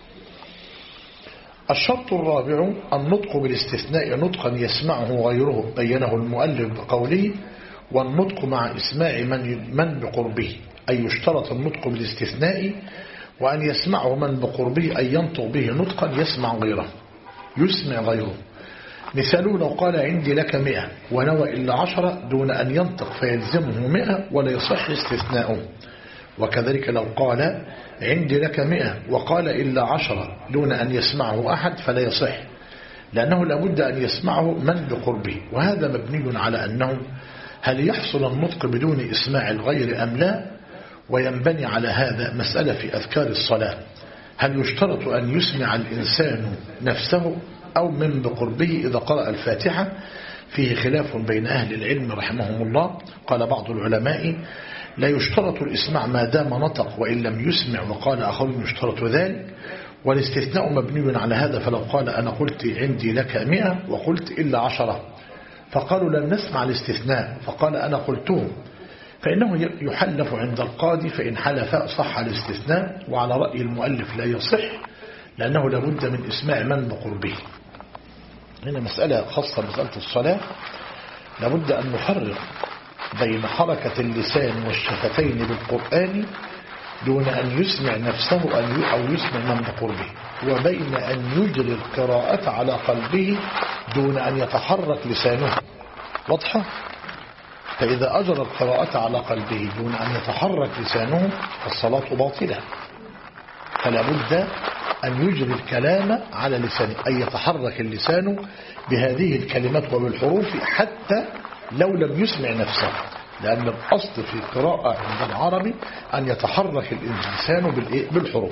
S1: الشرط الرابع النطق بالاستثناء نطقا يسمعه غيره، بينه المؤلف بقوله: والنطق مع إسماع من بقربه، أي يشترط النطق بالاستثناء وأن يسمعه من بقربه، أي ينطق به نطقا يسمع غيره. مثاله لو قال: عندي لك 100 ونوى إلا 10 دون أن ينطق فيلزمه 100 ولا يصح استثناؤه. وكذلك لو قال: عندي لك 100 وقال إلا 10 دون أن يسمعه أحد فلا يصح، لأنه لابد أن يسمعه من بقربه. وهذا مبني على أنه هل يحصل النطق بدون إسماع الغير أم لا؟ وينبني على هذا مسألة في أذكار الصلاة: هل يشترط أن يسمع الإنسان نفسه أو من بقربه إذا قرأ الفاتحة؟ فيه خلاف بين أهل العلم رحمهم الله. قال بعض العلماء: لا يشترط الإسماع ما دام نطق، وإن لم يسمع، وقال آخرون يشترط ذلك. والاستثناء مبني على هذا، فلو قال: أنا قلت عندي لك 100 وقلت إلا 10، فقالوا لن نسمع الاستثناء، فقال: أنا قلته، فإنه يحلف عند القاضي، فإن حلف صح الاستثناء. وعلى رأي المؤلف لا يصح، لأنه لابد من إسماع من بقربه. هنا مسألة خاصة بمسألة الصلاة، لابد أن نفرق بين حركة اللسان والشفتين بالقرآن دون أن يسمع نفسه أو يسمع من بقربه، وبين أن يجري القراءة على قلبه دون أن يتحرك لسانه. واضحة؟ فإذا أجرى القراءة على قلبه دون أن يتحرك لسانه فالصلاة باطلة. فلا بد أن يجري الكلام على لسانه، أن يتحرك اللسان بهذه الكلمات وبالحروف حتى لو لم يسمع نفسه، لأن الأصل في القراءة عند العربي أن يتحرك اللسان بالحروف.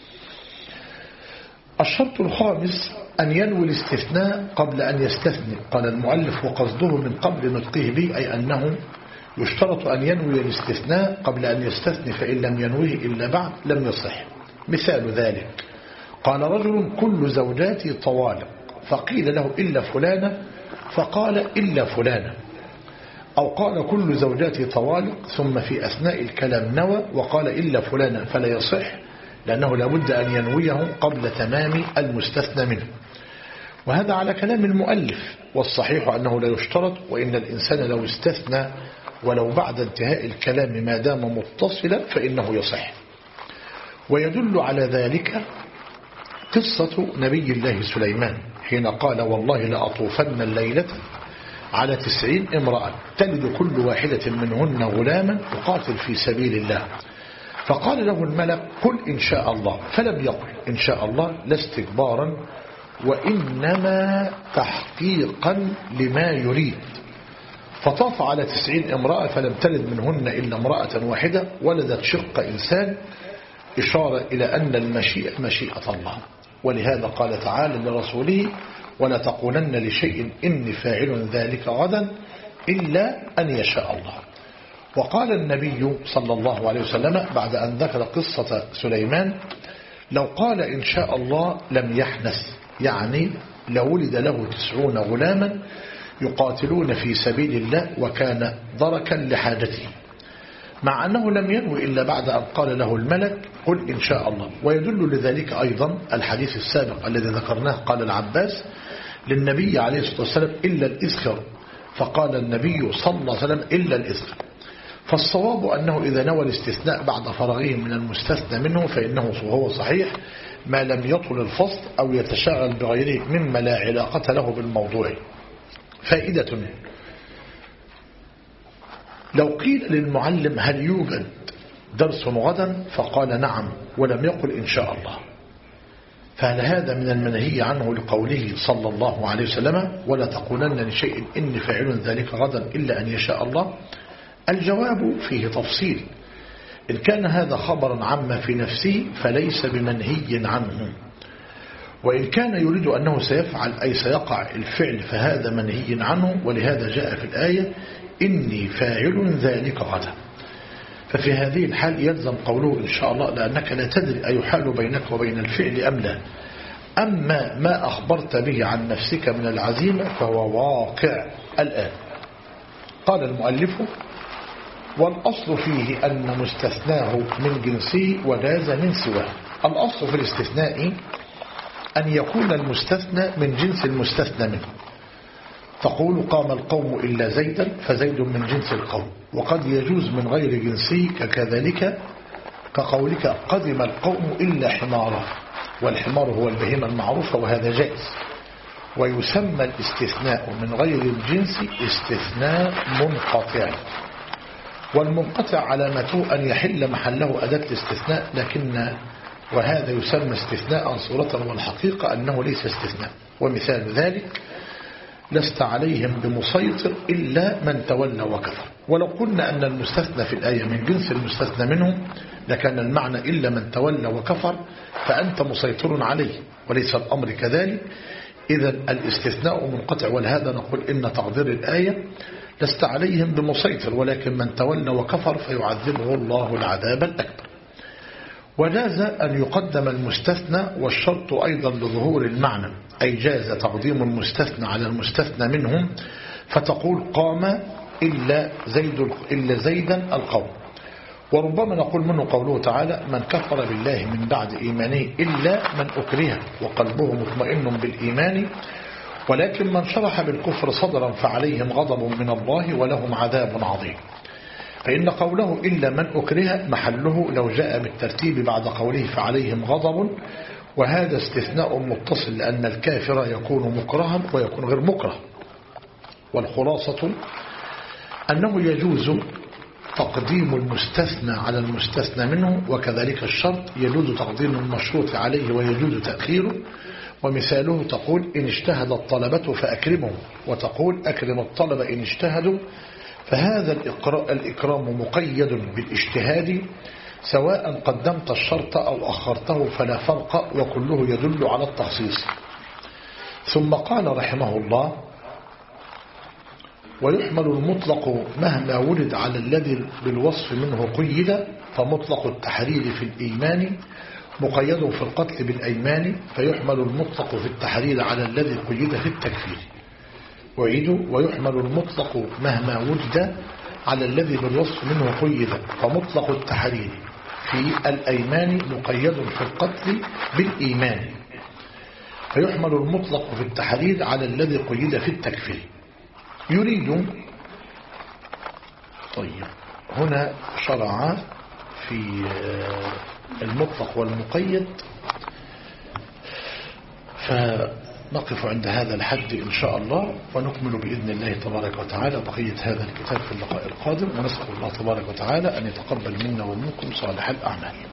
S1: الشرط الخامس أن ينوي الاستثناء قبل أن يستثني. قال المؤلف: وقصده من قبل نطقه به، أي أنه يشترط أن ينوي الاستثناء قبل أن يستثني، فإن لم ينويه إلا بعد لم يصح. مثال ذلك: قال رجل: كل زوجاتي طوالق، فقيل له: إلا فلانة، فقال: إلا فلانة. أو قال: كل زوجاتي طوالق، ثم في أثناء الكلام نوى وقال: إلا فلانة، فلا يصح، لأنه لابد أن ينويه قبل تمام المستثنى منه. وهذا على كلام المؤلف، والصحيح أنه لا يشترط، وإن الإنسان لو استثنى ولو بعد انتهاء الكلام ما دام متصلا فإنه يصح. ويدل على ذلك قصة نبي الله سليمان حين قال: والله لأطوفن الليلة على 90 امرأة تلد كل واحدة منهن غلاما يقاتل في سبيل الله. فقال له الملك: قل إن شاء الله، فلم يقل إن شاء الله لا استكبارا، وإنما تحقيقا لما يريد. فطاف على 90 امرأة فلم تلد منهن إلا امرأة واحدة ولدت شق إنسان، إشارة إلى أن المشيئة مشيئة الله. ولهذا قال تعالى لرسوله: ولا تقولن لشيء إني فاعل ذلك غدا إلا أن يشاء الله. وقال النبي صلى الله عليه وسلم بعد أن ذكر قصة سليمان: لو قال إن شاء الله لم يحنث، يعني لولد له 90 غلاما يقاتلون في سبيل الله وكان دركا لحاجته، مع أنه لم ينوي إلا بعد أن قال له الملك: قل إن شاء الله. ويدل لذلك أيضا الحديث السابق الذي ذكرناه، قال العباس للنبي عليه الصلاة والسلام: إلا الإذخر، فقال النبي صلى الله عليه وسلم: إلا الإذخر. فالصواب أنه إذا نوى الاستثناء بعد فرغه من المستثنى منه فإنه هو صحيح، ما لم يطل الفصل أو يتشاغل بغيره مما لا علاقة له بالموضوع. فائدة: لو قيل للمعلم: هل يوجد درس غدا؟ فقال: نعم، ولم يقل إن شاء الله، فهل هذا من المنهي عنه لقوله صلى الله عليه وسلم: ولا تقولن لشيء إني فاعل ذلك غدا إلا أن يشاء الله؟ الجواب فيه تفصيل، إن كان هذا خبرا عما في نفسه فليس بمنهي عنه، وإن كان يريد أنه سيفعل أي سيقع الفعل فهذا منهي عنه، ولهذا جاء في الآية إني فاعل ذلك غدا. ففي هذه الحال يلزم قوله إن شاء الله، لأنك لا تدري أيحال بينك وبين الفعل أم لا. أما ما أخبرت به عن نفسك من العزيمة فهو واقع الآن. قال المؤلف والأصل فيه أن مستثناه من جنسه وجاز من سواه. الأصل في الاستثناء أن يكون المستثنى من جنس المستثنى منه. تقول قام القوم إلا زيدا فزيد من جنس القوم، وقد يجوز من غير جنسه كذلك كقولك قدم القوم إلا حمارا، والحمار هو البهيمة المعروفة وهذا جائز. ويسمى الاستثناء من غير الجنس استثناء منقطع، والمنقطع علامته أن يحل محله أداة الاستثناء، لكن وهذا يسمى استثناء صورة، والحقيقة أنه ليس استثناء. ومثال ذلك لست عليهم بمسيطر إلا من تولى وكفر. ولو قلنا أن المستثنى في الآية من جنس المستثنى منهم لكان المعنى إلا من تولى وكفر، فأنت مسيطر عليه، وليس الأمر كذلك. إذا الاستثناء منقطع، ولهذا نقول إن تقدير الآية لست عليهم بمسيطر، ولكن من تولى وكفر فيعذبه الله العذاب الأكبر. وجاز أن يقدم المستثنى، والشرط أيضا لظهور المعنى، أي جاز تقديم المستثنى على المستثنى منهم، فتقول قام إلا زيدا القوم. وربما نقول منه قوله تعالى من كفر بالله من بعد إيمانه إلا من أكره وقلبه مطمئن بالإيمان، ولكن من شرح بالكفر صدرا فعليهم غضب من الله ولهم عذاب عظيم. فإن قوله إلا من أكره محله لو جاء بالترتيب بعد قوله فعليهم غضب، وهذا استثناء متصل، لأن الكافر يكون مكرها ويكون غير مكره. والخلاصة أنه يجوز تقديم المستثنى على المستثنى منه، وكذلك الشرط يجوز تقديم المشروط عليه ويجوز تأخيره. ومثاله تقول إن اجتهد الطلبة فأكرمهم، وتقول أكرم الطلبة إن اجتهدوا، فهذا الإكرام مقيد بالاجتهاد، سواء قدمت الشرط أو أخرته فلا فرق، وكله يدل على التخصيص. ثم قال رحمه الله ويحمل المطلق مهما ولد على الذي بالوصف منه قيد، فمطلق التحرير في الإيمان مقيد في القتل بالأيمان، فيحمل المطلق في التحرير على الذي قيد في التكفير. ويحمل المطلق مهما وجد على الذي بالوصف منه قيد، فمطلق التحرير في الأيمان مقيد في القتل بالإيمان، فيحمل المطلق في التحرير على الذي قيد في التكفير. يريد طيب هنا شرع في المطلق والمقيد، فنقف عند هذا الحد إن شاء الله، ونكمل بإذن الله تبارك وتعالى بقية هذا الكتاب في اللقاء القادم، ونسأل الله تبارك وتعالى أن يتقبل منا ومنكم صالح الأعمال.